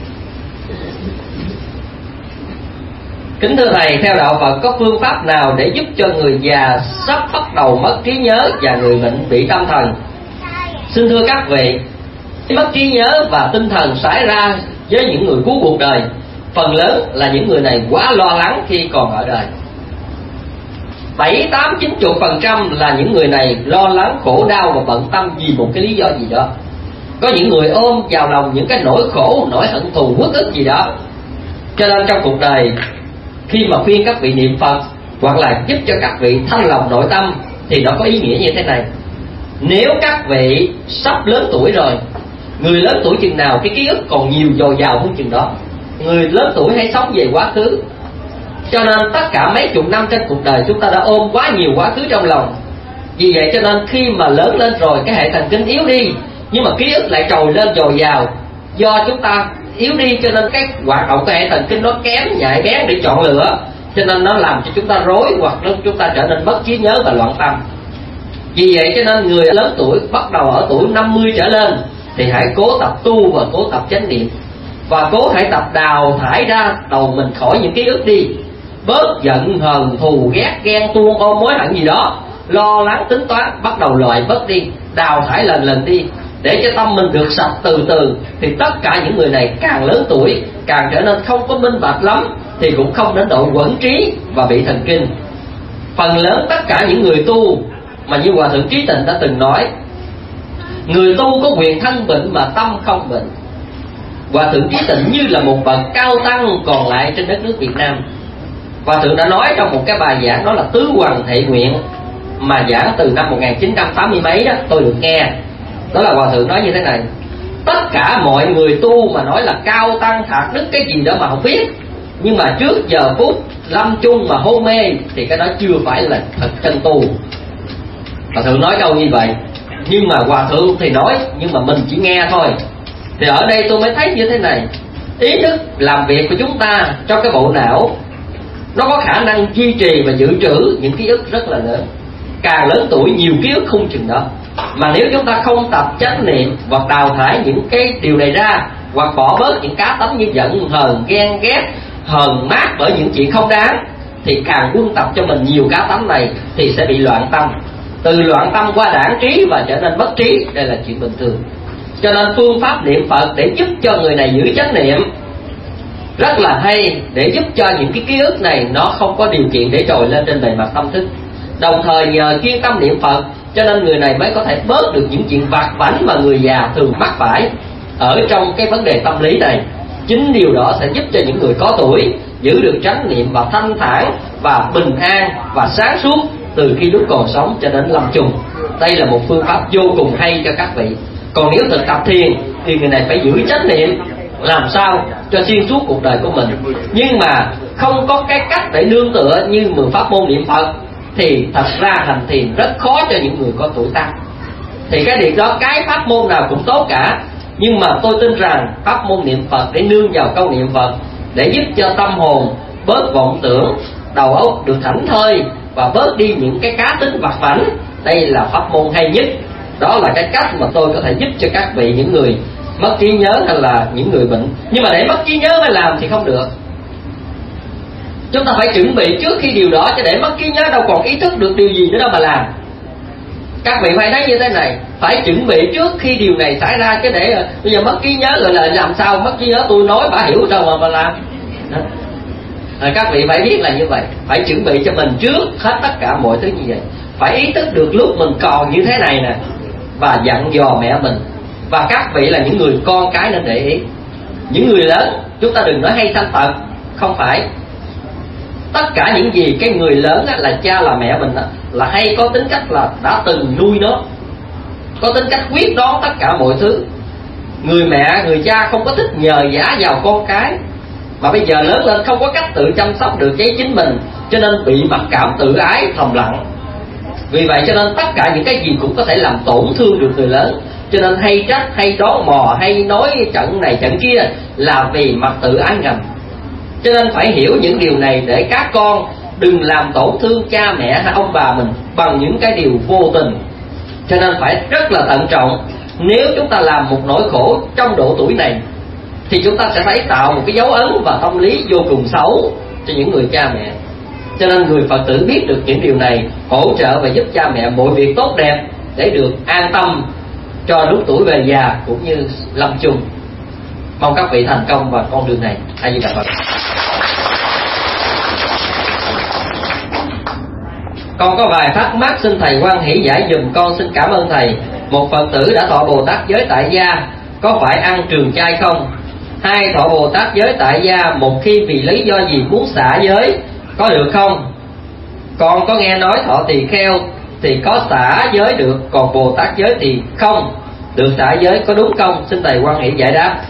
Kính thưa thầy, theo đạo Phật có phương pháp nào để giúp cho người già sắp bắt đầu mất trí nhớ và người bệnh bị tâm thần? Xin thưa các vị, mất trí nhớ và tinh thần xảy ra với những người cuối cuộc đời, phần lớn là những người này quá lo lắng khi còn ở đời. 7-8-90% là những người này lo lắng, khổ đau và bận tâm vì một cái lý do gì đó. Có những người ôm vào lòng những cái nỗi khổ, nỗi hận thù, uất ức gì đó. Cho nên trong cuộc đời, khi mà khuyên các vị niệm Phật hoặc là giúp cho các vị thanh lọc nội tâm thì nó có ý nghĩa như thế này. Nếu các vị sắp lớn tuổi rồi, người lớn tuổi chừng nào cái ký ức còn nhiều dồi dào hơn chừng đó. Người lớn tuổi hay sống về quá khứ, cho nên tất cả mấy chục năm trên cuộc đời chúng ta đã ôm quá nhiều quá khứ trong lòng. Vì vậy cho nên khi mà lớn lên rồi, cái hệ thần kinh yếu đi, nhưng mà ký ức lại trồi lên dồi dào. Do chúng ta yếu đi cho nên cái hoạt động của hệ thần kinh nó kém, nhạy bén để chọn lựa, cho nên nó làm cho chúng ta rối, hoặc chúng ta trở nên mất trí nhớ và loạn tâm. Vì vậy cho nên người lớn tuổi, bắt đầu ở tuổi 50 trở lên, thì hãy cố tập tu và cố tập chánh niệm, và cố hãy tập đào thải ra đầu mình khỏi những ký ức đi. Bớt giận hờn thù ghét ghen tuông ôm mối hận gì đó, lo lắng tính toán, bắt đầu loại bớt đi, đào thải lần lần đi, để cho tâm mình được sạch từ từ. Thì tất cả những người này càng lớn tuổi càng trở nên không có minh bạch lắm, thì cũng không đến độ quẩn trí và bị thần kinh. Phần lớn tất cả những người tu mà như Hòa Thượng Trí Tịnh đã từng nói, người tu có quyền thân bệnh mà tâm không bệnh. Hòa Thượng Trí Tịnh như là một bậc cao tăng còn lại trên đất nước Việt Nam. Hòa Thượng đã nói trong một cái bài giảng, đó là Tứ Hoằng Thệ Nguyện, mà giảng từ năm 1980 mấy đó, tôi được nghe. Đó là Hòa Thượng nói như thế này: tất cả mọi người tu mà nói là cao tăng thạc đức cái gì đó mà không biết, nhưng mà trước giờ phút lâm chung mà hôn mê thì cái đó chưa phải là thật chân tu. Hòa Thượng nói câu như vậy, nhưng mà Hòa Thượng thì nói, nhưng mà mình chỉ nghe thôi. Thì ở đây tôi mới thấy như thế này: ý thức làm việc của chúng ta trong cái bộ não, nó có khả năng duy trì và dự trữ những ký ức rất là lớn. Càng lớn tuổi nhiều ký ức không chừng đó. Mà nếu chúng ta không tập chánh niệm hoặc đào thải những cái điều này ra, hoặc bỏ bớt những cá tánh như giận hờn ghen ghét, hờn mát bởi những chuyện không đáng, thì càng quân tập cho mình nhiều cá tánh này thì sẽ bị loạn tâm. Từ loạn tâm qua đãng trí và trở nên mất trí, đây là chuyện bình thường. Cho nên phương pháp niệm Phật để giúp cho người này giữ chánh niệm rất là hay, để giúp cho những cái ký ức này nó không có điều kiện để trồi lên trên bề mặt tâm thức. Đồng thời nhờ chuyên tâm niệm Phật cho nên người này mới có thể bớt được những chuyện vặt vãnh mà người già thường mắc phải ở trong cái vấn đề tâm lý này. Chính điều đó sẽ giúp cho những người có tuổi giữ được chánh niệm và thanh thản và bình an và sáng suốt từ khi lúc còn sống cho đến lâm chung. Đây là một phương pháp vô cùng hay cho các vị. Còn nếu thực tập thiền thì người này phải giữ chánh niệm làm sao cho xuyên suốt cuộc đời của mình. Nhưng mà không có cái cách để nương tựa như 10 pháp môn niệm Phật thì thật ra hành thiền rất khó cho những người có tuổi tác. Thì cái việc đó, cái pháp môn nào cũng tốt cả, Nhưng mà tôi tin rằng pháp môn niệm Phật để nương vào câu niệm Phật, để giúp cho tâm hồn bớt vọng tưởng, đầu óc được thảnh thơi và bớt đi những cái cá tính vặt vãnh, đây là pháp môn hay nhất. Đó là cái cách mà tôi có thể giúp cho các vị, những người mất trí nhớ hay là những người bệnh. Nhưng mà để mất trí nhớ mới làm thì không được. Chúng ta phải chuẩn bị trước khi điều đó, chứ để mất trí nhớ đâu còn ý thức được điều gì nữa đâu mà làm. Các vị phải thấy như thế này, phải chuẩn bị trước khi điều này xảy ra, chứ để bây giờ mất trí nhớ rồi là làm sao mất trí nhớ, tôi nói bà hiểu đâu mà làm. Các vị phải biết là như vậy, phải chuẩn bị cho mình trước hết tất cả mọi thứ như vậy. Phải ý thức được lúc mình còn như thế này nè, và dặn dò mẹ mình. Và các vị là những người con cái nên để ý. Những người lớn, chúng ta đừng nói hay sanh tật, không phải. Tất cả những gì cái người lớn á, là cha là mẹ mình á, là hay có tính cách là đã từng nuôi nó, có tính cách quyết đoán tất cả mọi thứ. Người mẹ, người cha không có thích nhờ vả vào con cái, mà bây giờ lớn lên không có cách tự chăm sóc được cái chính mình, cho nên bị mặc cảm tự ái thầm lặng. Vì vậy cho nên tất cả những cái gì cũng có thể làm tổn thương được người lớn. Cho nên hay trách, hay đoán mò, hay nói trận này trận kia là vì mặt tự ái ngầm. Cho nên phải hiểu những điều này để các con đừng làm tổn thương cha mẹ hay ông bà mình bằng những cái điều vô tình. Cho nên phải rất là thận trọng. Nếu chúng ta làm một nỗi khổ trong độ tuổi này thì chúng ta sẽ thấy tạo một cái dấu ấn và tâm lý vô cùng xấu cho những người cha mẹ. Cho nên người Phật tử biết được những điều này, hỗ trợ và giúp cha mẹ mọi việc tốt đẹp để được an tâm cho lúc tuổi về già cũng như lâm chung. Mong các vị thành công vào con đường này. A Di Đà Phật. Con có vài thắc mắc, xin thầy hoan hỷ giải dùm con, xin cảm ơn thầy. Một Phật tử đã thọ Bồ Tát giới tại gia, có phải ăn trường chay không? Hai, thọ Bồ Tát giới tại gia một khi vì lý do gì muốn xả giới, có được không? Con có nghe nói thọ tỳ kheo thì có xả giới được, còn Bồ Tát giới thì không được xả giới, có đúng không? Xin thầy hoan hỷ giải đáp.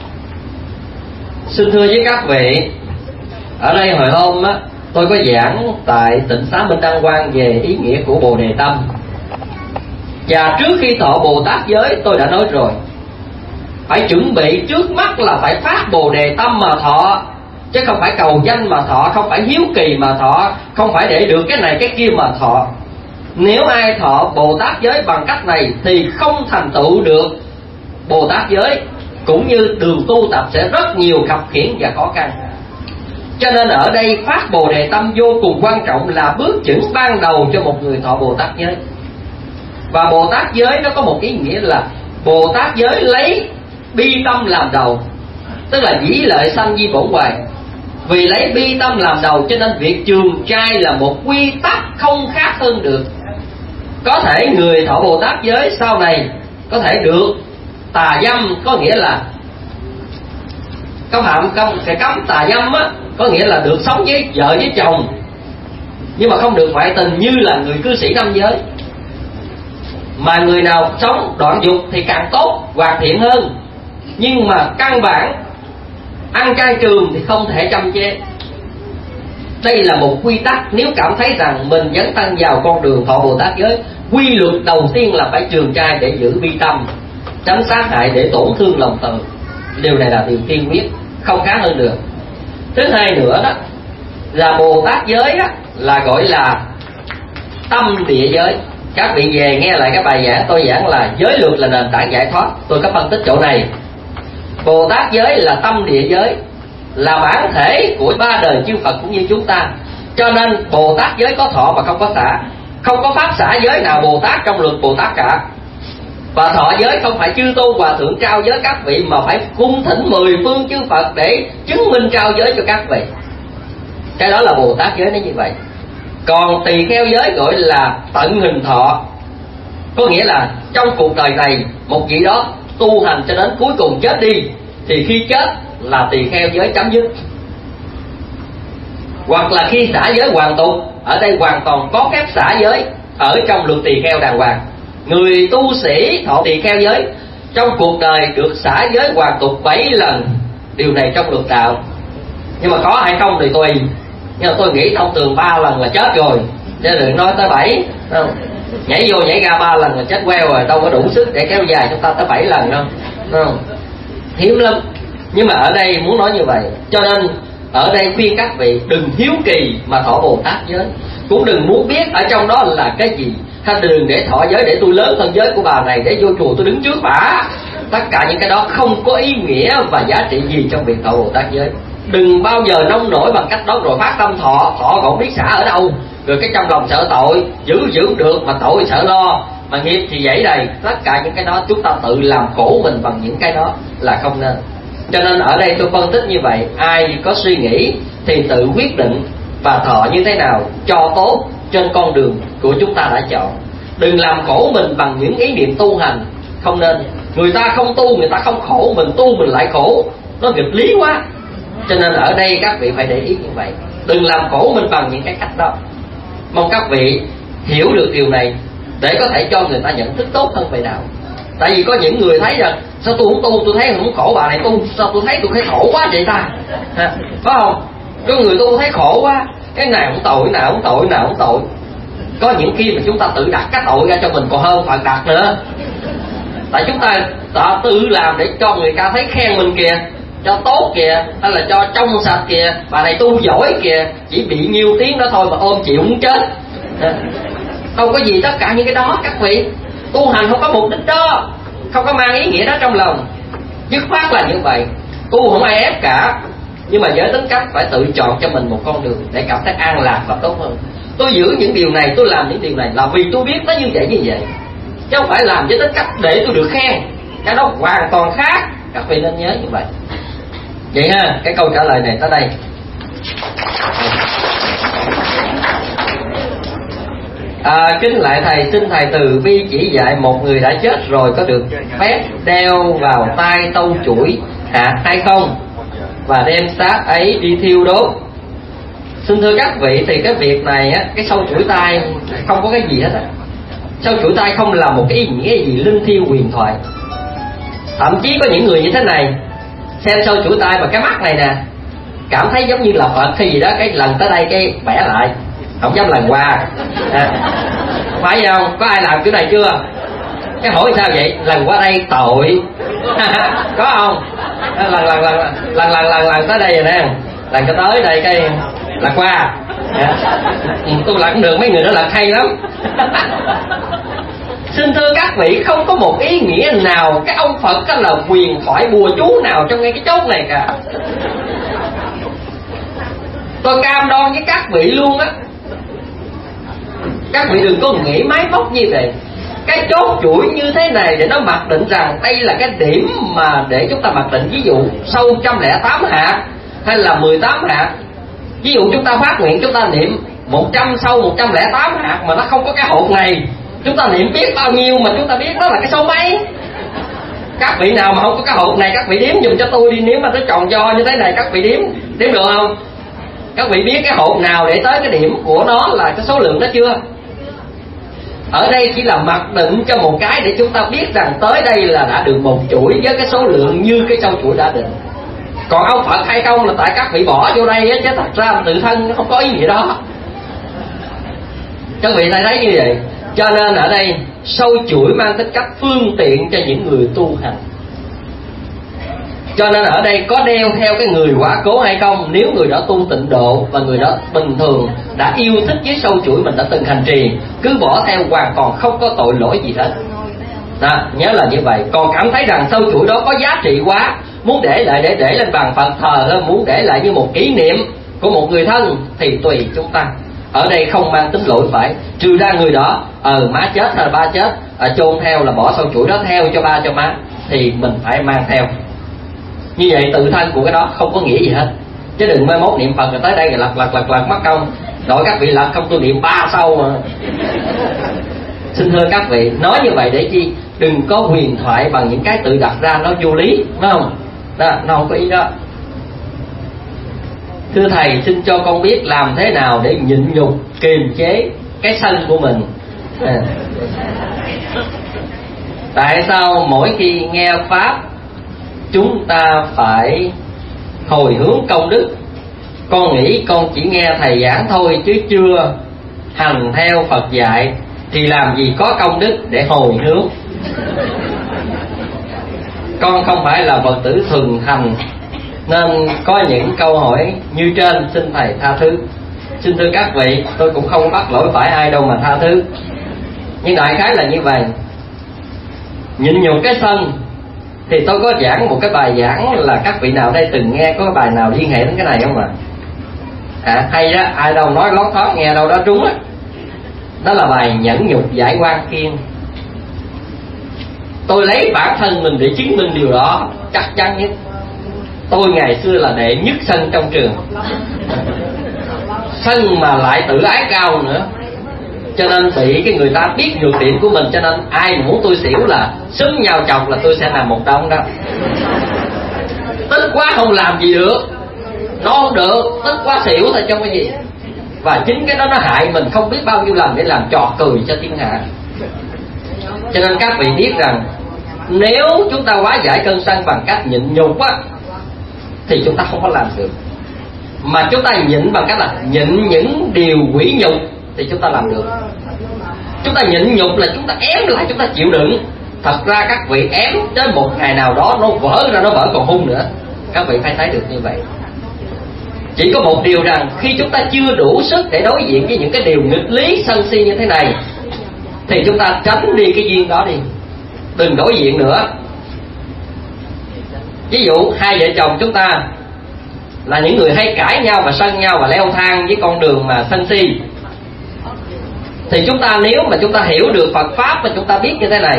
Xin thưa với các vị, ở đây hồi hôm á, tôi có giảng tại Tịnh Xá Minh Đăng Quang về ý nghĩa của Bồ Đề Tâm. Và trước khi thọ Bồ Tát giới tôi đã nói rồi, phải chuẩn bị trước mắt là phải phát Bồ Đề Tâm mà thọ, chứ không phải cầu danh mà thọ, không phải hiếu kỳ mà thọ, không phải để được cái này cái kia mà thọ. Nếu ai thọ Bồ Tát giới bằng cách này thì không thành tựu được Bồ Tát giới, cũng như đường tu tập sẽ rất nhiều khập khiễng và khó khăn. Cho nên ở đây phát Bồ Đề Tâm vô cùng quan trọng, là bước chững ban đầu cho một người thọ Bồ Tát giới. Và Bồ Tát giới nó có một ý nghĩa là Bồ Tát giới lấy bi tâm làm đầu, tức là dĩ lợi sanh di bổn hoài. Vì lấy bi tâm làm đầu cho nên việc trường trai là một quy tắc không khác hơn được. Có thể người thọ Bồ Tát giới sau này có thể được tà dâm, có nghĩa là sẽ cấm tà dâm á, có nghĩa là được sống với vợ với chồng, nhưng mà không được ngoại tình như là người cư sĩ nam giới. Mà người nào sống đoạn dục thì càng tốt, hoàn thiện hơn. Nhưng mà căn bản ăn chay trường thì không thể chăm chế. Đây là một quy tắc. Nếu cảm thấy rằng mình dấn thân vào con đường thọ Bồ Tát giới, quy luật đầu tiên là phải trường trai để giữ bi tâm, tránh sát hại để tổn thương lòng từ. Điều này là điều tiên quyết, không khác hơn được. Thứ hai nữa đó là Bồ Tát giới đó là gọi là tâm địa giới. Các vị về nghe lại cái bài giảng tôi giảng là giới luật là nền tảng giải thoát, tôi có phân tích chỗ này. Bồ Tát giới là tâm địa giới, là bản thể của ba đời chư Phật cũng như chúng ta. Cho nên Bồ Tát giới có thọ mà không có xả. Không có pháp xả giới nào Bồ Tát trong luật Bồ Tát cả. Và thọ giới không phải chư tôn hòa thượng trao giới các vị, mà phải cung thỉnh 10 phương chư Phật để chứng minh trao giới cho các vị. Cái đó là Bồ Tát giới nó như vậy. Còn tỳ kheo giới gọi là tận hình thọ, có nghĩa là trong cuộc đời này một vị đó tu hành cho đến cuối cùng chết đi, thì khi chết là tỳ kheo giới chấm dứt. Hoặc là khi xả giới hoàn tục, ở đây hoàn toàn có phép xả giới ở trong luật tỳ kheo đàng hoàng. Người tu sĩ thọ tỳ kheo giới trong cuộc đời được xả giới hoàn tục 7 lần. Điều này trong luật đạo. Nhưng mà có hay không thì tùy. Nhưng mà tôi nghĩ thông thường 3 lần là chết rồi, chứ đừng nói tới 7. Nhảy vô nhảy ra 3 lần là chết queo rồi, đâu có đủ sức để kéo dài chúng ta tới 7 lần đâu. không? Hiếm lắm. Nhưng mà ở đây muốn nói như vậy, cho nên ở đây khuyên các vị đừng hiếu kỳ mà thọ Bồ Tát giới, cũng đừng muốn biết ở trong đó là cái gì. Hay đừng để thọ giới để tôi lớn hơn giới của bà này, để vô chùa tôi đứng trước bà. Tất cả những cái đó không có ý nghĩa và giá trị gì trong việc thọ Bồ Tát giới. Đừng bao giờ nông nổi bằng cách đó rồi phát tâm thọ còn không biết xả ở đâu, rồi cái trong lòng sợ tội, giữ không được mà tội sợ lo, mà nghiệp thì dãy đầy. Tất cả những cái đó chúng ta tự làm khổ mình bằng những cái đó là không nên. Cho nên ở đây tôi phân tích như vậy, ai có suy nghĩ thì tự quyết định và thọ như thế nào cho tốt trên con đường của chúng ta đã chọn. Đừng làm khổ mình bằng những ý niệm tu hành, không nên. Người ta không tu, người ta không khổ, mình tu mình lại khổ, nó nghịch lý quá. Cho nên ở đây các vị phải để ý như vậy, đừng làm khổ mình bằng những cái cách đó. Mong các vị hiểu được điều này để có thể cho người ta nhận thức tốt hơn về đạo. Tại vì có những người thấy rằng sao tôi không tu, tôi thấy không khổ, bà này tu sao tôi thấy khổ quá vậy ta, phải không? Có người tu thấy khổ quá, cái này không tội, nào không tội, nào không tội. Có những khi mà chúng ta tự đặt cái tội ra cho mình còn hơn Phật đặt nữa. Tại chúng ta tự làm để cho người ta thấy khen mình kìa, cho tốt kìa, hay là cho trong sạch kìa, bà này tu giỏi kìa, chỉ bị nhiêu tiếng đó thôi mà ôm chịu không chết. Không có gì tất cả những cái đó các vị. Tu hành không có mục đích đó, không có mang ý nghĩa đó trong lòng. Dứt khoát là như vậy. Tu không ai ép cả, nhưng mà với tính cách phải tự chọn cho mình một con đường để cảm thấy an lạc và tốt hơn. Tôi giữ những điều này, tôi làm những điều này là vì tôi biết nó như vậy, chứ không phải làm với tính cách để tôi được khen. Cái đó hoàn toàn khác. Các vị nên nhớ như vậy. Vậy ha, cái câu trả lời này tới đây. Kính lại thầy, xin thầy từ bi chỉ dạy một người đã chết rồi có được phép đeo vào tay tâu chuỗi hạt hay không, và đem xác ấy đi thiêu đốt. Xin thưa các vị, thì cái việc này á, cái sâu chuỗi tay không có cái gì hết á. Sâu chuỗi tay không là một cái ý nghĩa gì linh thiêng huyền thoại. Thậm chí có những người như thế này xem sâu chuỗi tay và cái mắt này nè, cảm thấy giống như là Phật hay gì đó, cái lần tới đây cái bẻ lại, không dám lần qua. Phải không? Có ai làm kiểu này chưa? Cái hỏi sao vậy? Lần qua đây tội. Có không? Lần tới đây rồi nè, lần cho tới đây cái là qua. Tôi lật cũng được, mấy người đó lật hay lắm. Xin thưa các vị, không có một ý nghĩa nào cái ông Phật đó là huyền thoại bùa chú nào trong ngay cái chốt này cả. Tôi cam đoan với các vị luôn á, các vị đừng có nghĩ máy móc như vậy. Cái chốt chuỗi như thế này để nó mặc định rằng đây là cái điểm mà để chúng ta mặc định. Ví dụ sâu 108 hạt hay là 18 hạt. Ví dụ chúng ta phát nguyện, chúng ta niệm 100 sâu 108 hạt mà nó không có cái hột này, chúng ta niệm biết bao nhiêu mà chúng ta biết đó là cái số mấy. Các vị nào mà không có cái hột này, các vị đếm dùm cho tôi đi. Nếu mà nó tròn do như thế này, các vị đếm được không? Các vị biết cái hột nào để tới cái điểm của nó là cái số lượng đó chưa? Ở đây chỉ là mặc định cho một cái để chúng ta biết rằng tới đây là đã được một chuỗi với cái số lượng như cái sâu chuỗi đã định. Còn ông Phật hay không là tại các vị bỏ vô đây á, chứ thật ra tự thân nó không có ý nghĩa đó. Các vị thấy như vậy. Cho nên ở đây sâu chuỗi mang tính cách phương tiện cho những người tu hành. Cho nên ở đây có đeo theo cái người quả cố hay không, nếu người đó tu tịnh độ và người đó bình thường đã yêu thích với sâu chuỗi mình đã từng hành trì, cứ bỏ theo hoàn toàn không có tội lỗi gì hết. Nhớ là như vậy. Còn cảm thấy rằng sâu chuỗi đó có giá trị quá, muốn để lại để lên bàn Phật thờ hơn, muốn để lại như một kỷ niệm của một người thân thì tùy chúng ta. Ở đây không mang tính lỗi phải, trừ ra người đó má chết hay là ba chết, chôn theo là bỏ sâu chuỗi đó theo cho ba cho má thì mình phải mang theo. Như vậy tự thân của cái đó không có nghĩa gì hết. Chứ đừng mai mốt niệm Phật rồi tới đây rồi lật mất công. Đội các vị lật không, tôi niệm 3 sâu mà. Xin thưa các vị, nói như vậy để chi? Đừng có huyền thoại bằng những cái tự đặt ra nó vô lý, phải không? Đó, nó không có ý đó. Thưa thầy, xin cho con biết làm thế nào để nhịn nhục kiềm chế cái sân của mình. Tại sao mỗi khi nghe pháp chúng ta phải hồi hướng công đức? Con nghĩ con chỉ nghe thầy giảng thôi chứ chưa hành theo Phật dạy, thì làm gì có công đức để hồi hướng. Con không phải là Phật tử thuần thành, nên có những câu hỏi như trên xin thầy tha thứ. Xin thưa các vị, tôi cũng không bắt lỗi phải ai đâu mà tha thứ. Nhưng đại khái là như vậy. Nhịn nhục cái sân thì tôi có giảng một cái bài giảng, là các vị nào đây từng nghe có bài nào liên hệ đến cái này không ạ? Hay đó, ai đâu nói lót thót nghe đâu đó trúng á. Đó là bài nhẫn nhục giải quan kiên. Tôi lấy bản thân mình để chứng minh điều đó chắc chắn nhất. Tôi ngày xưa là đệ nhất sân trong trường, sân mà lại tự ái cao nữa, cho nên bị cái người ta biết nhược điểm của mình, cho nên ai muốn tôi xỉu là xúm nhau chọc là tôi sẽ làm một đống đó. Tức quá không làm gì được, nó không được, tức quá xỉu thôi trong cái gì. Và chính cái đó nó hại mình không biết bao nhiêu lần để làm trò cười cho thiên hạ. Cho nên các vị biết rằng nếu chúng ta hóa giải cơn sân bằng cách nhịn nhục á, thì chúng ta không có làm được. Mà chúng ta nhịn bằng cách là nhịn những điều quỷ nhục thì chúng ta làm được. Chúng ta nhịn nhục là chúng ta ém lại, chúng ta chịu đựng. Thật ra các vị ém đến một ngày nào đó nó vỡ ra, nó vỡ còn hung nữa. Các vị phải thấy được như vậy. Chỉ có một điều rằng khi chúng ta chưa đủ sức để đối diện với những cái điều nghịch lý sân si như thế này, thì chúng ta tránh đi cái duyên đó đi, đừng đối diện nữa. Ví dụ hai vợ chồng chúng ta là những người hay cãi nhau và sân nhau và leo thang với con đường mà sân si, thì chúng ta nếu mà chúng ta hiểu được Phật Pháp và chúng ta biết như thế này,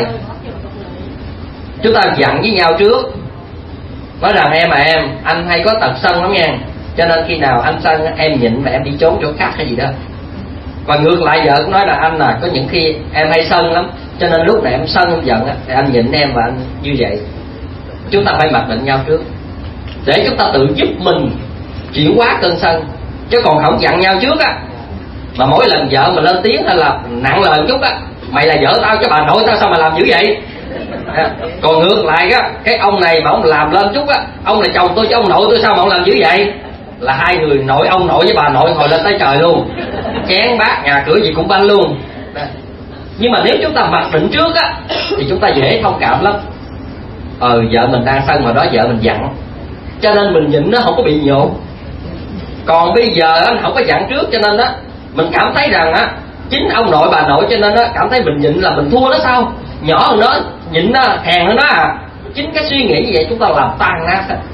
chúng ta dặn với nhau trước, nói rằng em anh hay có tật sân lắm nha, cho nên khi nào anh sân em nhịn và em đi trốn chỗ khác hay gì đó. Và ngược lại vợ cũng nói là anh là có những khi em hay sân lắm, cho nên lúc này em sân em giận thì anh nhịn em và anh như vậy. Chúng ta phải mặc định nhau trước để chúng ta tự giúp mình chuyển hóa cơn sân, chứ còn không dặn nhau trước á, mà mỗi lần vợ mình lên tiếng hay là nặng lời chút á, mày là vợ tao chứ bà nội tao sao mà làm dữ vậy. Còn ngược lại á, cái ông này mà ông làm lên chút á, ông là chồng tôi chứ ông nội tôi sao mà ông làm dữ vậy, là hai người nội ông nội với bà nội ngồi lên tới trời luôn, chén bát nhà cửa gì cũng banh luôn. Nhưng mà nếu chúng ta mặc định trước á thì chúng ta dễ thông cảm lắm. Vợ mình đang sân mà đó vợ mình giận, cho nên mình nhịn nó không có bị nhột. Còn bây giờ anh không có dặn trước, cho nên á mình cảm thấy rằng á chính ông nội bà nội, cho nên á cảm thấy mình nhịn là mình thua nó sao, nhỏ hơn nó, nhịn nó hèn hơn nó à. Chính cái suy nghĩ như vậy chúng ta làm tan nát hết.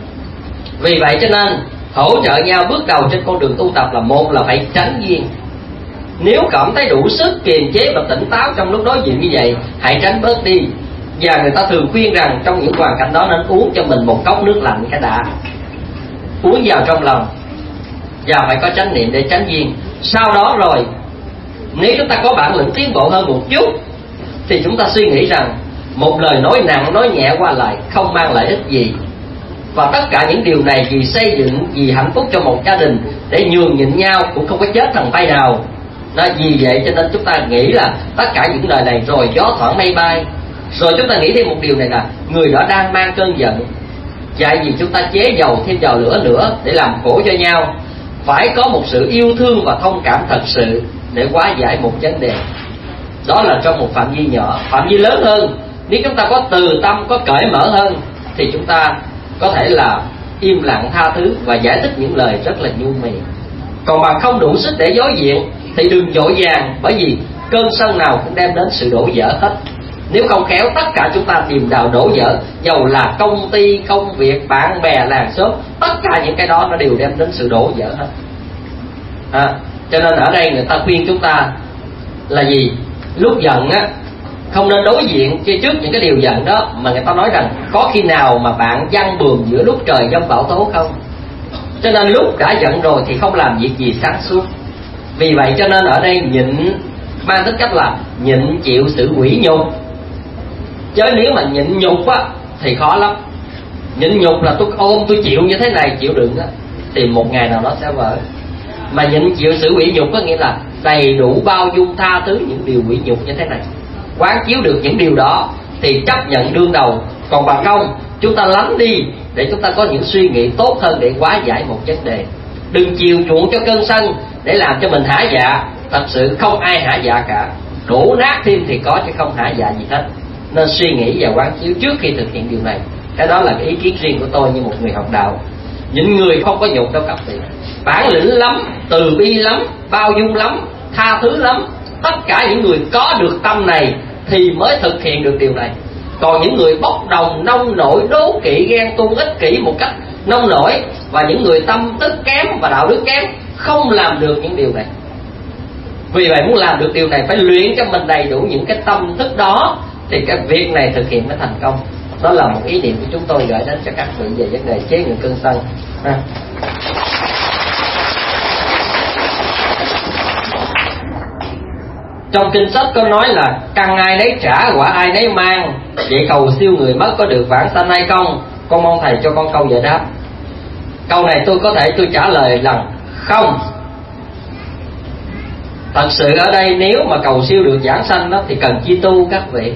Vì vậy cho nên hỗ trợ nhau bước đầu trên con đường tu tập là một là phải tránh duyên. Nếu cảm thấy đủ sức kiềm chế và tỉnh táo trong lúc đối diện như vậy, hãy tránh bớt đi. Và người ta thường khuyên rằng trong những hoàn cảnh đó nên uống cho mình một cốc nước lạnh cái đã, uống vào trong lòng, và phải có chánh niệm để tránh duyên. Sau đó rồi nếu chúng ta có bản lĩnh tiến bộ hơn một chút, thì chúng ta suy nghĩ rằng một lời nói nặng nói nhẹ qua lại không mang lợi ích gì, và tất cả những điều này vì xây dựng, vì hạnh phúc cho một gia đình, để nhường nhịn nhau cũng không có chết thằng tay nào. Vì vậy cho nên chúng ta nghĩ là tất cả những lời này rồi gió thoảng mây bay. Rồi chúng ta nghĩ thêm một điều này là người đó đang mang cơn giận, vậy vì chúng ta chế dầu thêm dầu lửa nữa để làm khổ cho nhau. Phải có một sự yêu thương và thông cảm thật sự để hóa giải một vấn đề. Đó là trong một phạm vi nhỏ. Phạm vi lớn hơn, nếu chúng ta có từ tâm, có cởi mở hơn, thì chúng ta có thể là im lặng tha thứ và giải thích những lời rất là nhu mì. Còn mà không đủ sức để đối diện thì đừng vội vàng, bởi vì cơn sân nào cũng đem đến sự đổ vỡ hết. Nếu không khéo tất cả chúng ta tìm đào đổ vỡ, dầu là công ty, công việc, bạn bè, làng xóm, tất cả những cái đó nó đều đem đến sự đổ vỡ hết. Cho nên ở đây người ta khuyên chúng ta là gì? Lúc giận á không nên đối diện trước những cái điều giận đó, mà người ta nói rằng có khi nào mà bạn giăng bườm giữa lúc trời giông bão tố không? Cho nên lúc đã giận rồi thì không làm việc gì sáng suốt. Vì vậy cho nên ở đây nhịn mang tính cách là nhịn chịu sự quỷ nhục. Chứ nếu mà nhịn nhục á thì khó lắm. Nhịn nhục là tôi ôm tôi chịu như thế này, chịu đựng á, thì một ngày nào đó sẽ vỡ. Mà nhịn chịu sự quỷ nhục có nghĩa là đầy đủ bao dung tha thứ những điều quỷ nhục như thế này, quán chiếu được những điều đó thì chấp nhận đương đầu. Còn bằng không chúng ta lánh đi để chúng ta có những suy nghĩ tốt hơn để hóa giải một vấn đề. Đừng chiều chuộng cho cơn sân để làm cho mình hả dạ. Thật sự không ai hả dạ cả, đổ nát thêm thì có chứ không hả dạ gì hết. nên suy nghĩ và quán chiếu trước khi thực hiện điều này. Cái đó là cái ý kiến riêng của tôi như một người học đạo. Những người không có nhục đâu các vị, bản lĩnh lắm, từ bi lắm, bao dung lắm, tha thứ lắm. Tất cả những người có được tâm này thì mới thực hiện được điều này. Còn những người bốc đồng, nông nổi, đố kỵ, ghen tuông, ích kỷ một cách nông nổi, và những người tâm đức kém và đạo đức kém không làm được những điều này. Vì vậy muốn làm được điều này phải luyện cho mình đầy đủ những cái tâm thức đó thì cái việc này thực hiện mới thành công. Đó là một ý niệm của chúng tôi gửi đến cho các vị về vấn đề chế ngự cơn sân. Trong kinh sách có nói là căn ai nấy trả, quả ai nấy mang. Vậy cầu siêu người mất có được vãng sanh hay không? Con mong thầy cho con câu giải đáp. Câu này tôi có thể tôi trả lời rằng không. Thật sự ở đây nếu mà cầu siêu được vãng sanh đó thì cần chi tu các vị.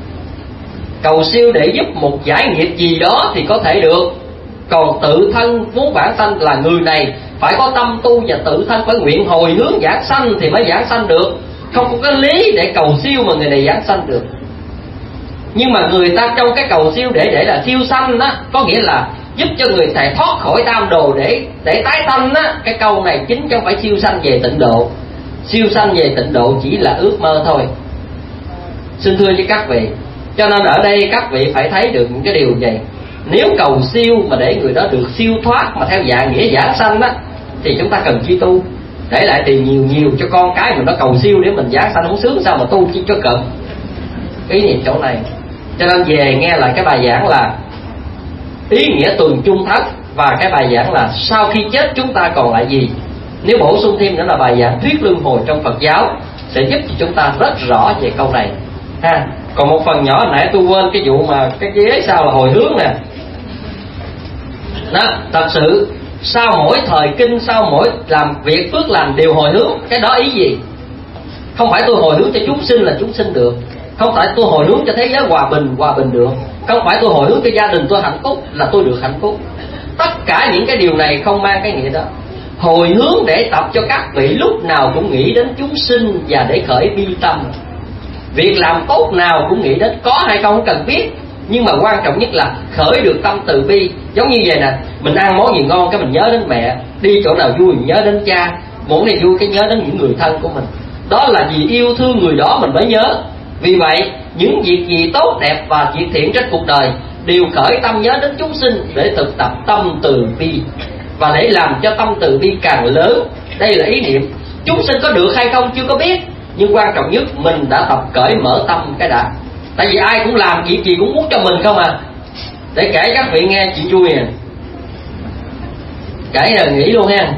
Cầu siêu để giúp một giải nghiệp gì đó thì có thể được. Còn tự thân muốn vãng sanh là người này phải có tâm tu và tự thân phải nguyện hồi hướng vãng sanh thì mới vãng sanh được. Không có lý để cầu siêu mà người này vãng sanh được. Nhưng mà người ta trong cái cầu siêu để là siêu sanh đó, có nghĩa là giúp cho người thầy thoát khỏi tam đồ để tái sanh á. Cái câu này chính chứ không phải siêu sanh về tịnh độ. Siêu sanh về tịnh độ chỉ là ước mơ thôi. Xin thưa với các vị, cho nên ở đây các vị phải thấy được những cái điều vậy. Nếu cầu siêu mà để người đó được siêu thoát mà theo dạng nghĩa vãng sanh á thì chúng ta cần chi tu, để lại tiền nhiều cho con cái mình nó cầu siêu để mình vãng sanh không sướng sao mà tu chi cho cận. Ý niệm chỗ này. Cho nên về nghe lại cái bài giảng là ý nghĩa tuần chung thất, và cái bài giảng là sau khi chết chúng ta còn lại gì. Nếu bổ sung thêm nữa là bài giảng thuyết luân hồi trong Phật giáo sẽ giúp cho chúng ta rất rõ về câu này ha. Còn một phần nhỏ nãy tôi quên cái vụ mà cái ghế sao là hồi hướng nè. Đó, thật sự sau mỗi thời kinh, sau mỗi làm việc phước lành đều hồi hướng. Cái đó ý gì? Không phải tôi hồi hướng cho chúng sinh là chúng sinh được, không phải tôi hồi hướng cho thế giới hòa bình được, không phải tôi hồi hướng cho gia đình tôi hạnh phúc là tôi được hạnh phúc. Tất cả những cái điều này không mang cái nghĩa đó. Hồi hướng để tập cho các vị lúc nào cũng nghĩ đến chúng sinh và để khởi bi tâm. Việc làm tốt nào cũng nghĩ đến, có hay không cần biết, nhưng mà quan trọng nhất là khởi được tâm từ bi. Giống như vậy nè, mình ăn món gì ngon cái mình nhớ đến mẹ, đi chỗ nào vui mình nhớ đến cha, mỗi ngày vui cái nhớ đến những người thân của mình. Đó là vì yêu thương người đó mình mới nhớ. Vì vậy những việc gì tốt đẹp và việc thiện trên cuộc đời đều khởi tâm nhớ đến chúng sinh để thực tập tâm từ bi. Và để làm cho tâm từ bi càng lớn, đây là ý niệm. Chúng sinh có được hay không chưa có biết, nhưng quan trọng nhất mình đã tập cởi mở tâm cái đã. Tại vì ai cũng làm việc gì cũng muốn cho mình không à. Để kể các vị nghe chuyện vui nè, kể là nghỉ luôn ha.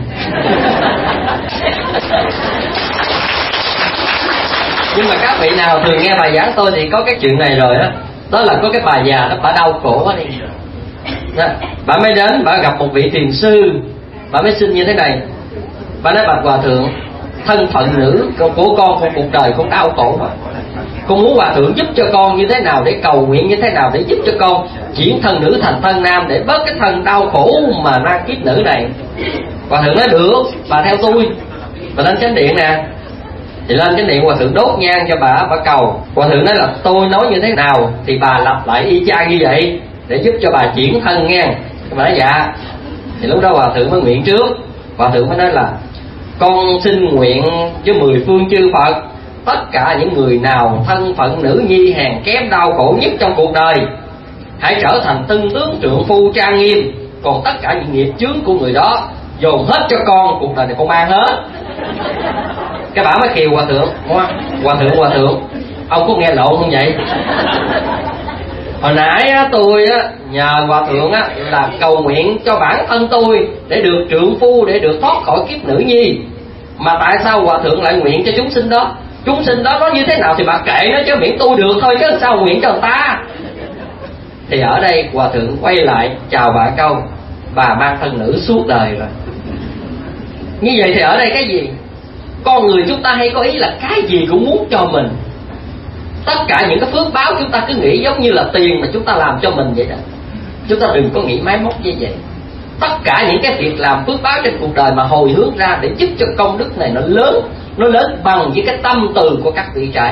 Nhưng mà các vị nào thường nghe bài giảng tôi thì có cái chuyện này rồi đó. Đó là có cái bà già đó, bà đau khổ quá đi đó. Bà mới đến, bà gặp một vị thiền sư. Bà mới xin như thế này. Bà nói bạch hòa thượng, thân phận nữ của con cuộc đời con đau khổ mà. Con muốn hòa thượng giúp cho con như thế nào, để cầu nguyện như thế nào để giúp cho con chuyển thân nữ thành thân nam, để bớt cái thân đau khổ mà mang kiếp nữ này. Hòa thượng nói được, bà theo tôi. Bà lên chánh điện nè. Thì lên chánh điện hòa thượng đốt nhang cho bà cầu. Hòa thượng nói là tôi nói như thế nào thì bà lặp lại y chang như vậy để giúp cho bà chuyển thân nghe. Bà nói dạ. Thì lúc đó hòa thượng mới nguyện trước. Hòa thượng mới nói là con xin nguyện với 10 phương chư Phật, tất cả những người nào thân phận nữ nhi hèn kém đau khổ nhất trong cuộc đời hãy trở thành tân tướng trượng phu trang nghiêm. Còn tất cả những nghiệp chướng của người đó dồn hết cho con, cuộc đời này con mang hết. Cái bà mới khiều hòa thượng. Hòa thượng, ông có nghe lộn không vậy? Hồi nãy tôi nhờ hòa thượng là cầu nguyện cho bản thân tôi để được trượng phu, để được thoát khỏi kiếp nữ nhi. Mà tại sao hòa thượng lại nguyện cho chúng sinh đó? Chúng sinh đó nó như thế nào thì bà kệ nó, chứ miễn tu được thôi, chứ sao nguyện cho người ta. Thì ở đây hòa thượng quay lại chào bà câu, bà mang thân nữ suốt đời rồi. Như vậy thì ở đây cái gì? Con người chúng ta hay có ý là cái gì cũng muốn cho mình. Tất cả những cái phước báo chúng ta cứ nghĩ giống như là tiền mà chúng ta làm cho mình vậy đó. Chúng ta đừng có nghĩ máy móc như vậy. Tất cả những cái việc làm phước báo trên cuộc đời mà hồi hướng ra để giúp cho công đức này nó lớn bằng với cái tâm từ của các vị trại.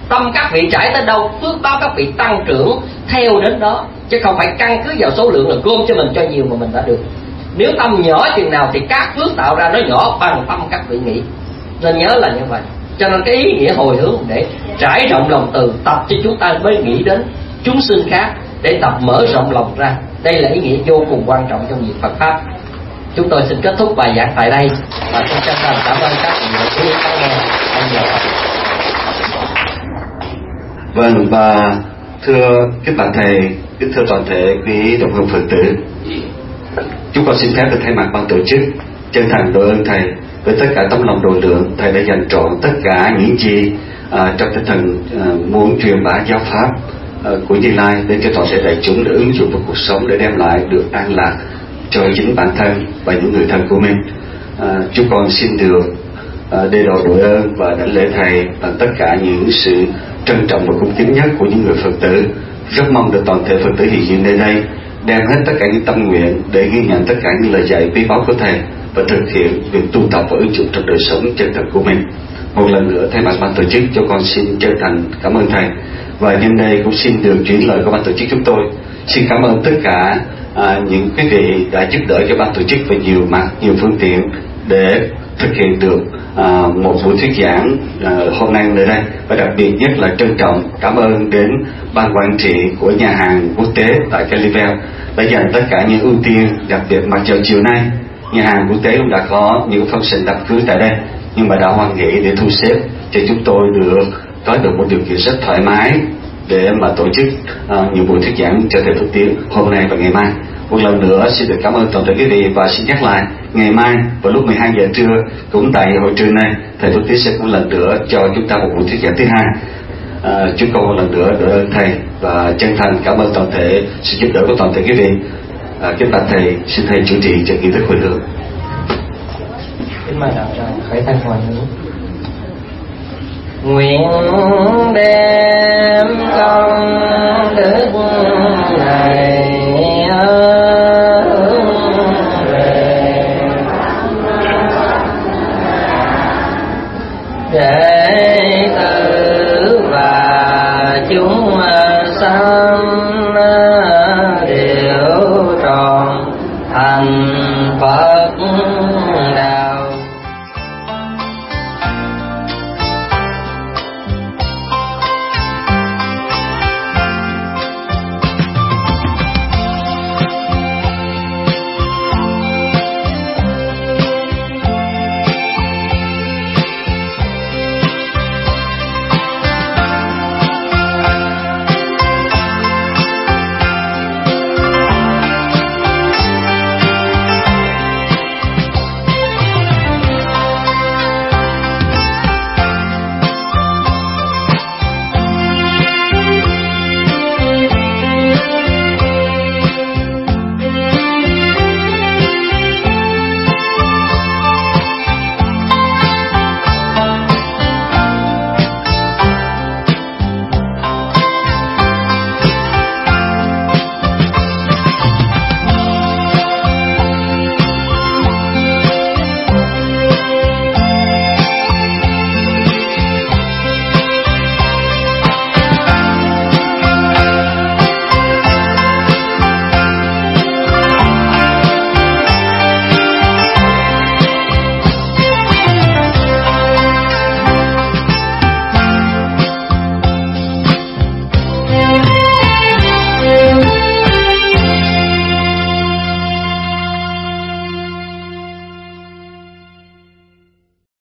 Tâm các vị trải tới đâu, phước báo các vị tăng trưởng theo đến đó, chứ không phải căn cứ vào số lượng là gom cho mình cho nhiều mà mình đã được. Nếu tâm nhỏ chừng nào thì các phước tạo ra nó nhỏ bằng tâm các vị nghĩ. Nên nhớ là như vậy. Cho nên cái ý nghĩa hồi hướng để trải rộng lòng từ, tập cho chúng ta mới nghĩ đến chúng sinh khác, để tập mở rộng lòng ra. Đây là ý nghĩa vô cùng quan trọng trong việc Phật pháp. Chúng tôi xin kết thúc bài giảng tại đây và xin chân thành cảm ơn các vị đã chú ý lắng nghe. Vâng, và thưa các bạn thầy, kính thưa toàn thể quý đồng hương Phật tử, chúng con xin phép được thay mặt ban tổ chức chân thành đội ơn thầy với tất cả tấm lòng độ lượng thầy đã dành trọn tất cả những gì trong tinh thần muốn truyền bá giáo pháp của Như Lai đến cho toàn thể đại chúng để ứng dụng vào cuộc sống, để đem lại được an lạc cho chính bản thân và những người thân của mình. Chúng con xin được đề đầu đội ơn và đảnh lễ thầy bằng tất cả những sự trân trọng và cung kính nhất của những người Phật tử. Rất mong được toàn thể Phật tử hiện diện nơi đây đem hết tất cả những tâm nguyện để ghi nhận tất cả những lời dạy quý báu của thầy và thực hiện việc tu tập và ứng dụng trong đời sống chân thật của mình. Một lần nữa thay mặt ban tổ chức, cho con xin chân thành cảm ơn thầy, và nhân đây cũng xin được chuyển lời của ban tổ chức chúng tôi. Xin cảm ơn tất cả những quý vị đã giúp đỡ cho ban tổ chức về nhiều mặt, nhiều phương tiện để thực hiện được một buổi thuyết giảng hôm nay nơi đây. Và đặc biệt nhất là trân trọng cảm ơn đến ban quản trị của nhà hàng quốc tế tại Calivel đã dành tất cả những ưu tiên. Đặc biệt mặc dù chiều nay nhà hàng quốc tế cũng đã có những function đám cưới tại đây, nhưng mà đã hoan nghỉ để thu xếp cho chúng tôi được có được một điều kiện rất thoải mái để mà tổ chức nhiều buổi thuyết giảng cho thầy Phước Tiến hôm nay và ngày mai. Một lần nữa xin được cảm ơn toàn thể quý vị, và xin nhắc lại ngày mai vào lúc 12 giờ trưa cũng tại hội trường này, thầy Phước Tiến sẽ một lần nữa cho chúng ta một buổi thuyết giảng thứ hai. Chúng con một lần nữa đội ơn thầy và chân thành cảm ơn toàn thể sự giúp đỡ của toàn thể quý vị. Kính bạch thầy, xin thầy chủ trì cho nghi thức hồi hướng. Kính mời đạo tràng khởi thân hồi hướng. Nguyện đem công đức này